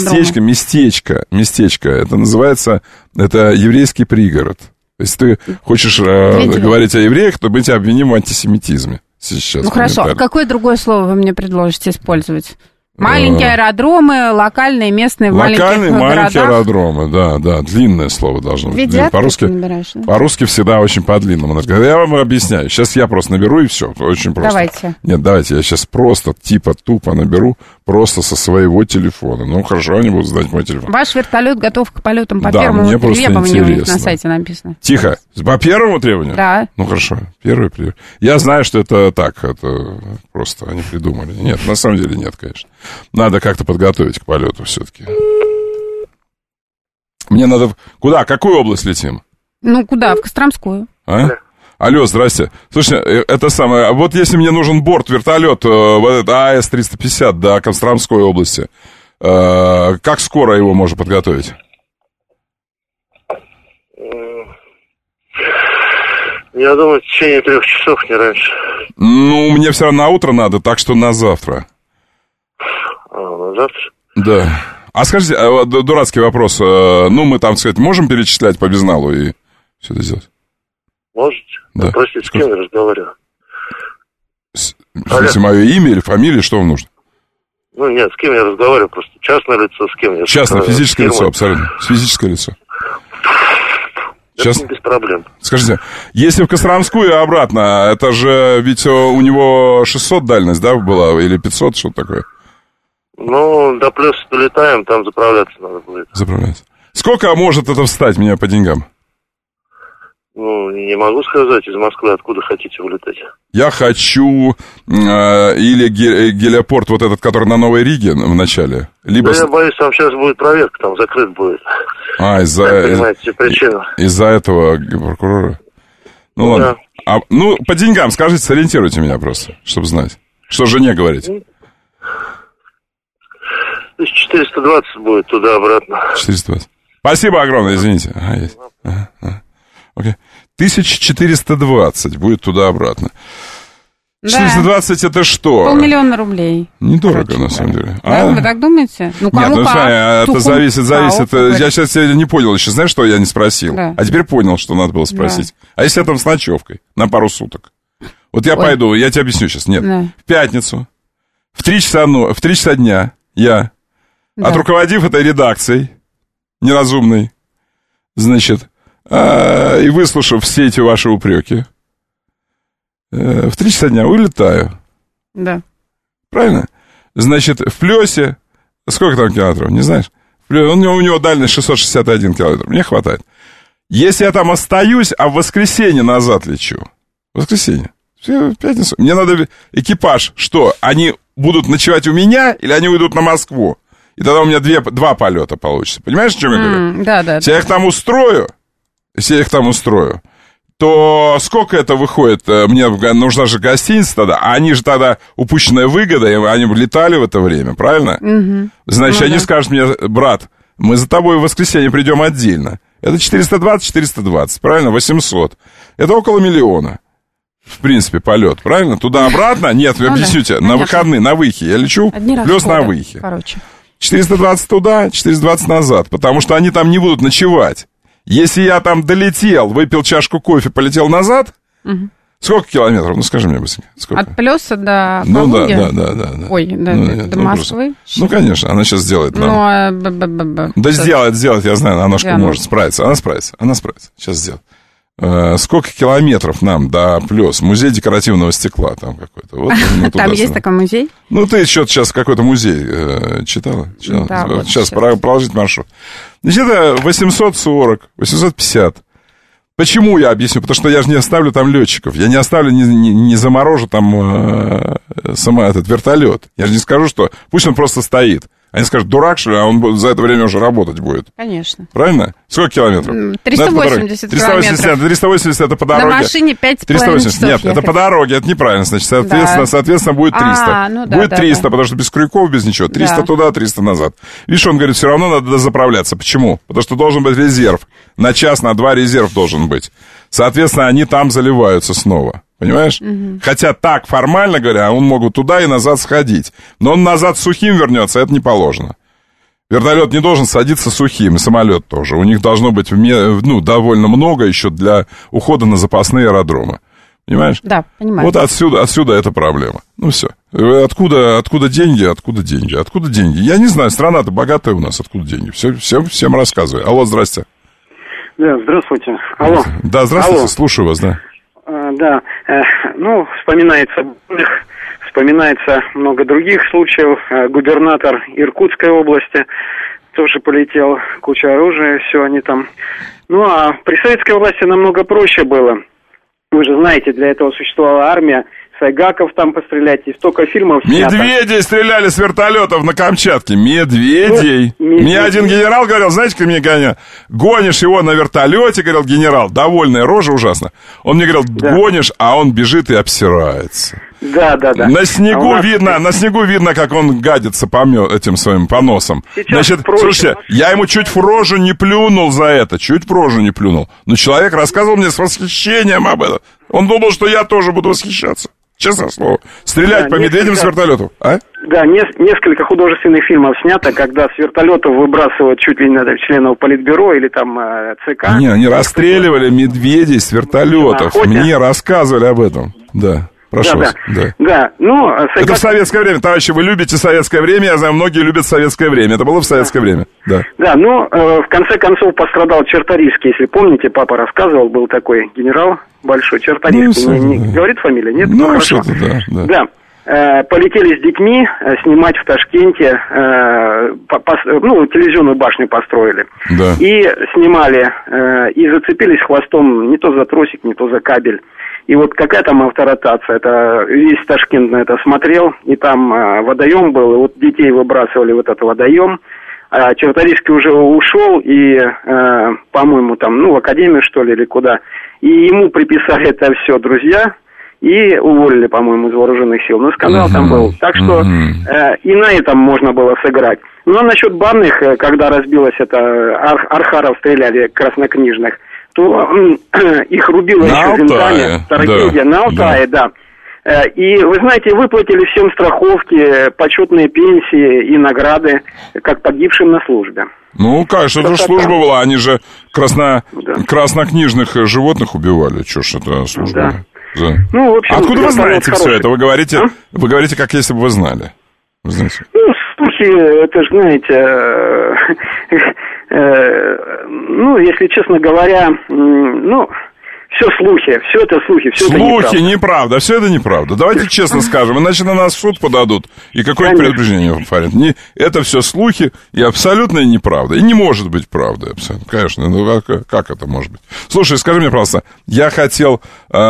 местечко. Это называется... Это еврейский пригород. Если ты хочешь говорить о евреях, то мы тебя обвиним в антисемитизме. сейчас. Ну, хорошо, а какое другое слово вы мне предложите использовать? Маленькие аэродромы, локальные, местные, локальные, маленькие аэродромы, да, длинное слово должно быть. По-русски всегда очень по-длинному. Я вам объясняю. Сейчас я просто наберу, и все. Очень просто. Давайте. Нет, давайте, я сейчас просто тупо наберу, просто со своего телефона. Ну, хорошо, они будут знать мой телефон. Ваш вертолет готов к полетам по первому требованию, у них на сайте написано. Тихо. По первому требованию? Да. Ну, хорошо. Первый. Я знаю, что это так, это просто они придумали. Нет, на самом деле нет, конечно. Надо как-то подготовить к полету все-таки. Мне надо... Куда? Какую область летим? Ну, куда? В Костромскую. Алло, здрасте. Слушайте, это самое... Вот если мне нужен борт-вертолет, вот это АЭС-350 до Костромской области, как скоро его можно подготовить? Я думаю, в течение 3 часов, не раньше. Ну, мне все равно на утро надо, так что на завтра. На завтра? Да. А скажите, дурацкий вопрос. Ну, мы там, сказать, можем перечислять по безналу и все это сделать? Можете? Да. Простите, с кем я разговариваю? В смысле, мое имя или фамилия, что вам нужно? Ну, нет, с кем я разговариваю, просто частное лицо, с кем я... Частное, физическое лицо, абсолютно. Физическое лицо. Сейчас... Без проблем. Скажите, если в Костромскую и обратно, это же ведь у него 600 дальность, да, была, или 500, что-то такое? Ну, до плюса долетаем, там заправляться надо будет. Заправляться. Сколько может это встать меня по деньгам? Ну, не могу сказать, из Москвы откуда хотите улетать. Я хочу или гелиопорт вот этот, который на Новой Риге в начале, либо... Да я боюсь, там сейчас будет проверка, там закрыт будет. Понимаете причину. Из-за этого прокурора? Ну, да. Ладно. Ну, по деньгам скажите, сориентируйте меня просто, чтобы знать. Что жене говорить? 1420 будет туда-обратно. 420. Спасибо огромное, извините. Есть. Окей. 1420 будет туда-обратно. 420 это что? 500 000 рублей. Недорого, на самом деле. Да, вы так думаете? Ну, кому нет, это зависит. Я сейчас не понял еще, знаешь, что я не спросил? Да. А теперь понял, что надо было спросить. Да. А если я там с ночевкой на пару суток? Вот я пойду, я тебе объясню сейчас. Нет, в пятницу, в 3 часа дня я, отруководив этой редакцией неразумной, значит, и выслушав все эти ваши упреки, в 3 часа дня улетаю. Да. Правильно? Значит, в Плёсе... Сколько там километров, не знаешь? У него дальность 661 километр. Мне хватает. Если я там остаюсь, а в воскресенье назад лечу. В воскресенье. В пятницу. Мне надо экипаж. Что, они будут ночевать у меня или они уйдут на Москву? И тогда у меня 2 полета получится. Понимаешь, о чем я говорю? Да. Если я их там устрою, то сколько это выходит? Мне нужна же гостиница тогда, а они же тогда упущенная выгода, и они летали в это время, правильно? Угу. Значит, они скажут мне, брат, мы за тобой в воскресенье придем отдельно. Это 420, правильно? 800. Это около 1 миллиона. В принципе, полет, правильно? Туда-обратно? Нет, вы объясните, на выходные, на выхе я лечу, плюс на выхе. Короче. 420 туда, 420 назад, потому что они там не будут ночевать. Если я там долетел, выпил чашку кофе, полетел назад, сколько километров? Ну, скажи мне быстренько. Сколько? От Плёса до Калуги? Да. Ой, до Москвы? Ну, конечно, она сейчас сделает нам. Да сделает, я знаю, она может справиться. Она справится. Сейчас сделает. Сколько километров нам до Плёс? Музей декоративного стекла там какой-то. Вот, там есть такой музей? Ну, ты что-то сейчас какой-то музей читала? Да, вот сейчас проложить маршрут. Значит, это 840, 850. Почему я объясню? Потому что я же не оставлю там летчиков. Я не оставлю, не заморожу там этот вертолет. Я же не скажу, что пусть он просто стоит. Они скажут, дурак, что ли, а он за это время уже работать будет. Конечно. Правильно? Сколько километров? 380 километров. 380, это по дороге. На машине 5,5 часов. Нет, это по дороге, это неправильно. Значит, соответственно будет 300. Будет 300, потому что без крюков, без ничего. 300 туда, 300 назад. Видишь, он говорит, все равно надо заправляться. Почему? Потому что должен быть резерв. На час, на 2 резерв должен быть. Соответственно, они там заливаются снова. Понимаешь? Хотя так, формально говоря, он могут туда и назад сходить. Но он назад сухим вернется, это не положено. Вертолет не должен садиться сухим, и самолет тоже. У них должно быть довольно много еще для ухода на запасные аэродромы. Понимаешь? Да, понимаю. Вот отсюда эта проблема. Ну, все. Откуда деньги? Откуда деньги? Я не знаю, страна-то богатая у нас, откуда деньги? Всем рассказывай. Алло, здрасте. Да, здравствуйте. Алло. Да, здравствуйте, слушаю вас, да. Да, вспоминается много других случаев. Губернатор Иркутской области тоже полетел, куча оружия, все они там. Ну, а при советской власти намного проще было. Вы же знаете, для этого существовала армия, сайгаков там пострелять, и столько фильмов снято. Медведей стреляли с вертолетов на Камчатке. Медведей. Мне один генерал говорил, знаете, как мне гонял? Гонишь его на вертолете, говорил генерал, довольная рожа ужасно. Он мне говорил, гонишь, а он бежит и обсирается. Да. На снегу видно, как он гадится этим своим поносом. Значит, слушайте, я ему чуть в рожу не плюнул за это, Но человек рассказывал мне с восхищением об этом. Он думал, что я тоже буду восхищаться. Честное слово. Стрелять по медведям с вертолетов, а? Да, несколько художественных фильмов снято, когда с вертолетов выбрасывают чуть ли не членов политбюро или там ЦК. Не, они расстреливали медведей с вертолетов. Мне рассказывали об этом, да. Прошу вас. Да. Это в советское время, товарищи, вы любите советское время, я знаю, многие любят советское время. Это было в советское время, да. Да, в конце концов пострадал Черторийский, если помните, папа рассказывал, был такой генерал большой, Черторийский. Не говорит фамилия, нет? Хорошо. Да. Полетели с детьми снимать в Ташкенте, телевизионную башню построили. Да. И снимали, и зацепились хвостом не то за тросик, не то за кабель. И вот какая там авторотация, это весь Ташкент на это смотрел, и там водоем был, и вот детей выбрасывали в этот водоем, а Черторийский уже ушел, и, по-моему, там, в академию, что ли, или куда, и ему приписали это все друзья, и уволили, по-моему, из вооруженных сил. Но скандал там был. Так что и на этом можно было сыграть. Ну, а насчет банных, когда разбилось это, архаров стреляли краснокнижных, то их рубило еще винтами. Трагедия на Алтае, да. И, вы знаете, выплатили всем страховки, почетные пенсии и награды, как погибшим на службе. Ну, конечно, это служба была. Они же краснокнижных животных убивали. Чё ж это служба? Да. Ну, в общем, откуда вы знаете все это? Вы говорите, как если бы вы знали. Вы знаете? Ну, слухи, это же, знаете, если честно говоря, все слухи, все это слухи, все это неправда. Слухи, неправда, все это неправда. Давайте честно скажем, иначе на нас в суд подадут, и какое-то предупреждение оформят. Это все слухи и абсолютная неправда. И не может быть правдой, абсолютно. Конечно, как это может быть? Слушай, скажи мне, пожалуйста, я хотел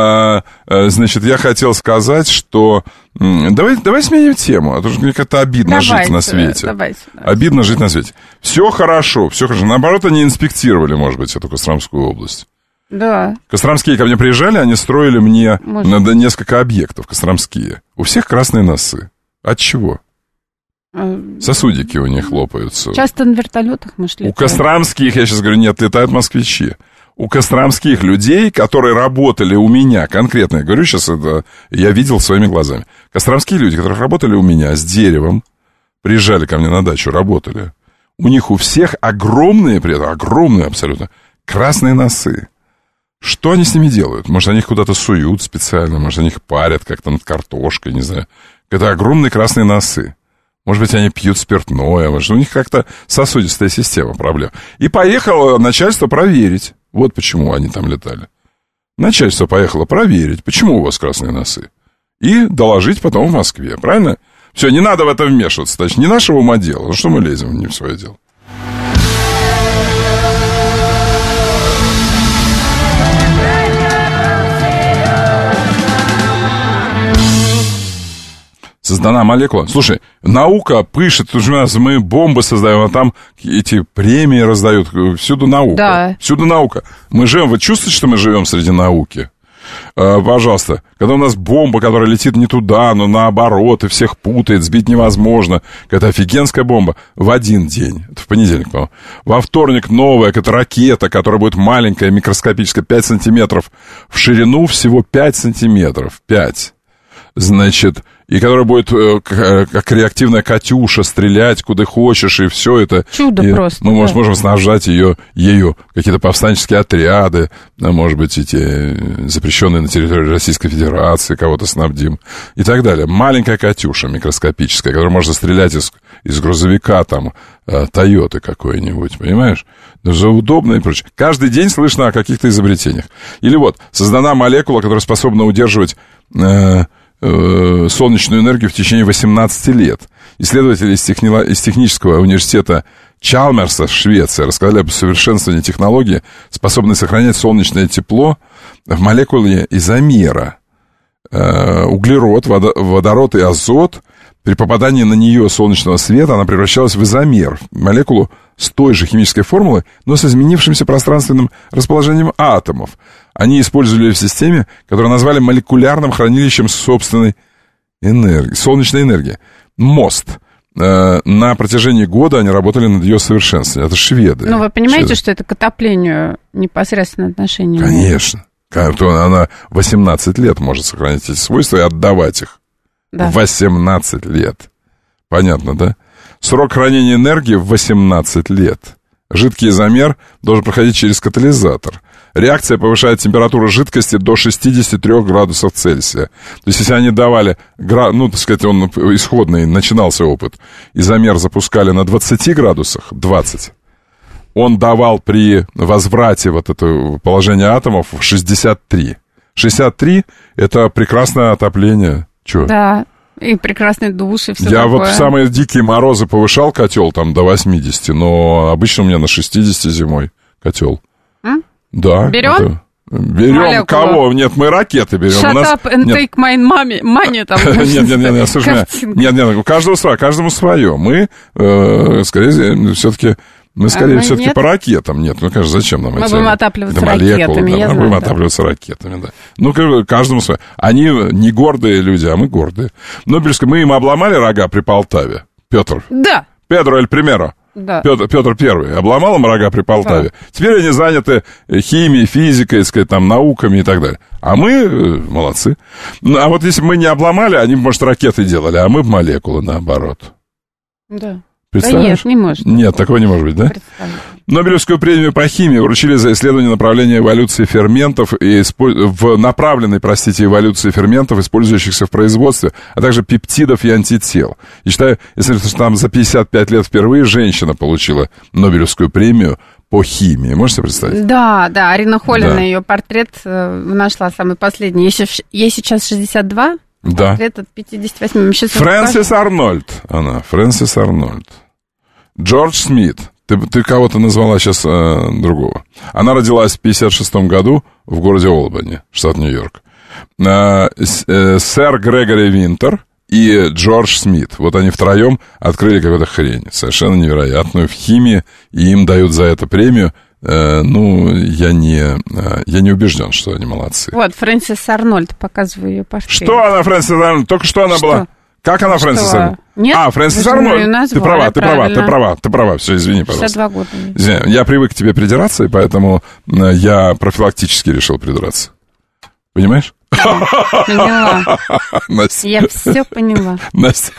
сказать, что... Давай сменим тему, а то мне как-то обидно жить на свете. Обидно жить на свете. Все хорошо. Наоборот, они инспектировали, может быть, эту Костромскую область. Да. Костромские ко мне приезжали, они строили мне несколько объектов костромские. У всех красные носы. От чего? Сосудики у них лопаются. Часто на вертолетах мы шли. У костромских, я сейчас говорю, нет, летают москвичи. У костромских людей, которые работали у меня, конкретно, я говорю сейчас, это я видел своими глазами. Костромские люди, которые работали у меня с деревом, приезжали ко мне на дачу, работали. У них у всех огромные абсолютно, красные носы. Что они с ними делают? Может, они их куда-то суют специально, может, они их парят как-то над картошкой, не знаю. Это огромные красные носы. Может быть, они пьют спиртное, может, у них как-то сосудистая система проблем. И поехало начальство проверить. Вот почему они там летали. Начальство поехало проверить, почему у вас красные носы. И доложить потом в Москве, правильно? Все, не надо в это вмешиваться, значит, не нашего ума дело. Ну, что мы лезем не в свое дело? Создана молекула. Слушай, наука пышет, у нас мы бомбы создаем, а там эти премии раздают. Всюду наука. Да. Всюду наука. Мы живем, вы чувствуете, что мы живем среди науки? Пожалуйста, когда у нас бомба, которая летит не туда, но наоборот, и всех путает, сбить невозможно. Это офигенская бомба в один день. Это в понедельник, по-моему. Во вторник новая, это ракета, которая будет маленькая, микроскопическая, 5 сантиметров в ширину, всего 5 сантиметров. 5. Значит, и которая будет как реактивная «Катюша» стрелять куда хочешь, и все это. Чудо и просто. Мы можем снабжать ею какие-то повстанческие отряды, может быть, эти запрещенные на территории Российской Федерации, кого-то снабдим, и так далее. Маленькая «Катюша» микроскопическая, которая может стрелять из грузовика, там, Тойоты какой-нибудь, понимаешь? Даже удобно и прочее. Каждый день слышно о каких-то изобретениях. Или вот, создана молекула, которая способна удерживать солнечную энергию в течение 18 лет. Исследователи из технического университета Чалмерса в Швеции рассказали об усовершенствовании технологии, способной сохранять солнечное тепло в молекуле изомера. Углерод, водород и азот, при попадании на нее солнечного света она превращалась в изомер, молекулу с той же химической формулой, но с изменившимся пространственным расположением атомов. Они использовали в системе, которую назвали молекулярным хранилищем собственной энергии, солнечной энергии. МОСТ. На протяжении года они работали над ее совершенствованием. Это шведы. Ну, вы понимаете, что это к отоплению непосредственно отношения? Конечно. Она 18 лет может сохранять эти свойства и отдавать их. Да. 18 лет. Понятно, да? Срок хранения энергии 18 лет. Жидкий изомер должен проходить через катализатор. Реакция повышает температуру жидкости до 63 градусов Цельсия. То есть, если они давали, так сказать, он исходный, начинался опыт, изомер запускали на 20 градусах, 20, он давал при возврате вот этого положения атомов 63. 63 — это прекрасное отопление. Чё? Да, и прекрасный душ, и все Я такое. Вот в самые дикие морозы повышал котел там до 80, но обычно у меня на 60 зимой котел. Да. Берем? Берем молекулу. Кого? Нет, мы ракеты берем. Shut up and take my money там. Нет, слушай, нет, каждому свое. Мы, скорее, все-таки... Мы, скорее, все-таки по ракетам. Нет, ну, конечно, зачем нам мы эти... будем отапливаться ракетами, мы будем отапливаться ракетами, да. Ну, каждому свое. Они не гордые люди, а мы гордые. Нобелевская, мы им обломали рога при Полтаве. Петр. Да. Педро эль Примеро. Да. Петр Первый обломал им рога при Полтаве. Да. Теперь они заняты химией, физикой, сказать, там, науками и так далее. А мы молодцы. А вот если бы мы не обломали, они бы, может, ракеты делали, а мы бы молекулы, наоборот. Да. Да нет, не может. Нет, такого не может быть, да? Нобелевскую премию по химии вручили за исследование направления эволюции ферментов эволюции ферментов, использующихся в производстве, а также пептидов и антител. И считаю, если там за 55 лет впервые женщина получила Нобелевскую премию по химии. Можете себе представить? Да, Арина Холлина, ее портрет нашла самый последний. Ей сейчас 62. Да. Портрет от 58. Фрэнсис Арнольд. Фрэнсис Арнольд. Джордж Смит. Ты кого-то назвала сейчас другого. Она родилась в 1956 году в городе Олбани, штат Нью-Йорк. Сэр Грегори Винтер и Джордж Смит. Вот они втроем открыли какую-то хрень. Совершенно невероятную в химии. И им дают за это премию. Я не убежден, что они молодцы. Вот, Фрэнсис Арнольд, показываю ее портрет. Что она, Фрэнсис Арнольд? Только что она была. Как она, Фрэнсис Арнольд? Нет, Фрэнсис Арнольд. Ты права. Все, извини, пожалуйста. 52 года. Извини, я привык к тебе придираться, и поэтому я профилактически решил придраться. Понимаешь? Поняла. Настя. Я все поняла. Настя,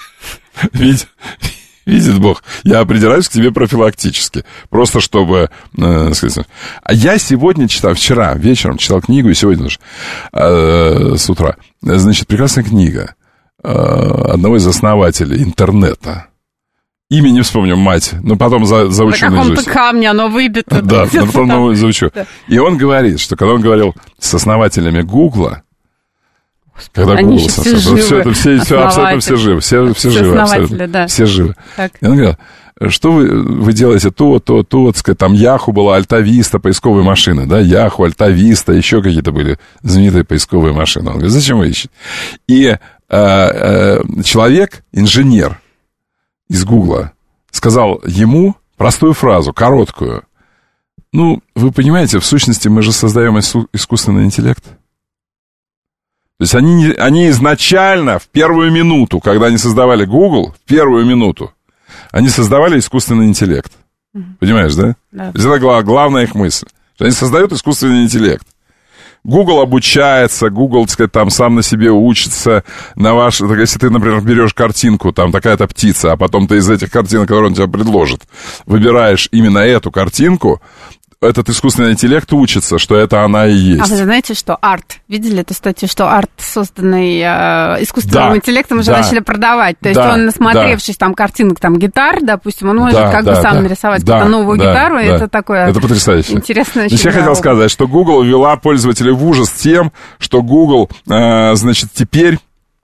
видит Бог, я придираюсь к тебе профилактически. Просто чтобы, сказать... А я сегодня вчера вечером читал книгу, и сегодня тоже, с утра. Значит, прекрасная книга одного из основателей интернета. Имя не вспомню, мать, но потом заучу наизусть. На каком-то камне оно выбито. Да, потом заучу. И он говорит, что когда он говорил с основателями Гугла, когда они Google, все живы. Все абсолютно все живы. Все живы, абсолютно. Да. Все живы. Так. И он говорил, что вы делаете то, сказать, там Яху была, Альтависта, поисковые машины, да, Яху, Альтависта, еще какие-то были знаменитые поисковые машины. Он говорит, зачем вы ищете? И человек, инженер из Гугла, сказал ему простую фразу, короткую. Ну, вы понимаете, в сущности, мы же создаем искусственный интеллект. То есть они изначально, в первую минуту, когда они создавали Google, в первую минуту, они создавали искусственный интеллект. Понимаешь, да? Да. Это главная их мысль. Что они создают искусственный интеллект. Google обучается, Google, так сказать, там сам на себе учится. Если ты, например, берешь картинку, там такая-то птица, а потом ты из этих картинок, которые он тебе предложит, выбираешь именно эту картинку, этот искусственный интеллект учится, что это она и есть. А вы знаете, что арт? Видели эту статью, что арт, созданный искусственным интеллектом, уже начали продавать? То есть он, насмотревшись там картинок, там гитар, допустим, он может сам нарисовать какую-то новую гитару, и это такое... Это потрясающе. Интересно. Я хотел сказать, что Google ввела пользователей в ужас тем, что Google, теперь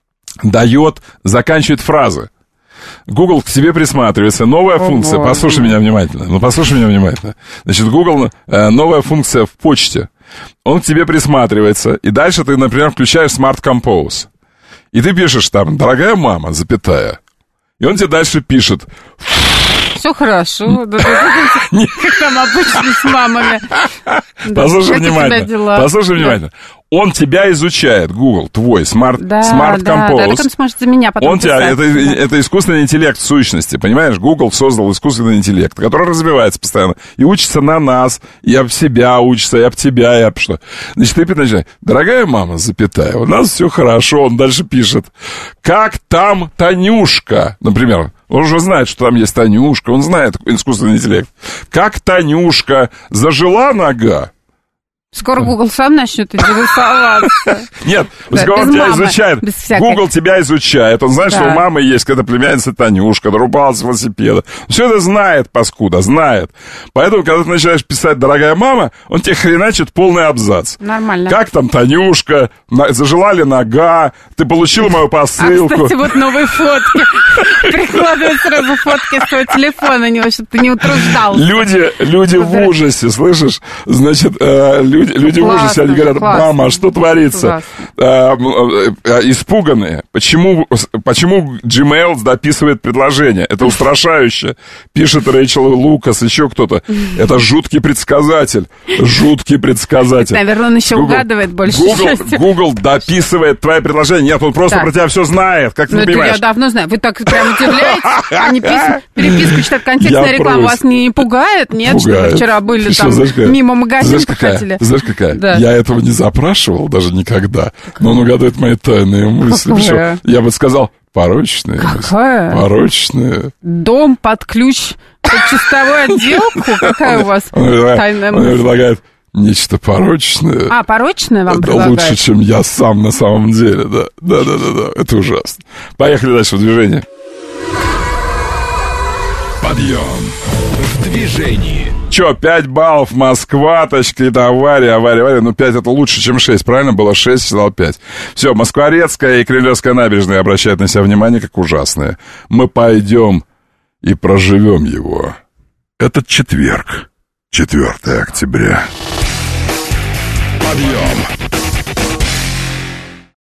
заканчивает фразы. Google к тебе присматривается. Новая функция. Послушай меня внимательно. Значит, Google новая функция в почте. Он к тебе присматривается. И дальше ты, например, включаешь Smart Compose. И ты пишешь там: дорогая мама, запятая. И он тебе дальше пишет: все хорошо. Как там обычно с мамами. Послушай внимательно. Он тебя изучает, Google, твой Smart Compose. Да, так он сможет за меня потом писать. Это искусственный интеллект в сущности, понимаешь? Google создал искусственный интеллект, который развивается постоянно и учится на нас, и об себя учится, и об тебя, и об что. Значит, ты начинаешь: дорогая мама, запятая, у нас все хорошо. Он дальше пишет: как там Танюшка, например. Он уже знает, что там есть Танюшка, он знает искусственный интеллект. Как Танюшка, зажила нога? Скоро Google сам начнет интересоваться. Нет, он тебя изучает. Google тебя изучает. Он знает, что у мамы есть какая-то племянница Танюшка, которая упала с велосипеда. Все это знает, паскуда, знает. Поэтому, когда ты начинаешь писать «дорогая мама», он тебе хреначит полный абзац. Нормально. Как там Танюшка, зажила ли нога, ты получила мою посылку. Кстати, вот новые фотки. Прикладывают сразу фотки с твоего телефона, чтобы ты не утруждался. Люди в ужасе, слышишь? Значит, люди в ужасе, они говорят: мама, а что творится? Испуганные. Почему Gmail дописывает предложение? Это устрашающе. Пишет Рэйчел Лукас, еще кто-то. Это жуткий предсказатель. Наверное, он еще угадывает больше. Google дописывает твое предложение. Нет, он просто про тебя все знает. Как ты не понимаешь? Я давно знаю. Вы так прям удивляетесь. Они переписку читают, контекстная реклама вас не пугает? Нет, что вы вчера были там мимо магазина проходили? Знаешь, какая? Да. Я этого не запрашивал даже никогда. Но он угадывает мои тайные мысли. Причем, я бы сказал, порочные. Какая? Порочные. Дом под ключ, под чистовую отделку? Какая у вас тайная мысль? Он предлагает нечто порочное. Порочное вам предлагает? Лучше, чем я сам на самом деле, да. Да. Это ужасно. Поехали дальше в движение. Подъем в движении. 5 баллов, Москва, какие-то авария. 5 это лучше, чем 6, правильно? Было 6, стало 5. Все, Москворецкая и Кремлевская набережная обращают на себя внимание, как ужасные. Мы пойдем и проживем его. Этот четверг, 4 октября. Подъем.